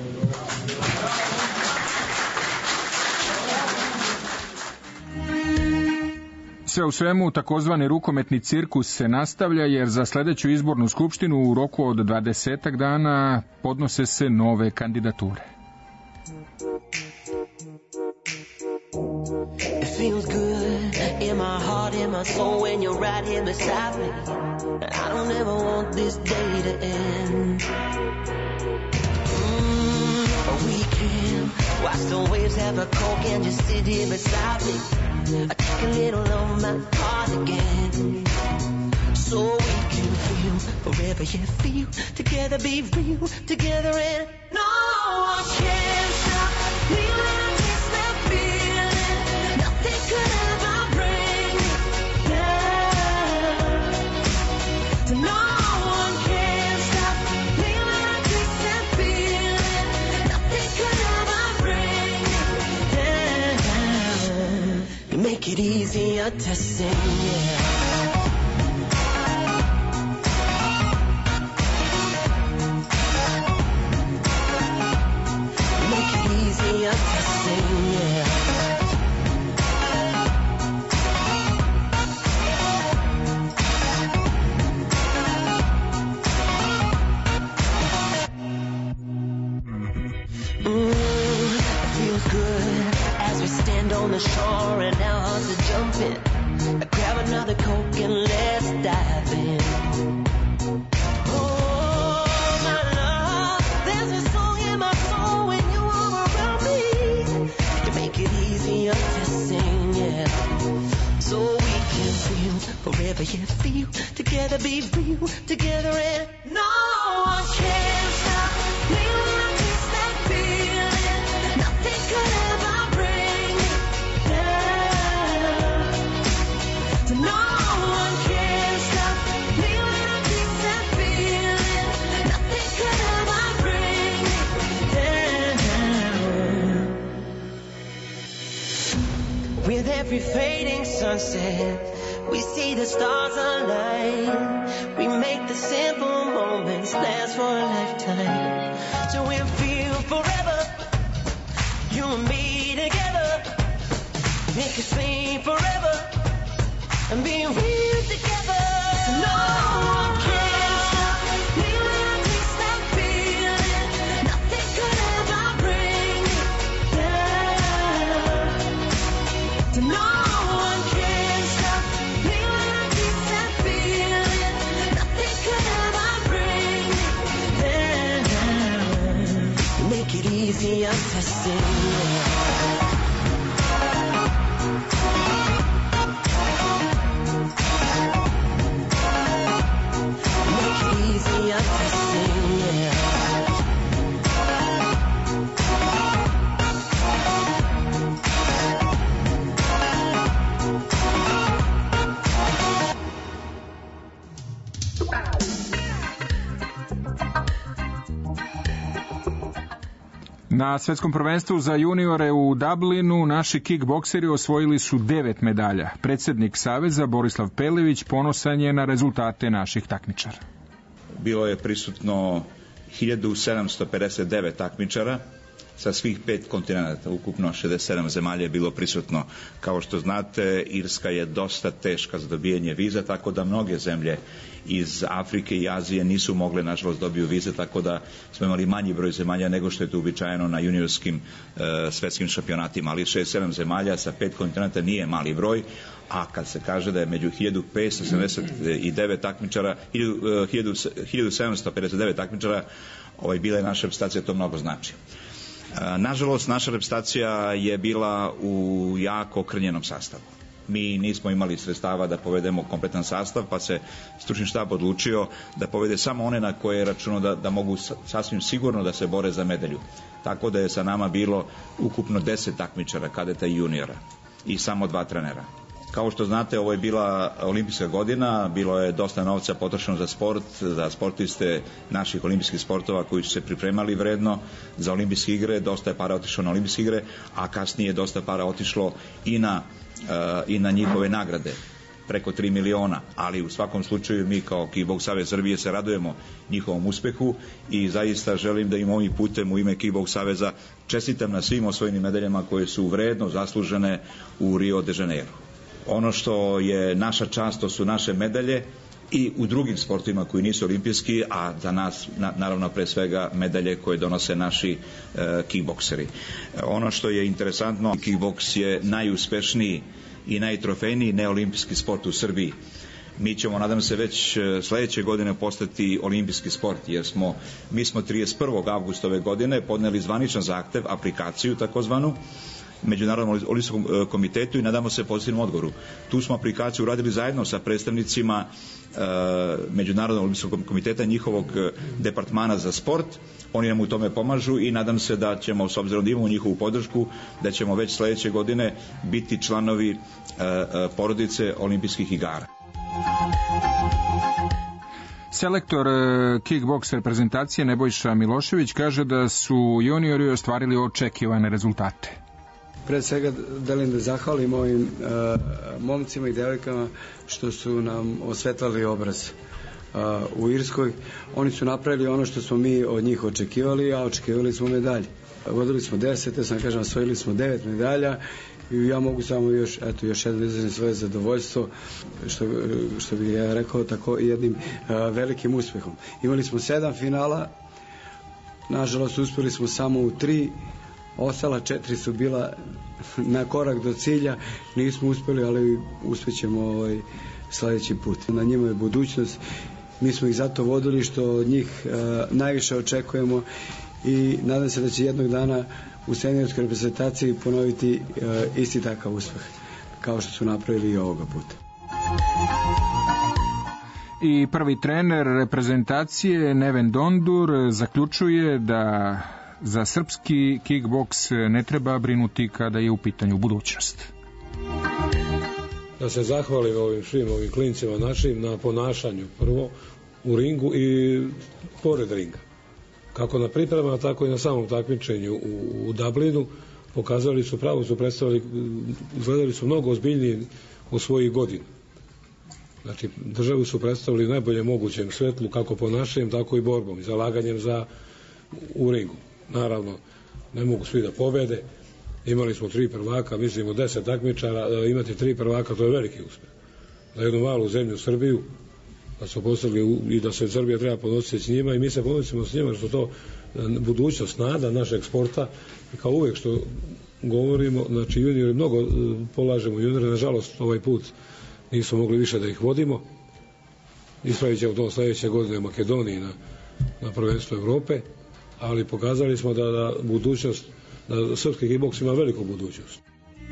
Sve u svemu, takozvani rukometni cirkus se nastavlja jer za sledeću izbornu skupštinu u roku od dvadesetak dana podnose se nove kandidature. It feels good in my heart, in my soul when you're right here beside me. I don't ever want this day to end. Mm, we can watch the waves have a coke and just sit here beside me. I take a little of my heart again. So we can feel forever, yeah, feel together, be real together, and no one can stop me when I taste that feeling. Nothing could ever bring me down. So no one can stop me when I taste that feeling. Nothing could ever bring me down. You make it easier to sing, yeah. Easier to sing, yeah. Mm, it feels good as we stand on the shore and our hearts are jumping. Grab another Coke and let's dive in. So we can feel forever, yeah, feel together, be real together, and no one can stop me when I taste that feeling. Nothing could ever bring me down. So no one can stop me when I taste that feeling. Nothing could ever bring me down. With every fading sunset, we see the stars align. We make the simple moments last for a lifetime. So we'll feel forever, you and me together. Make us sing forever and be real together. So no one can stop me when I taste that feeling. Nothing could ever bring me down. So no one can stop me when I taste that feeling. Nothing could ever bring me down. Make it easier to sing. Make it easier to sing, yeah. Na svetskom prvenstvu za juniore u Dublinu naši kickbokseri osvojili su devet medalja. Predsednik Saveza Borislav Pelević ponosan je na rezultate naših takmičara. Bilo je prisutno hiljadu sedamsto pedeset devet takmičara, sa svih pet kontinenta, ukupno šezdeset sedam zemalja je bilo prisutno. Kao što znate, Irska je dosta teška za dobijanje viza, tako da mnoge zemlje iz Afrike i Azije nisu mogle, nažalost, dobiju vize, tako da smo imali manji broj zemalja nego što je to uobičajeno na juniorskim e, svetskim šampionatima, ali šezdeset sedam zemalja sa pet kontinenta nije mali broj, a kad se kaže da je među hiljadu petsto sedamdeset devet takmičara, hiljadu sedamsto pedeset devet takmičara, ovaj, bila je naša reprezentacija, to mnogo znači. Nažalost, naša reprezentacija je bila u jako okrnjenom sastavu. Mi nismo imali sredstava da povedemo kompletan sastav, pa se stručni štab odlučio da povede samo one na koje je računao da, da mogu sasvim sigurno da se bore za medalju. Tako da je sa nama bilo ukupno deset takmičara, kadeta i juniora, i samo dva trenera. Kao što znate, ovo je bila olimpijska godina, bilo je dosta novca potrošeno za sport, za sportiste naših olimpijskih sportova koji su se pripremali vredno za olimpijske igre, dosta je para otišlo na olimpijske igre, a kasnije dosta para otišlo i na, uh, i na njihove nagrade, preko tri miliona, ali u svakom slučaju mi kao Kickboks Savez Srbije se radujemo njihovom uspehu i zaista želim da im ovim putem u ime Kickboks Saveza čestitam na svim osvojenim medaljama koje su vredno zaslužene u Rio de Janeiro. Ono što je naša čast, to su naše medalje i u drugim sportovima koji nisu olimpijski, a za nas na, naravno pre svega medalje koje donose naši e, kickbokseri. Ono što je interesantno, kickboks je najuspešniji i najtrofejniji neolimpijski sport u Srbiji. Mi ćemo, nadam se, već sledeće godine postati olimpijski sport, jer smo, mi smo trideset prvog avgusta ove godine podneli zvaničan zahtev, aplikaciju takozvanu, Međunarodnom olimpijskom komitetu i nadamo se pozitivnom odgovoru. Tu smo aplikaciju uradili zajedno sa predstavnicima e, Međunarodnog olimpijskog komiteta, njihovog departmana za sport. Oni nam u tome pomažu i nadam se da ćemo, s obzirom da imamo njihovu podršku, da ćemo već sledeće godine biti članovi e, porodice olimpijskih igara. Selektor kickboks reprezentacije Nebojša Milošević kaže da su juniori ostvarili očekivane rezultate. Pre svega delim da zahvalim ovim uh, momcima i devojkama što su nam osvetlali obraz uh, u Irskoj. Oni su napravili ono što smo mi od njih očekivali, a očekivali smo medalje. Vodili smo deset, ja sam kažem, osvojili smo devet medalja i ja mogu samo još, eto, još jedno izraziti svoje zadovoljstvo, što, što bih ja rekao, tako jednim uh, velikim uspehom. Imali smo sedam finala, nažalost uspeli smo samo u tri, ostala četiri su bila na korak do cilja, nismo uspeli, ali uspećemo ovaj sledeći put. Na njima je budućnost, mi smo ih zato vodili što od njih uh, najviše očekujemo i nadam se da će jednog dana u seniorskoj reprezentaciji ponoviti uh, isti takav uspeh kao što su napravili i ovoga puta. I prvi trener reprezentacije Neven Dondur zaključuje da za srpski kickboks ne treba brinuti kada je u pitanju budućnost. Da se zahvalim ovim svim ovim klincima našim na ponašanju prvo u ringu i pored ringa. Kako na pripremama, tako i na samom takmičenju u, u Dublinu pokazali su, pravo su predstavili, izgledali su mnogo ozbiljniji u svojih godina. Znači, državu su predstavili najbolje mogućem svetlu, kako ponašanjem, tako i borbom i zalaganjem za u ringu. Naravno, ne mogu svi da pobede. Imali smo tri prvaka, mislimo deset takmičara, imati tri prvaka, to je veliki uspeh. Za jednu malu zemlju Srbiju, da su postavili i da se Srbija treba ponositi s njima i mi se ponosimo s njima, što to budućnost, nada našeg sporta, kao uvek što govorimo, znači juniori, mnogo polažemo juniori, nažalost ovaj put nismo mogli više da ih vodimo. Ispravit ćemo to sledeće godine u Makedoniji na, na prvenstvu Evrope, ali pokazali smo da, da budućnost, da srpski kickboks ima veliku budućnost.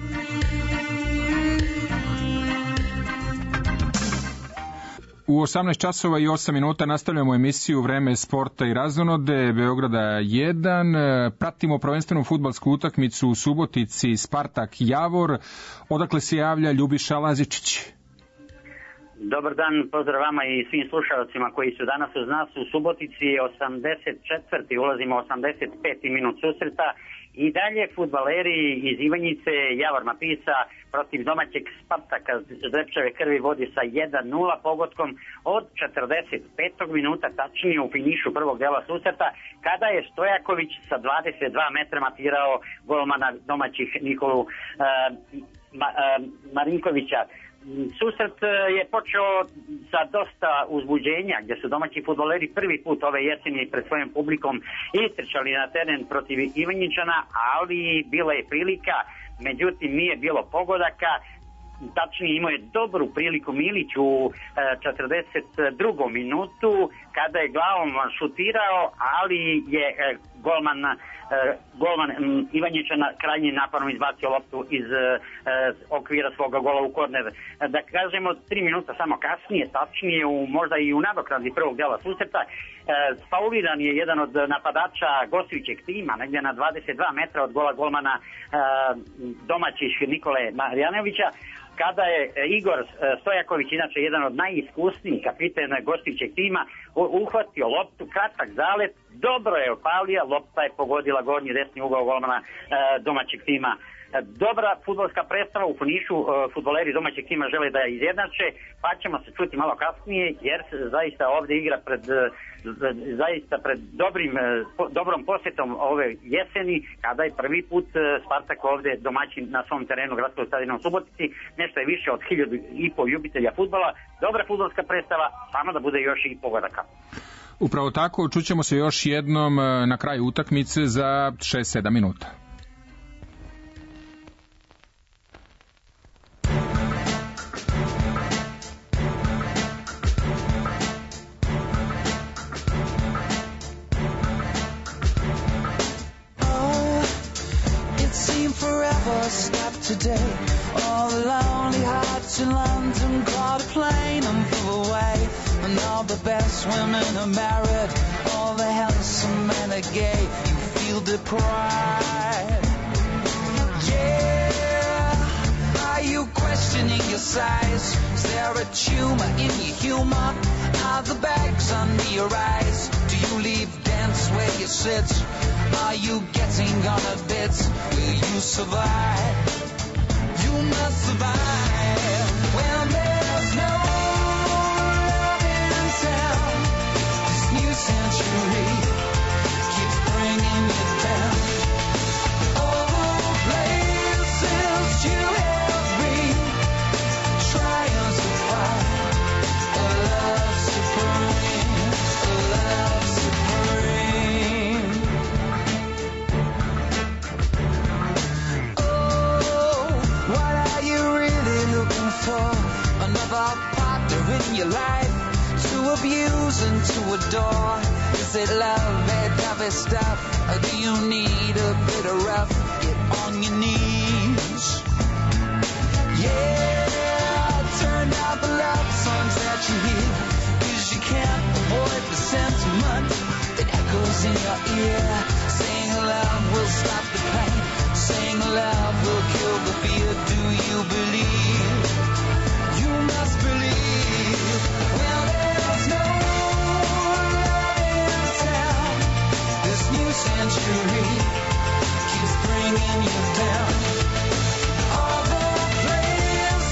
U osamnaest časova i osam minuta nastavljamo emisiju Vreme sporta i razonode Beograda jedan. Pratimo prvenstvenu fudbalsku utakmicu u Subotici Spartak Javor, odakle se javlja Ljubiša Lazičić. Dobar dan, pozdrav vama i svim slušalcima koji su danas uz nas u Subotici. osamdeset četvrti ulazimo osamdeset peti minut susreta I dalje fudbaleri iz Ivanjice, Javor Mapisa protiv domaćeg Spartaka Zrepčeve krvi vodi sa jedan nula pogodkom od četrdeset petog minuta, tačnije u finišu prvog dela susreta, kada je Stojaković sa dvadeset dva metra matirao golmana domaćih Nikolu uh, Ma, uh, Marinkovića. Susret je počeo sa dosta uzbuđenja, gdje su domaći fudbaleri prvi put ove jeseni pred svojim publikom istrčali na teren protiv Ivanjičana, ali bila je prilika, međutim nije bilo pogodaka. Tačnije imao je dobru priliku Milić u četrdeset drugom minutu kada je glavom šutirao, ali je golman golman Ivanjičana krajnjim napadom izbacio loptu iz okvira svoga gola u korner. Da kažemo, tri minuta samo kasnije, tačnije u, možda i u nadoknadi prvog dela susreta, fauliran je jedan od napadača gostujućeg tima, negdje na dvadeset dva metra od gola golmana domaćih Nikole Marjanovića, kada je Igor Stojaković, inače jedan od najiskusnijih kapitena gostujućeg tima, uhvatio loptu, kratak zalet, dobro je opalio, lopta je pogodila gornji desni ugao golmana domaćeg tima. Dobra fudbalska predstava u finišu, fudbaleri domaćeg tima žele da je izjednače, pa ćemo se čuti malo kasnije, jer se zaista ovdje igra pred, zaista pred dobrim, dobrom posjetom ove jeseni, kada je prvi put Spartak ovdje domaćin na svom terenu gradskog stadiona u Subotici, nešto je više od hiljadu i pol ljubitelja fudbala, dobra fudbalska predstava, samo da bude još i pogodaka. Upravo tako, čućemo se još jednom na kraju utakmice za šest sedam minuta. Stopped today. All the lonely hearts in London caught a plane and flew away. And all the best women are married, all the handsome men are gay. You feel deprived. Yeah. Are you questioning your size? Is there a tumor in your humor? Are the bags under your eyes? Do you leave dance where you sit? Are you getting on a bit? Will you survive? You must survive. Well, there's no love in town. This new century keeps bringing you down. All the places you have been, trying to find a love supreme, a love supreme. For another partner in your life to abuse and to adore. Is it love, that heavy stuff, or do you need a bit of rough? Get on your knees. Yeah, turn out the love songs that you hear, 'cause you can't avoid the sentiment that echoes in your ear. Saying love will stop the pain, saying love will kill the fear. Do you believe? You must believe. Well, there's no love in town. This new century keeps bringing you down. All the places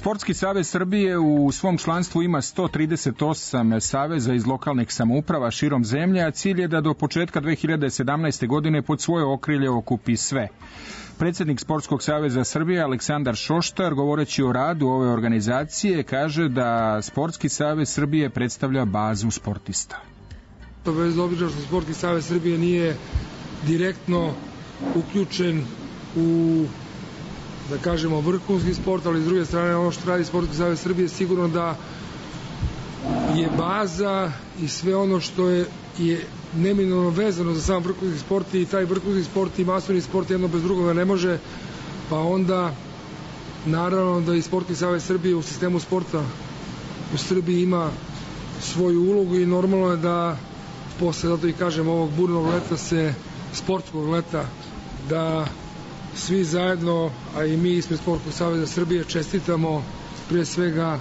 Sportski savez Srbije u svom članstvu ima sto trideset osam saveza iz lokalnih samouprava širom zemlje, a cilj je da do početka dve hiljade sedamnaeste. godine pod svoje okrilje okupi sve. Predsjednik Sportskog saveza Srbije Aleksandar Šoštar, govoreći o radu ove organizacije, kaže da Sportski savez Srbije predstavlja bazu sportista. Bez obzira što Sportski savez Srbije nije direktno uključen u, da kažemo, vrhunski sport, ali s druge strane ono što radi Sportski savez Srbije sigurno da je baza i sve ono što je, je neminovno vezano za sam vrhunski sport, i taj vrhunski sport i masovni sport jedno bez drugoga ne može, pa onda naravno da i Sportski savez Srbije u sistemu sporta u Srbiji ima svoju ulogu i normalno je da posle, zato i kažem, ovog burnog leta se, sportskog leta, da svi zajedno, a i mi ispred Sportskog saveza Srbije čestitamo prije svega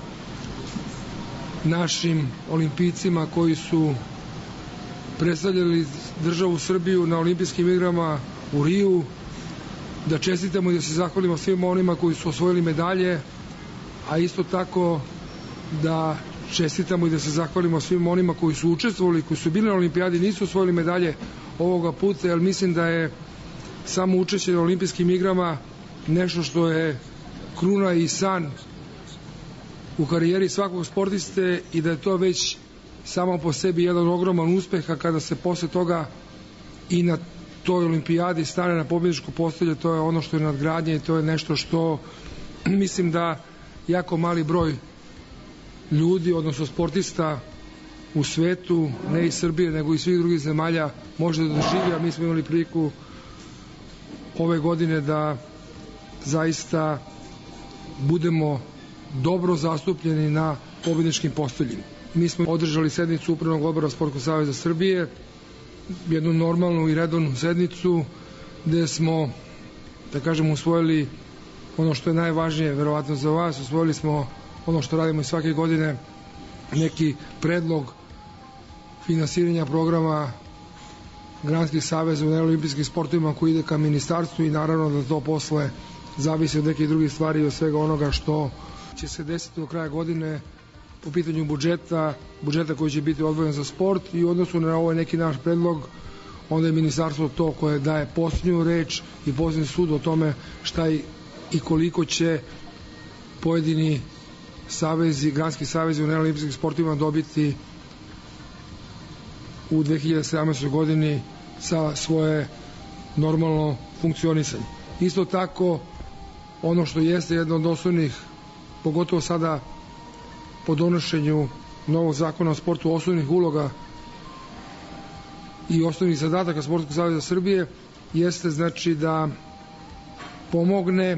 našim olimpijcima koji su predstavljali državu Srbiju na olimpijskim igrama u Riju, da čestitamo i da se zahvalimo svima onima koji su osvojili medalje, a isto tako da čestitamo i da se zahvalimo svim onima koji su učestvovali, koji su bili na olimpijadi, nisu osvojili medalje ovoga puta, jer mislim da je samo učešće na olimpijskim igrama nešto što je kruna i san u karijeri svakog sportiste i da je to već samo po sebi jedan ogroman uspeh, a kada se posle toga i na toj olimpijadi stane na pobjedičko postolje, to je ono što je nadgradnje i to je nešto što mislim da jako mali broj ljudi, odnosno sportista u svetu, ne iz Srbije, nego i svih drugih zemalja, može da doživi, a mi smo imali priliku ove godine da zaista budemo dobro zastupljeni na pobjedničkim postoljima. Mi smo održali sednicu Upravnog odbora Sportskog saveza Srbije, jednu normalnu i redovnu sednicu, gde smo, da kažem, usvojili ono što je najvažnije, verovatno za vas, usvojili smo ono što radimo i svake godine, neki predlog finansiranja programa granskih saveza u neolimpijskim sportovima koji ide ka ministarstvu i naravno da to posle zavisi od nekih drugih stvari i od svega onoga što će se desiti do kraja godine po pitanju budžeta, budžeta koji će biti odvojen za sport, i u odnosu na ovaj neki naš predlog onda je ministarstvo to koje daje posljednju reč i posljednji sud o tome šta i koliko će pojedini savezi, granski savezi u neolimpijskim sportovima dobiti u dve hiljade sedamnaestoj. godini za svoje normalno funkcionisanje. Isto tako, ono što jeste jedno od osnovnih, pogotovo sada po donošenju novog zakona o sportu, osnovnih uloga i osnovnih zadataka Sportskog saveza Srbije, jeste znači da pomogne,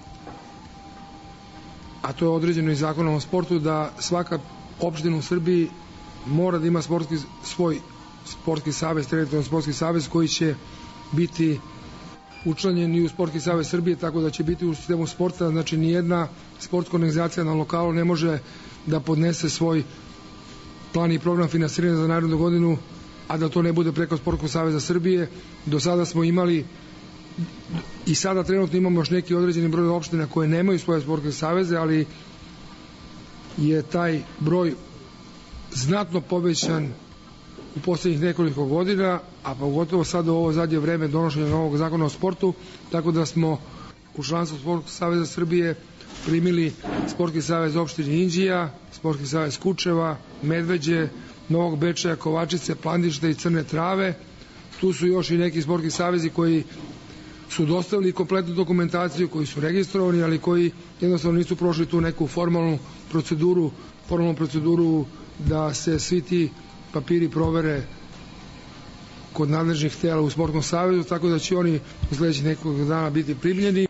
a to je određeno i zakonom o sportu, da svaka opština u Srbiji mora da ima sportski, svoj sportski savez, teritorijalni sportski savez koji će biti učlanjen i u Sportski savez Srbije, tako da će biti u sistemu sporta. Znači nijedna sportska organizacija na lokalu ne može da podnese svoj plan i program finansiranja za narednu godinu, a da to ne bude preko Sportskog saveza Srbije. Do sada smo imali i sada trenutno imamo još neki određeni broj opština koje nemaju svoje sportske saveze, ali je taj broj znatno povećan u poslednjih nekoliko godina, a pogotovo sada u ovo zadnje vreme donošenja novog zakona o sportu, tako da smo u članstvo Sportskog saveza Srbije primili Sportski savez opštine Inđija, Sportski savez Kučeva, Medveđe, Novog Bečeja, Kovačice, Plandište i Crne Trave. Tu su još i neki sportski savezi koji su dostavili kompletnu dokumentaciju, koji su registrovani, ali koji jednostavno nisu prošli tu neku formalnu proceduru, formalnu proceduru da se svi ti papiri provere kod nadležnih tela u Sportskom savezu, tako da će oni u sledećih nekoliko dana biti primljeni.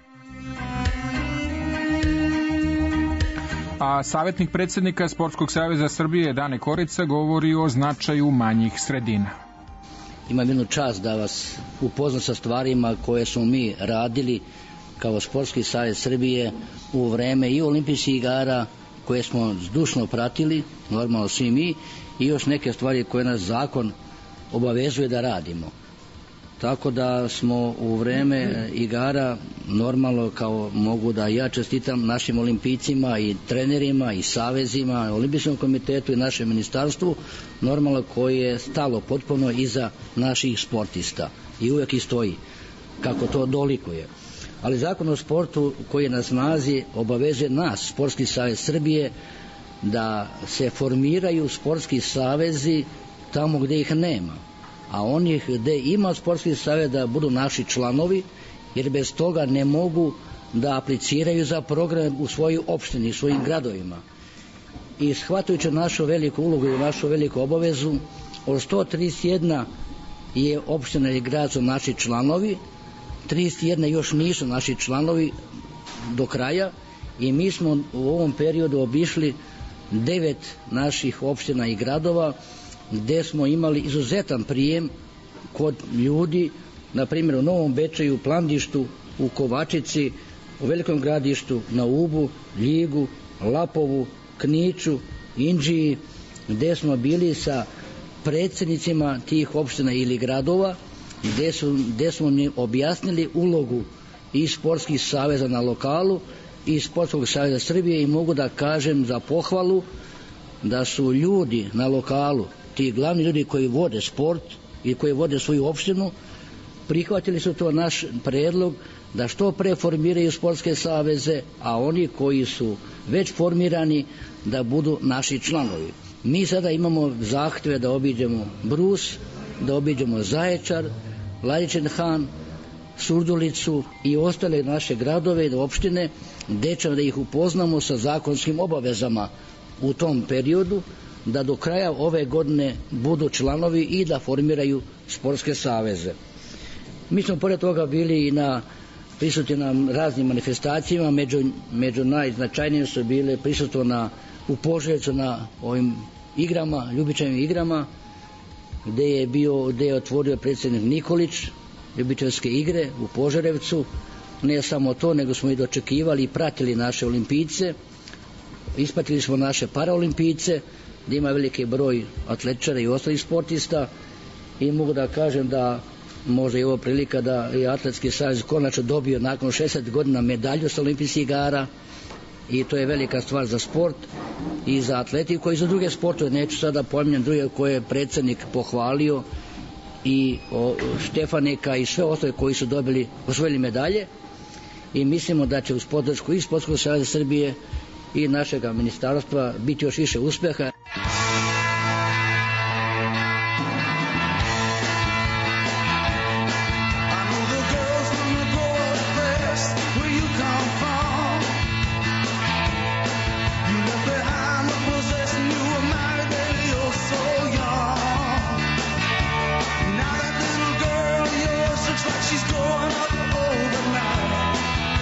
A savjetnik predsjednika Sportskog saveza Srbije Dane Korica govori o značaju manjih sredina. Imam jednu čast da vas upoznam sa stvarima koje smo mi radili kao Sportski savez Srbije u vreme i olimpijskih igara koje smo zdušno pratili, normalno svi mi, i još neke stvari koje nas zakon obavezuje da radimo. tako da smo u vreme igara normalno, kao mogu da ja čestitam našim olimpijcima i trenerima i savezima, olimpijskom komitetu i našem ministarstvu, normalno koje je stalo potpuno iza naših sportista i uvek i stoji kako to dolikuje. Ali zakon o sportu koji je na snazi obavezuje nas, Sportski savez Srbije, da se formiraju sportski savezi tamo gde ih nema, a onih gde ima sportski savez da budu naši članovi, jer bez toga ne mogu da apliciraju za program u svojoj opštini, u svojim gradovima. I shvatajući našu veliku ulogu i našu veliku obavezu, od sto trideset jedna je opština i grad su naši članovi, trideset jedna još nisu naši članovi do kraja, i mi smo u ovom periodu obišli devet naših opština i gradova gde smo imali izuzetan prijem kod ljudi, na primjer u Novom Bečeju, Plandištu, u Kovačici, u Velikom Gradištu, na Ubu, Ljigu, Lapovu, Kniću, Inđiji, gde smo bili sa predsednicima tih opština ili gradova, gde, su, gde smo mi objasnili ulogu i sportskih saveza na lokalu i Sportskog saveza Srbije, i mogu da kažem za pohvalu da su ljudi na lokalu, ti glavni ljudi koji vode sport i koji vode svoju opštinu, prihvatili su to naš predlog da što pre formiraju sportske saveze, a oni koji su već formirani da budu naši članovi. Mi sada imamo zahteve da obiđemo Brus, da obiđemo Zaječar, Vladičin Han, Surdulicu i ostale naše gradove i opštine, gde ćemo da ih upoznamo sa zakonskim obavezama u tom periodu, da do kraja ove godine budu članovi i da formiraju sportske saveze. Mi smo pored toga bili i na prisutni na raznim manifestacijama, među, među najznačajnijim su bile prisustvo na, u Požarevcu na ovim igrama, Ljubičevim igrama, gde je bio, gde je otvorio predsjednik Nikolić Ljubičevske igre u Požarevcu. Ne samo to, nego smo i dočekivali i pratili naše olimpijce, ispratili smo naše paraolimpijce, gde ima veliki broj atletičara i ostalih sportista, i mogu da kažem da možda je ovo prilika da je Atletski savez konačno dobio nakon šezdeset godina medalju sa olimpijskih igara, i to je velika stvar za sport i za atletiku i za druge sportove. Neću sada pominjam druge koje je predsednik pohvalio, i o, Štefanika i sve ostale koji su dobili, osvojili medalje, i mislimo da će uz podršku i Sportskog saveza Srbije i našeg ministarstva biti još više uspeha.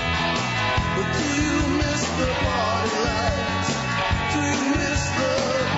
Do you miss the party lights? Do you miss the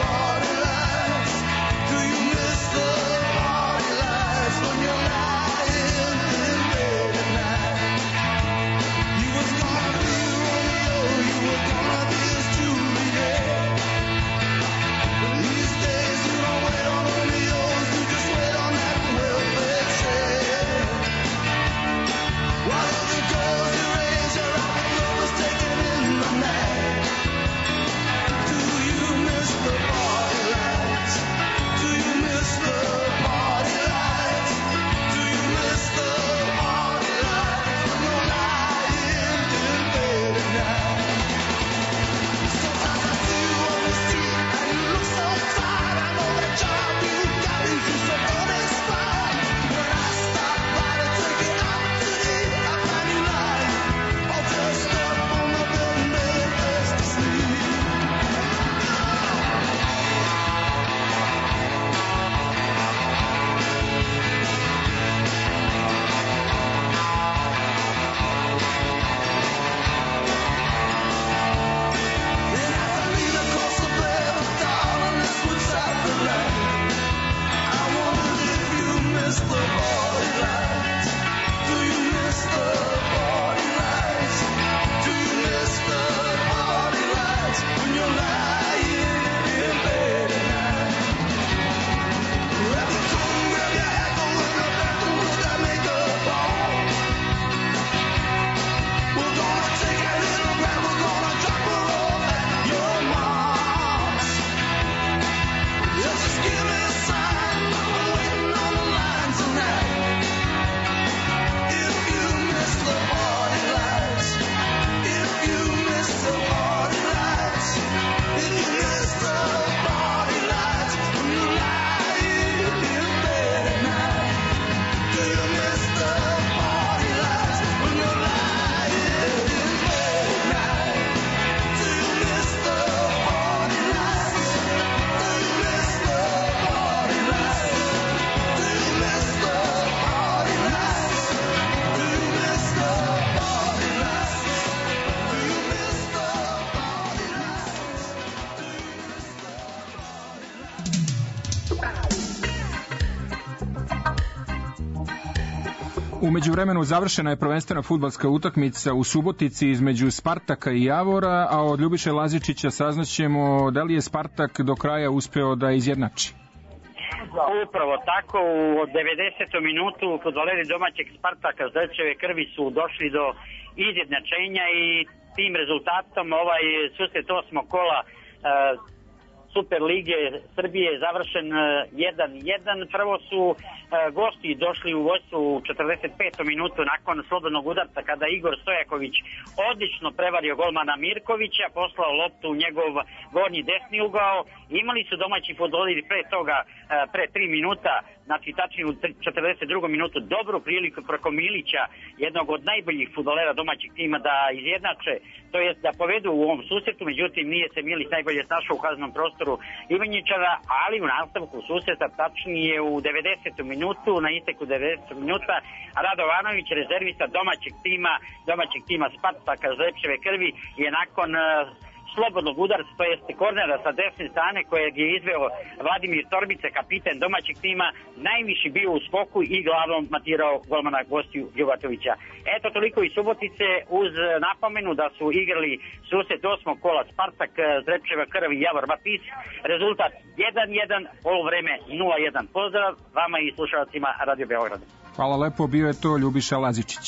U međuvremenu završena je prvenstvena fudbalska utakmica u Subotici između Spartaka i Javora, a od Ljubiše Lazičića saznaćemo da li je Spartak do kraja uspeo da izjednači. Upravo tako, u devedesetom minutu fudbaleri domaćeg Spartaka Zečeve krvi su došli do izjednačenja i tim rezultatom ovaj susret osmog kola e, Super lige Srbije je završen jedan jedan. Prvo su e, gosti došli u vodstvo u četrdeset petom minutu nakon slobodnog udarca kada Igor Stojaković odlično prevario golmana Mirkovića, poslao loptu u njegov gornji desni ugao. Imali su domaći fudbaleri pre toga, e, pre tri minuta, znači tačnije u četrdeset drugom minutu, dobru priliku preko Milića, jednog od najboljih fudbalera domaćeg tima, da izjednače, to jest da povedu u ovom susretu, međutim nije se Milić najbolje snašao u kaznenom prostoru Ivanjičara, ali u nastavku susreta, tačnije u devedesetom minutu, na isteku devedesetog minuta, Radovanović, rezervista domaćeg tima, domaćeg tima Spartaka Zečeve krvi, je nakon slobodnog udarca, to jeste kornera sa desne strane kojeg je izveo Vladimir Torbica, kapiten domaćeg tima, najviše bio u skoku i glavom matirao golmana gostiju Ljubatovića. Eto toliko iz Subotice, uz napomenu da su igrali susret osmog kola Spartak Zečeva krv i Javor Mapis, rezultat jedan jedan, poluvreme nula jedan. Pozdrav vama i slušalcima Radio Beograda. Hvala lepo, bio je to Ljubiša Lazičić.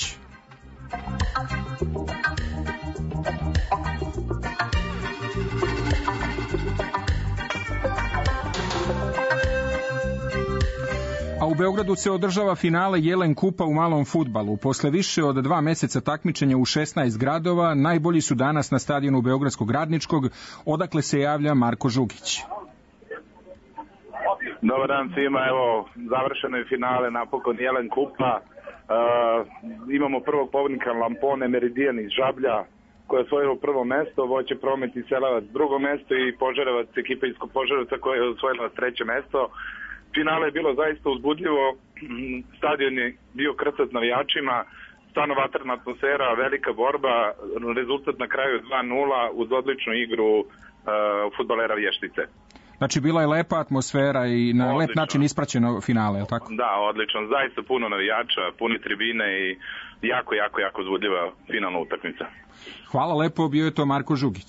A u Beogradu se održava finale Jelen kupa u malom fudbalu. Posle više od dva meseca takmičenja u šesnaest gradova, najbolji su danas na stadionu Beogradskog Radničkog, odakle se javlja Marko Žugić. Dobar dan svima, evo, završeno je finale napokon Jelen kupa. Uh, imamo prvog pobednika Lampone Meridijan iz Žablja, koja je osvojila prvo mesto, Voće Promet i Selavac drugo mesto i Požarevac, ekipa iz Požarevca koja je osvojila treće mesto. Finale je bilo zaista uzbudljivo, stadion je bio krcat navijačima, stvarno vatrna atmosfera, velika borba, rezultat na kraju dva nula uz odličnu igru uh, fudbalera Vještice. Znači bila je lepa atmosfera i na odlično. Lep način ispraćeno finale, je li tako? Da, odlično, zaista puno navijača, puni tribine i jako, jako, jako uzbudljiva finalna utakmica. Hvala lepo, bio je to Marko Žugić.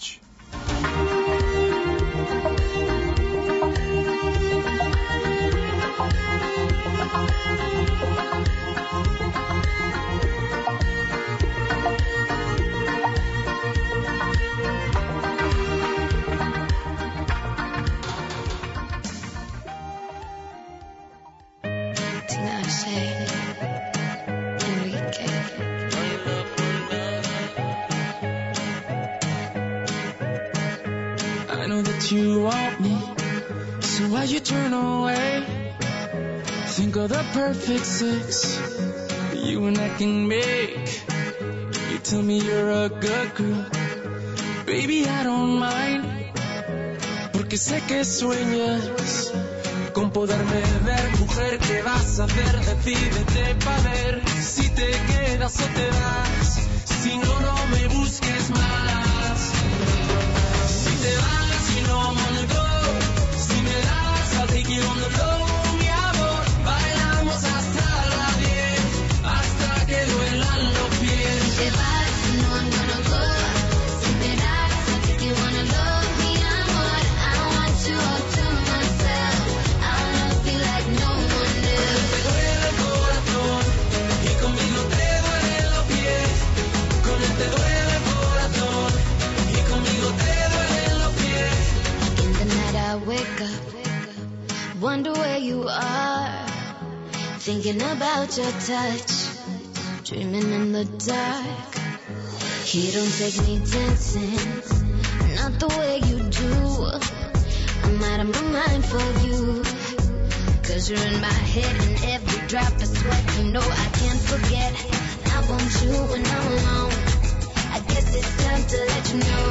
You want me, so why you turn away? Think of the perfect sex you and I can make. You tell me you're a good girl, baby I don't mind, porque sé que sueñas con poderme ver. Mujer, ¿qué vas a hacer? Decídete pa' ver si te quedas o te vas. Si no, no me busques más. Si te vas, no, I'm on the go. Si me das, I'll take you on the low. Mi amor, bailamos hasta la diez, hasta que duelan los pies. Si te vas, no, I'm gonna go. Si me das, I'll take you on the low. Mi amor, I want you all to myself. I wanna feel like no one else. Te duele el corazón y conmigo te duelen los pies. Con él te duele el corazón y conmigo te duelen los pies. I wake up, wonder where you are, thinking about your touch, dreaming in the dark. He don't take me dancing, not the way you do. I'm out of my mind for you, cause you're in my head and every drop of sweat. You know I can't forget, I want you when I'm alone. I guess it's time to let you know.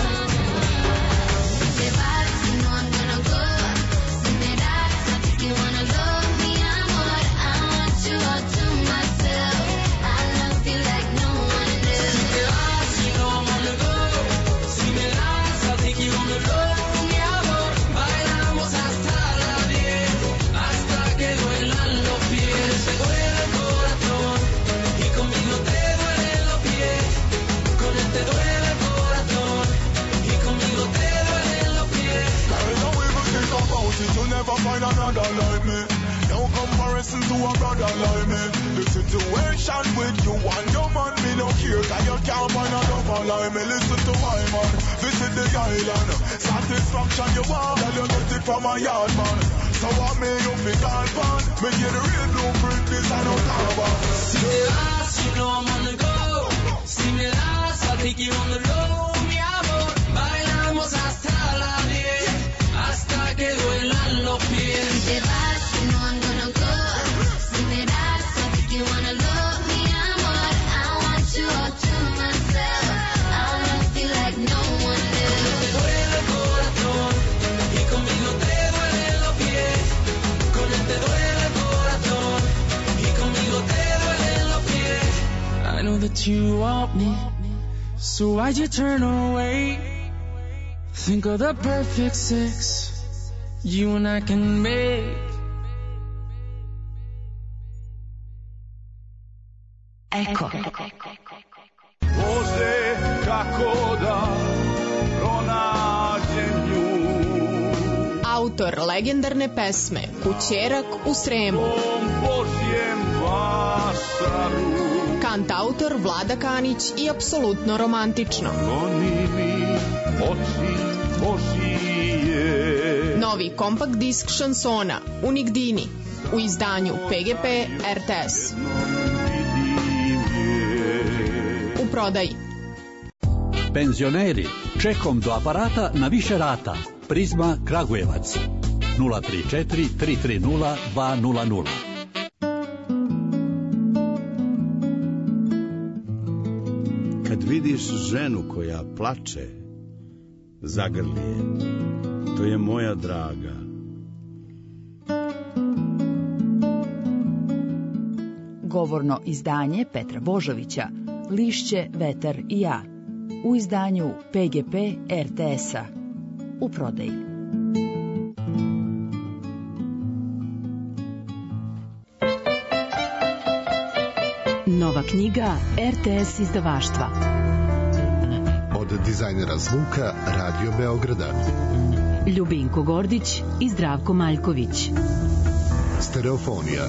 Te vas, you know I'm gonna go. Si me das, I'll take you on a low. Mi amor, I want you all to myself. I love you like no one else. Si te vas, you know I'm on the go. Si me das, I'll take you on the low. Mi amor, bailamos hasta la diez, never find another like me. No comparison to a brother like me. The situation with you and your man, me no care, cause you can't find a lover like me. Listen to my man, visit the island. Satisfaction you want, girl, you get it from a yard man. So what me you fi call pan? Me get the real blueprint, this I don't talk about. Si me das, you know I'm on the go. Si me das, I'll take you on the low. Mi amor, bailamos hasta las diez, hasta que duelan los pies. Si te vas, you know I'm gonna go. Si me das, I'll take you on the low. Mi amor, I want you all to myself. I wanna feel like no one else. Te duele el corazón y conmigo te duelen los pies. Con él te duele el corazón y conmigo te duelen los pies. I know that you want me, so why'd you turn away? Think of the perfect sex you and I can make. Eko. Bože, kako da pronađem nju. Autor legendarne pesme Kućerak u Sremu. Božjem vašaru. Kantautor Vlada Kanić i apsolutno romantično. Oni mi oči Božije. Novi kompakt disk šansona Unigdini u izdanju P G P R T S. U prodaji. Penzioneri, čekom do aparata na više rata. Prizma Kragujevac. nula tri četiri tri tri nula dva nula nula. Kad vidiš ženu koja plače, zagrli je. To je moja draga. Govorno izdanje Petra Božovića, Lišće, vetar i ja. U izdanju P G P R T S-a. U prodaji. Nova knjiga R T S izdavaštva. Od dizajnera zvuka Radio Beograda. Ljubinko Gordić i Zdravko Maljković. Stereofonija.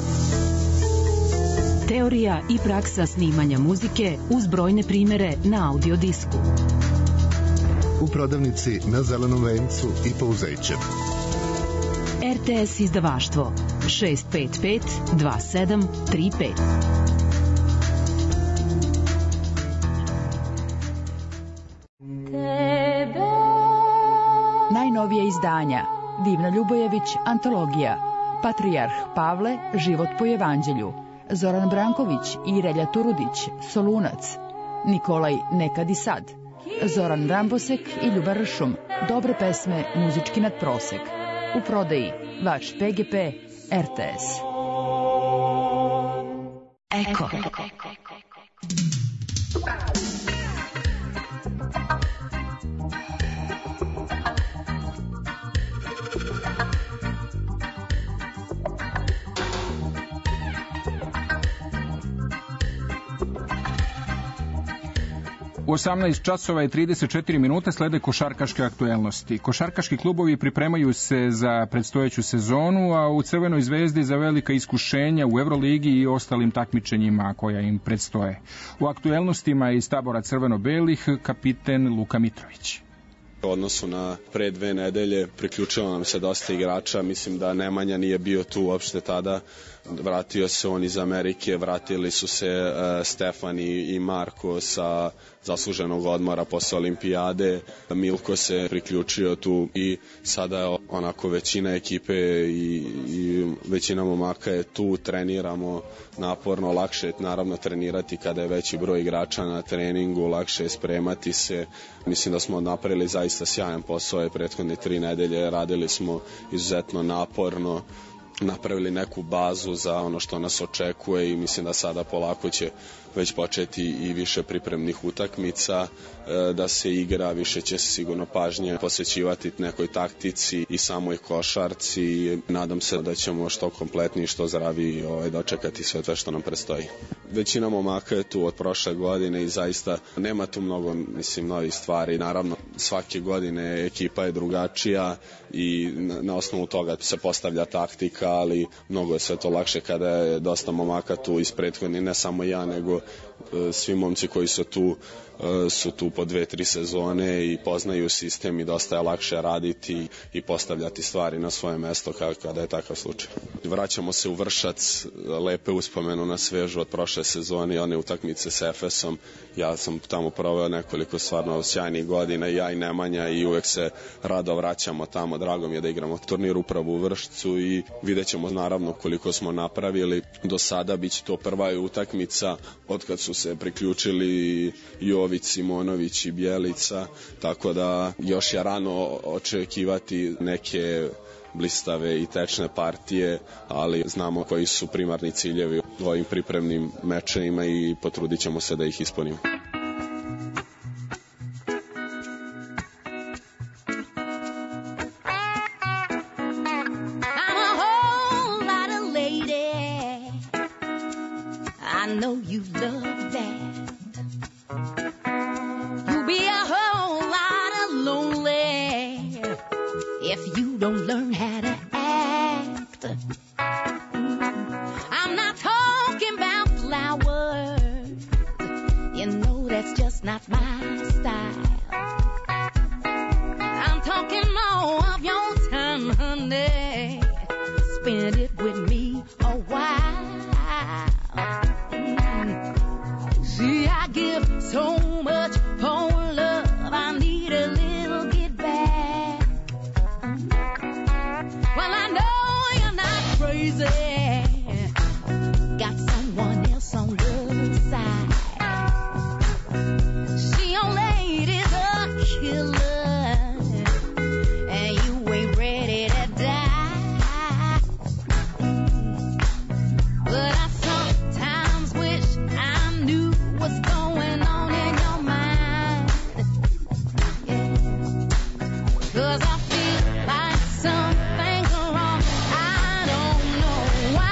Teorija i praksa snimanja muzike uz brojne primere na audiodisku. U prodavnici na Zelenom vencu i Pouzećem. R T S izdavaštvo šest pet pet dva sedam tri pet. Najnovije izdanja Divna Ljubojević, antologija, Patrijarh Pavle, život po evanđelju, Zoran Branković i Relja Turudić, Solunac, Nikolaj Nekad i sad, Zoran Rambosek i Ljubar Ršum, dobre pesme, muzički nadprosek. U prodaji vaš P G P R T S. Eko. U osamnaest časova i trideset četiri minute slede košarkaške aktuelnosti. Košarkaški klubovi pripremaju se za predstojeću sezonu, a u Crvenoj zvezdi za velika iskušenja u Evroligi i ostalim takmičenjima koja im predstoje. U aktuelnostima iz tabora crveno-belih kapiten Luka Mitrović. U odnosu na pre dve nedelje priključilo nam se dosta igrača, mislim da Nemanja nije bio tu uopšte tada, vratio se on iz Amerike, vratili su se uh, Stefan i, i Marko sa zasluženog odmora posle olimpijade, Milko se priključio tu i sada je onako većina ekipe i, i većina momaka je tu, treniramo naporno, lakše je naravno trenirati kada je veći broj igrača na treningu, lakše je spremati se, mislim da smo napravili zaista sjajan posao je prethodne tri nedelje, radili smo izuzetno naporno, napravili neku bazu za ono što nas očekuje i mislim da sada polako će već početi i više pripremnih utakmica, da se igra, više će se sigurno pažnje posvećivati nekoj taktici i samoj košarci. Nadam se da ćemo što kompletniji i što zdraviji ovaj, dočekati sve to što nam predstoji. Većina momaka je tu od prošle godine i zaista nema tu mnogo mislim, novih stvari. Naravno, svake godine ekipa je drugačija i na, na osnovu toga se postavlja taktika, ali mnogo je sve to lakše kada je dosta momaka tu iz prethodnih, ne samo ja, nego svi momci koji su tu su tu po dve, tri sezone i poznaju sistem i dosta je lakše raditi i postavljati stvari na svoje mesto kada je takav slučaj. Vraćamo se u Vršac, lepe uspomenu na svežu od prošle sezone i one utakmice s Efesom. Ja sam tamo proveo nekoliko stvarno sjajnih godina, ja i Nemanja, i uvek se rado vraćamo tamo. Drago mi je da igramo turnir upravo u Vršcu i vidjet ćemo naravno koliko smo napravili do sada. Biće to prva utakmica od kad su se priključili Jović, Simonović i Bjelica, tako da još je rano očekivati neke blistave i tečne partije, ali znamo koji su primarni ciljevi u ovim pripremnim mečevima i potrudit ćemo se da ih ispunimo. Cause I feel like something's wrong. I don't know why.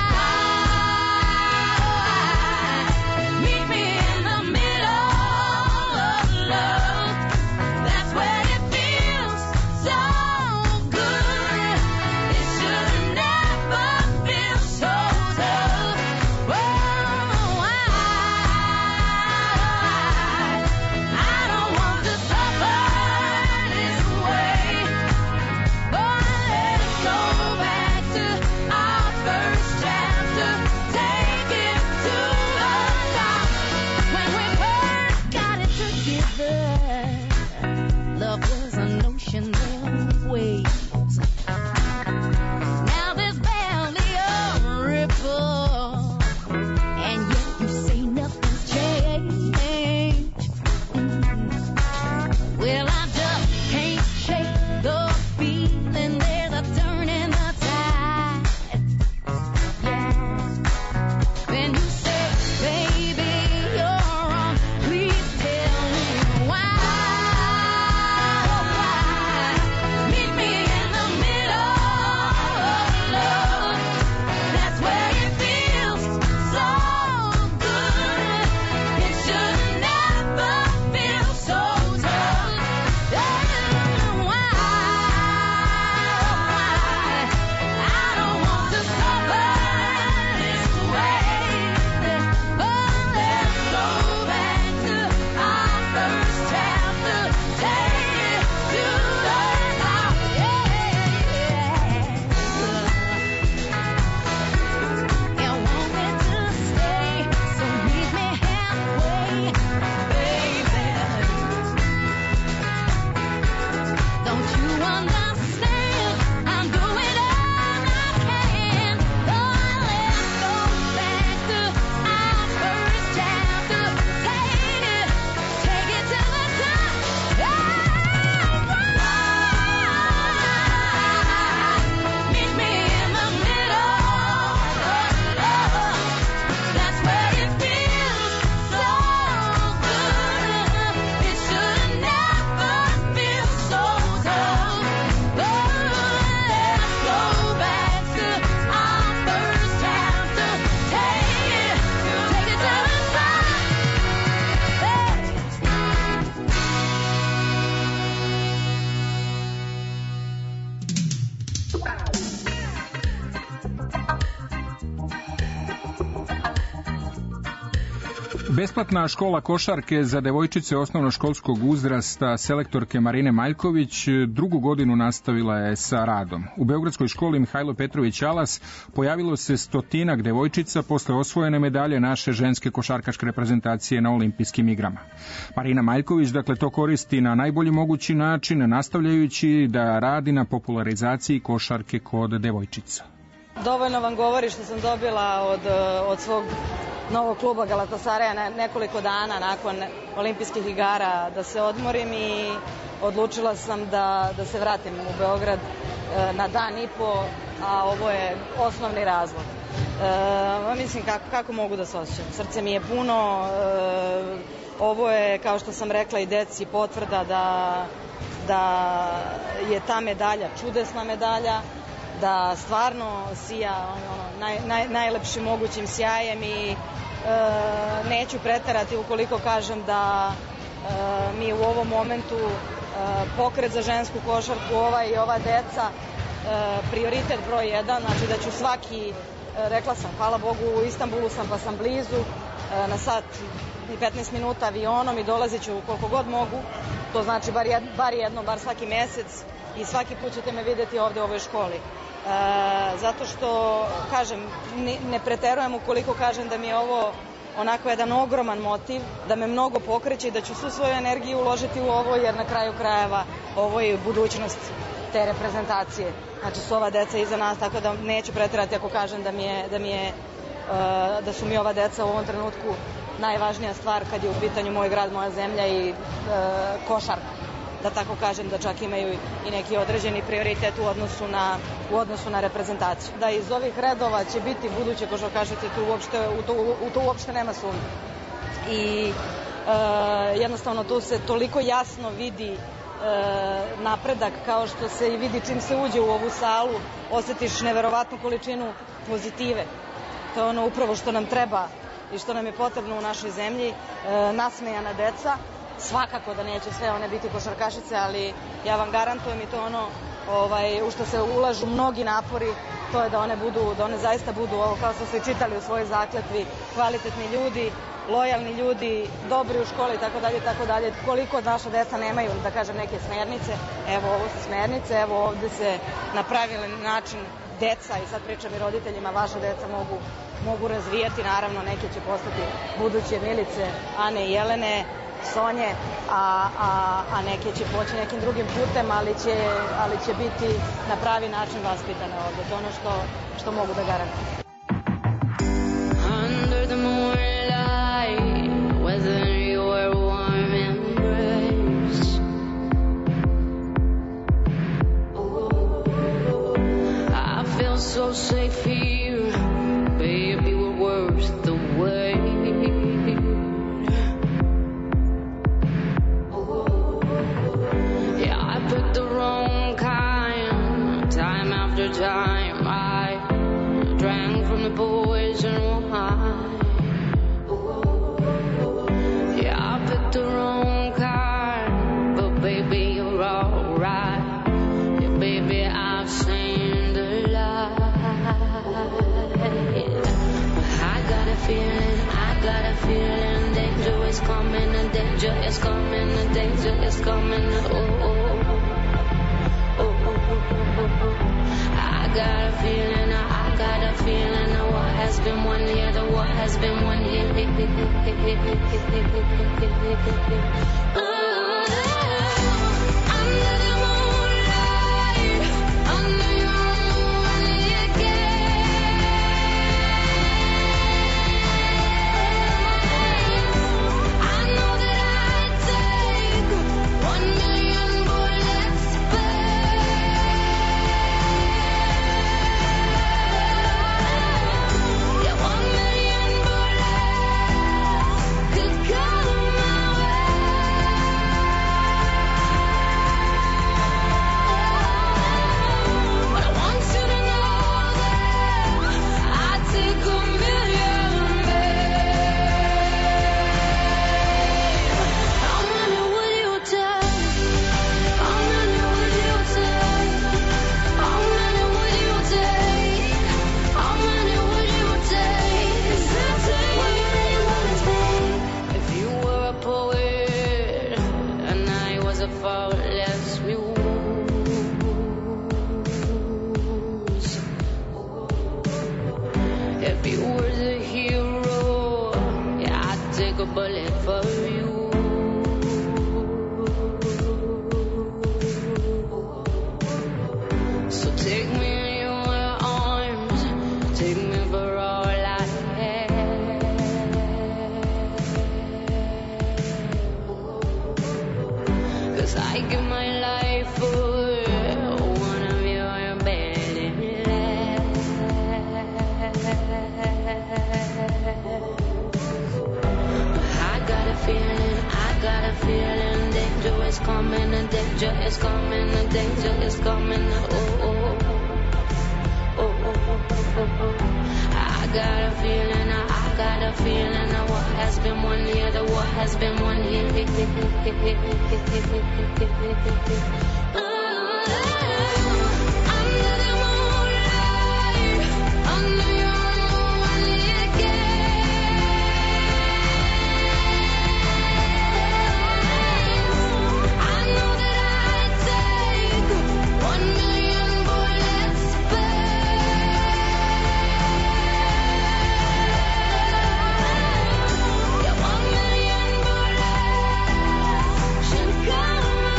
Besplatna škola košarke za devojčice osnovnoškolskog uzrasta selektorke Marine Maljković drugu godinu nastavila je sa radom. U Beogradskoj školi Mihajlo Petrović Alas pojavilo se stotinak devojčica posle osvojene medalje naše ženske košarkaške reprezentacije na olimpijskim igrama. Marina Maljković dakle to koristi na najbolji mogući način, nastavljajući da radi na popularizaciji košarke kod devojčica. Dovoljno vam govori što sam dobila od, od svog novog kluba Galatasaraja nekoliko dana nakon olimpijskih igara da se odmorim i odlučila sam da, da se vratim u Beograd na dan i po, a ovo je osnovni razlog. E, mislim kako, kako mogu da se osjećam. Srce mi je puno, e, ovo je, kao što sam rekla i deci, potvrda da, da je ta medalja čudesna medalja, da stvarno sija ono, naj, naj, najlepšim mogućim sjajem i e, neću preterati ukoliko kažem da e, mi u ovom momentu e, pokret za žensku košarku, ova i ova deca, e, prioritet broj jedan, znači da ću svaki, e, rekla sam, hvala Bogu, u Istanbulu sam pa sam blizu, e, na sat i petnaest minuta avionom i dolazit ću koliko god mogu, to znači bar, jed, bar jedno, bar svaki mesec i svaki put ćete me vidjeti ovde u ovoj školi. E, zato što, kažem, ne, ne preterujem ukoliko kažem da mi je ovo onako jedan ogroman motiv, da me mnogo pokreće i da ću svu svoju energiju uložiti u ovo, jer na kraju krajeva ovo je budućnost te reprezentacije. Znači su ova deca iza nas, tako da neću preterati ako kažem da mi je, da mi je, e, da su mi ova deca u ovom trenutku najvažnija stvar kad je u pitanju moj grad, moja zemlja i e, košarka. Da tako kažem, da čak imaju i neki određeni prioritet u odnosu na, u odnosu na reprezentaciju. Da iz ovih redova će biti buduće košarkašice, tu uopšte, u, to, u to uopšte nema sumnje. I e, jednostavno tu se toliko jasno vidi e, napredak, kao što se i vidi čim se uđe u ovu salu, osjetiš neverovatnu količinu pozitive. To je ono upravo što nam treba i što nam je potrebno u našoj zemlji, e, nasmejana deca. Svakako da neće sve one biti košarkašice, ali ja vam garantujem i to ono ovaj, u što se ulažu mnogi napori, to je da one budu, da one zaista budu ovo kao što ste čitali u svojoj zakletvi, kvalitetni ljudi, lojalni ljudi, dobri u školi i tako dalje, tako dalje. Koliko naša deca nemaju, da kažem, neke smernice, evo ovo su smernice, evo ovde se na pravilan način deca, i sad pričam i roditeljima, vaša deca mogu, mogu razvijati, naravno neke će postati buduće Milice, Ane i Jelene, Sonje, a, a, a neke će poći nekim drugim putem, ali će, ali će biti na pravi način vaspitane ovde. To je ono što, što mogu da garantujem. Under the moonlight, whether your warm embrace, I feel so safe here, baby, we're worth the wait. Time I drank from the poison wine. Yeah, I picked the wrong kind, but baby you're alright. Yeah, baby I've seen the light. I got a feeling, I got a feeling, danger is coming, and danger is coming, and danger is coming. Oh, oh, oh, oh, oh. I got a feeling, I got a feeling the war has been won here, the war has been won here. Under the moonlight, under your moonlit gaze, I know that I'd take one million bullets back. danger is coming, the danger is coming. Oh, oh, oh, oh, oh, oh, oh. I got a feeling, I got a feeling that what has been one year, the what has been one year. Under the moonlight, under your moonlit gaze, I know that I'd take one million bullets back. Yeah, one million bullets should come my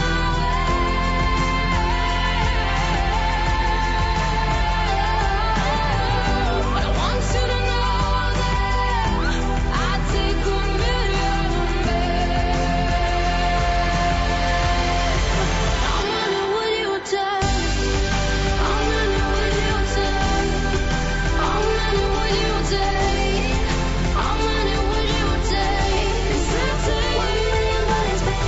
way. I want you to know that I'd take a million back. How many would you take? How many would you take? How many would you take? How many would you take? 'Cause I'd take one million bullets back.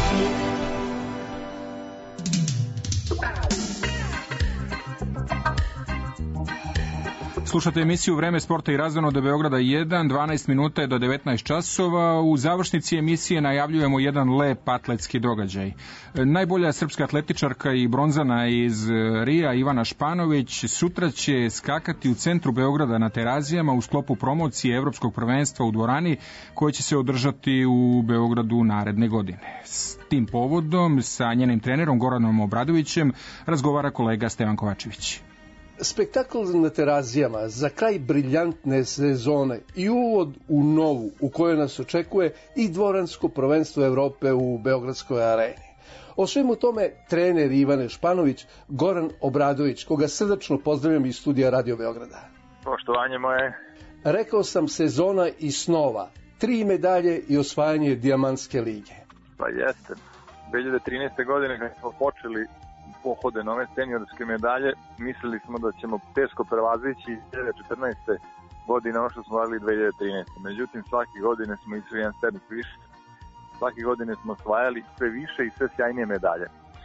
Slušate emisiju Vreme sporta i razvano do Beograda jedan, dvanaest minuta je do devetnaest časova. U završnici emisije najavljujemo jedan lep atletski događaj. Najbolja srpska atletičarka i bronzana iz Rija, Ivana Španović, sutra će skakati u centru Beograda na Terazijama u sklopu promocije Evropskog prvenstva u dvorani koje će se održati u Beogradu naredne godine. S tim povodom sa njenim trenerom Goranom Obradovićem razgovara kolega Stevan Kovačević. Spektakl na Terazijama za kraj briljantne sezone i uvod u novu u kojoj nas očekuje i dvoransko prvenstvo Evrope u Beogradskoj areni. O svemu tome trener Ivane Španović Goran Obradović, koga srdačno pozdravljam iz studija Radio Beograda. Poštovanje moje. Rekao sam sezona i snova, tri medalje i osvajanje Dijamantske lige. Pa jeste. dve hiljade trinaeste. godine kad smo počeli pohode nove seniorske medalje, mislili smo da ćemo teško prevazići dve hiljade četrnaeste. godine ono što smo radili dve hiljade trinaeste. Međutim, svake godine smo išli jedan stepen više. Svake godine smo osvajali sve više i sve sjajnije medalje.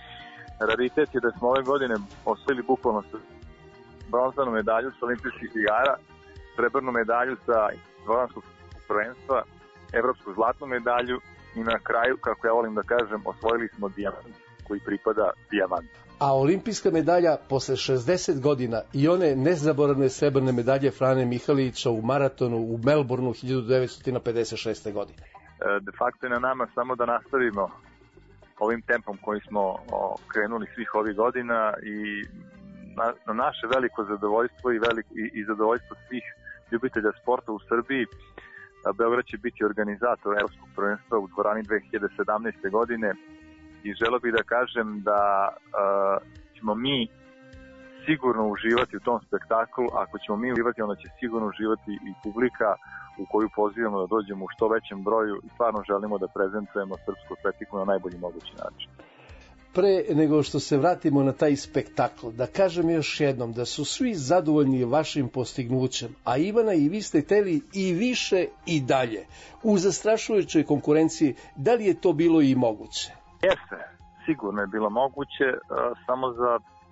Raritet je da smo ove godine osvojili bukvalno bronzanu medalju sa olimpijskih igara, srebrnu medalju sa dvoranskog prvenstva, evropsku zlatnu medalju i na kraju, kako ja volim da kažem, osvojili smo dijamant koji pripada dijamantu. A olimpijska medalja posle šezdeset godina i one nezaboravne srebrne medalje Frane Mihalića u maratonu u Melbourneu hiljadu devetsto pedeset šeste. godine. De facto je na nama samo da nastavimo ovim tempom koji smo o, krenuli svih ovih godina i na, na naše veliko zadovoljstvo i, velik, i, i zadovoljstvo svih ljubitelja sporta u Srbiji. Beograd će biti organizator Evropskog prvenstva u dvorani dve hiljade sedamnaeste. godine i želeo bih da kažem da uh, ćemo mi sigurno uživati u tom spektaklu. Ako ćemo mi uživati, onda će sigurno uživati i publika u koju pozivamo da dođemo u što većem broju i stvarno želimo da prezentujemo srpsku atletiku na najbolji mogući način. Pre nego što se vratimo na taj spektakl, da kažem još jednom da su svi zadovoljni vašim postignućem, a Ivana i vi ste teli i više i dalje. U zastrašujućoj konkurenciji, da li je to bilo i moguće? Jeste, sigurno je bilo moguće, samo za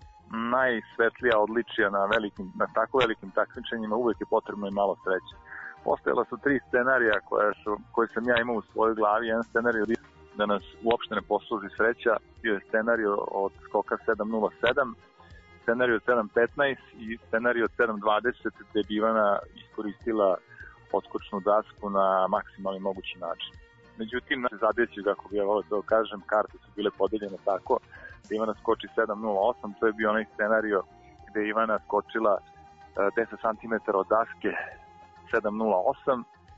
najsvetlija odličija na, velikim, na tako velikim takmičenjima uvek je potrebno i malo sreće. Postojala su tri scenarija koje, su, koje sam ja imao u svojoj glavi. Jedan scenarij da nas uopšte ne posluži sreća bio je scenarij od skoka sedam nula sedam, scenarij od sedam petnaest i scenarij od sedam dvadeset gde bi Ivana iskoristila odskočnu dasku na maksimalni mogući način. Međutim, na zadeći, kako bi ja volio to kažem, karte su bile podeljene tako da Ivana skoči sedam nula osam, to je bio onaj scenario gde Ivana skočila deset centimetara od daske sedam nula osam,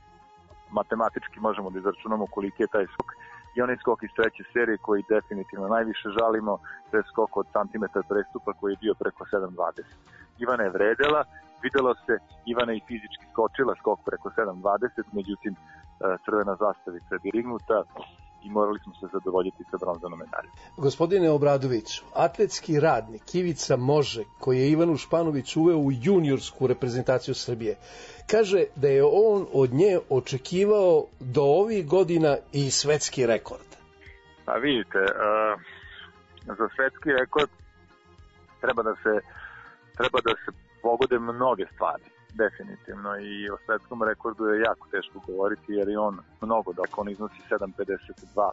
matematički možemo da izračunamo koliki je taj skok i onaj skok iz treće serije koji definitivno najviše žalimo, to je skok od santimetar prestupa koji je bio preko sedam dvadeset. Ivana je vredela, videlo se, Ivana je fizički skočila skok preko sedam dvadeset, međutim crvena zastavica je dirignuta i morali smo se zadovoljiti sa bronzanom medaljom. Gospodine Obradoviću, atletski radnik Ivica Može, koji je Ivanu Španović uveo u juniorsku reprezentaciju Srbije, kaže da je on od nje očekivao do ovih godina i svetski rekord. Pa vidite, uh, za svetski rekord treba da se treba da se pogode mnoge stvari, definitivno, i o svetskom rekordu je jako teško govoriti jer je on mnogo, dakle on iznosi sedam pedeset dva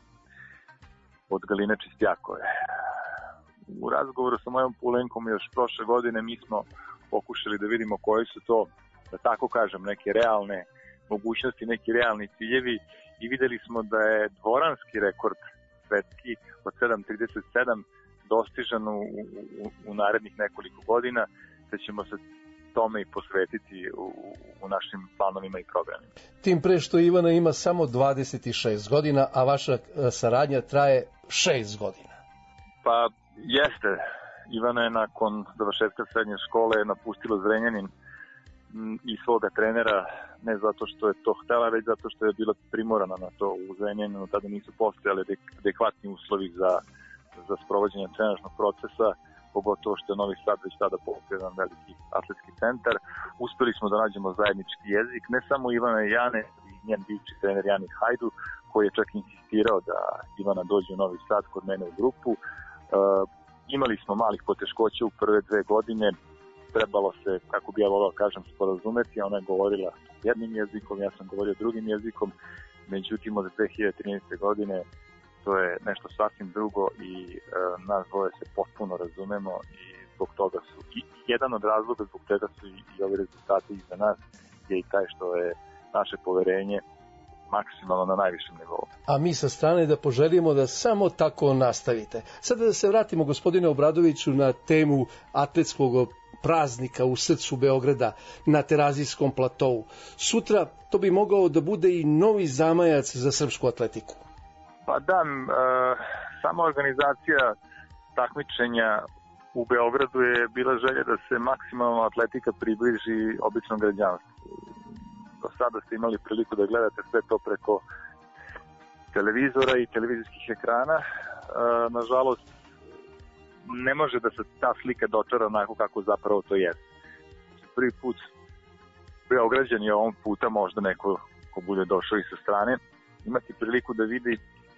od Galine Čistjakove. U razgovoru sa mojom Pulenkom još prošle godine mi smo pokušali da vidimo koji su to, da tako kažem, neke realne mogućnosti, neki realni ciljevi i videli smo da je dvoranski rekord svetski od sedam trideset sedam dostižan u, u, u narednih nekoliko godina, te ćemo se tome i posvetiti u, u našim planovima i programima. Tim pre što Ivana ima samo dvadeset šest godina, a vaša saradnja traje šest godina. Pa jeste. Ivana je nakon završetka srednje škole napustila Zrenjanin i svoga trenera, ne zato što je to htela, već zato što je bila primorana na to. U Zrenjaninu tada nisu postojali adekvatni uslovi za, za sprovođenje trenažnog procesa, pogotovo što je Novi Sad već tada postao jedan veliki atletski centar. Uspeli smo da nađemo zajednički jezik, ne samo Ivana i Jane, i njen bivši trener Jani Hajdu, koji je čak insistirao da Ivana dođe u Novi Sad kod mene u grupu. Uh, imali smo malih poteškoća u prve dve godine, trebalo se, kako bi ja volao kažem, sporazumeti, ona je govorila jednim jezikom, ja sam govorio drugim jezikom, međutim od dve hiljade trinaeste. godine to je nešto sasvim drugo i e, nas dvoje se potpuno razumemo i zbog toga su, i jedan od razloga zbog čega su i, i ovi rezultati iza nas je i taj što je naše poverenje maksimalno na najvišem nivou. A mi sa strane da poželimo da samo tako nastavite. Sada da se vratimo, gospodine Obradoviću, na temu atletskog praznika u srcu Beograda na Terazijskom platovu. Sutra to bi mogao da bude i novi zamajac za srpsku atletiku. Pa da, e, sama organizacija takmičenja u Beogradu je bila želja da se maksimalno atletika približi običnom građanstvu. Do sada ste imali priliku da gledate sve to preko televizora i televizijskih ekrana. E, nažalost, ne može da se ta slika dočara onako kako zapravo to je. Prvi put Beograđan je ovom puta, možda neko ko bude došao i sa strane, imati priliku da vidi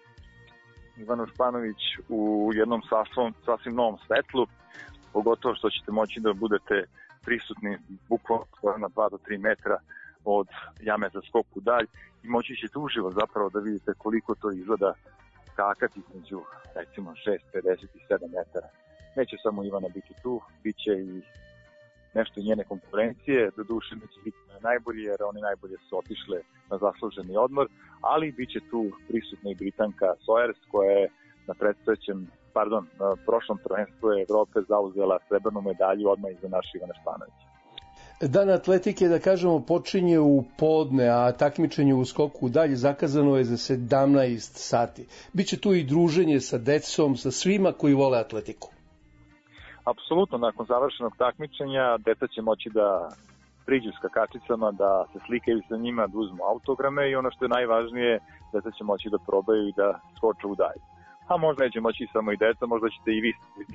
Ivanu Španović u jednom sasvom, sasvim novom svetlu, pogotovo što ćete moći da budete prisutni bukvalno na dva do tri metra od jame za skok u dalj i moći ćete uživo zapravo da vidite koliko to izgleda skakati između recimo šest pedeset sedam metara. Neće samo Ivana biti tu, bit će i nešto i njene konkurencije, do duše neće biti najbolji jer oni najbolje su otišle na zasluženi odmor, ali bit će tu prisutna i Britanka Sojers koja je na predstojećem, pardon, na prošlom prvenstvu Evrope zauzela srebrnu medalju odmah iza naše Ivane Španovića. Dan atletike, da kažemo, počinje u podne, a takmičenje u skoku dalje zakazano je za sedamnaest sati. Biće tu i druženje sa decom, sa svima koji vole atletiku. Apsolutno, nakon završenog takmičenja deca će moći da priđu skakačicama, da se slikaju sa njima, da uzmu autograme i ono što je najvažnije, deca će moći da probaju i da skoče u dalje. A možda neće moći samo i deca, možda ćete i vi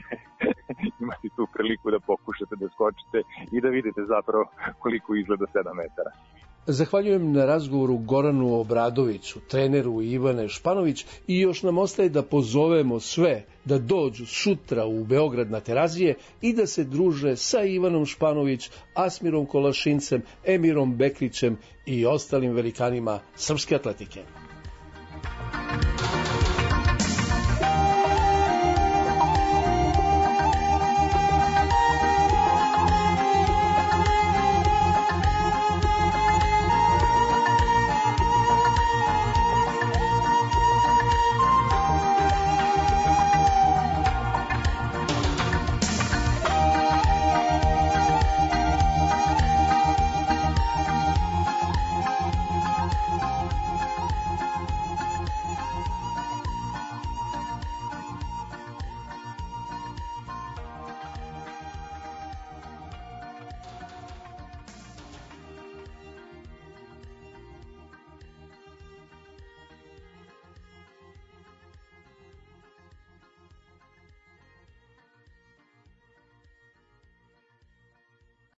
imati tu priliku da pokušate da skočite i da vidite zapravo koliko izgleda sedam metara. Zahvaljujem na razgovoru Goranu Obradoviću, treneru Ivane Španović, i još nam ostaje da pozovemo sve da dođu sutra u Beograd na Terazije i da se druže sa Ivanom Španović, Asmirom Kolašincem, Emirom Bekrićem i ostalim velikanima srpske atletike.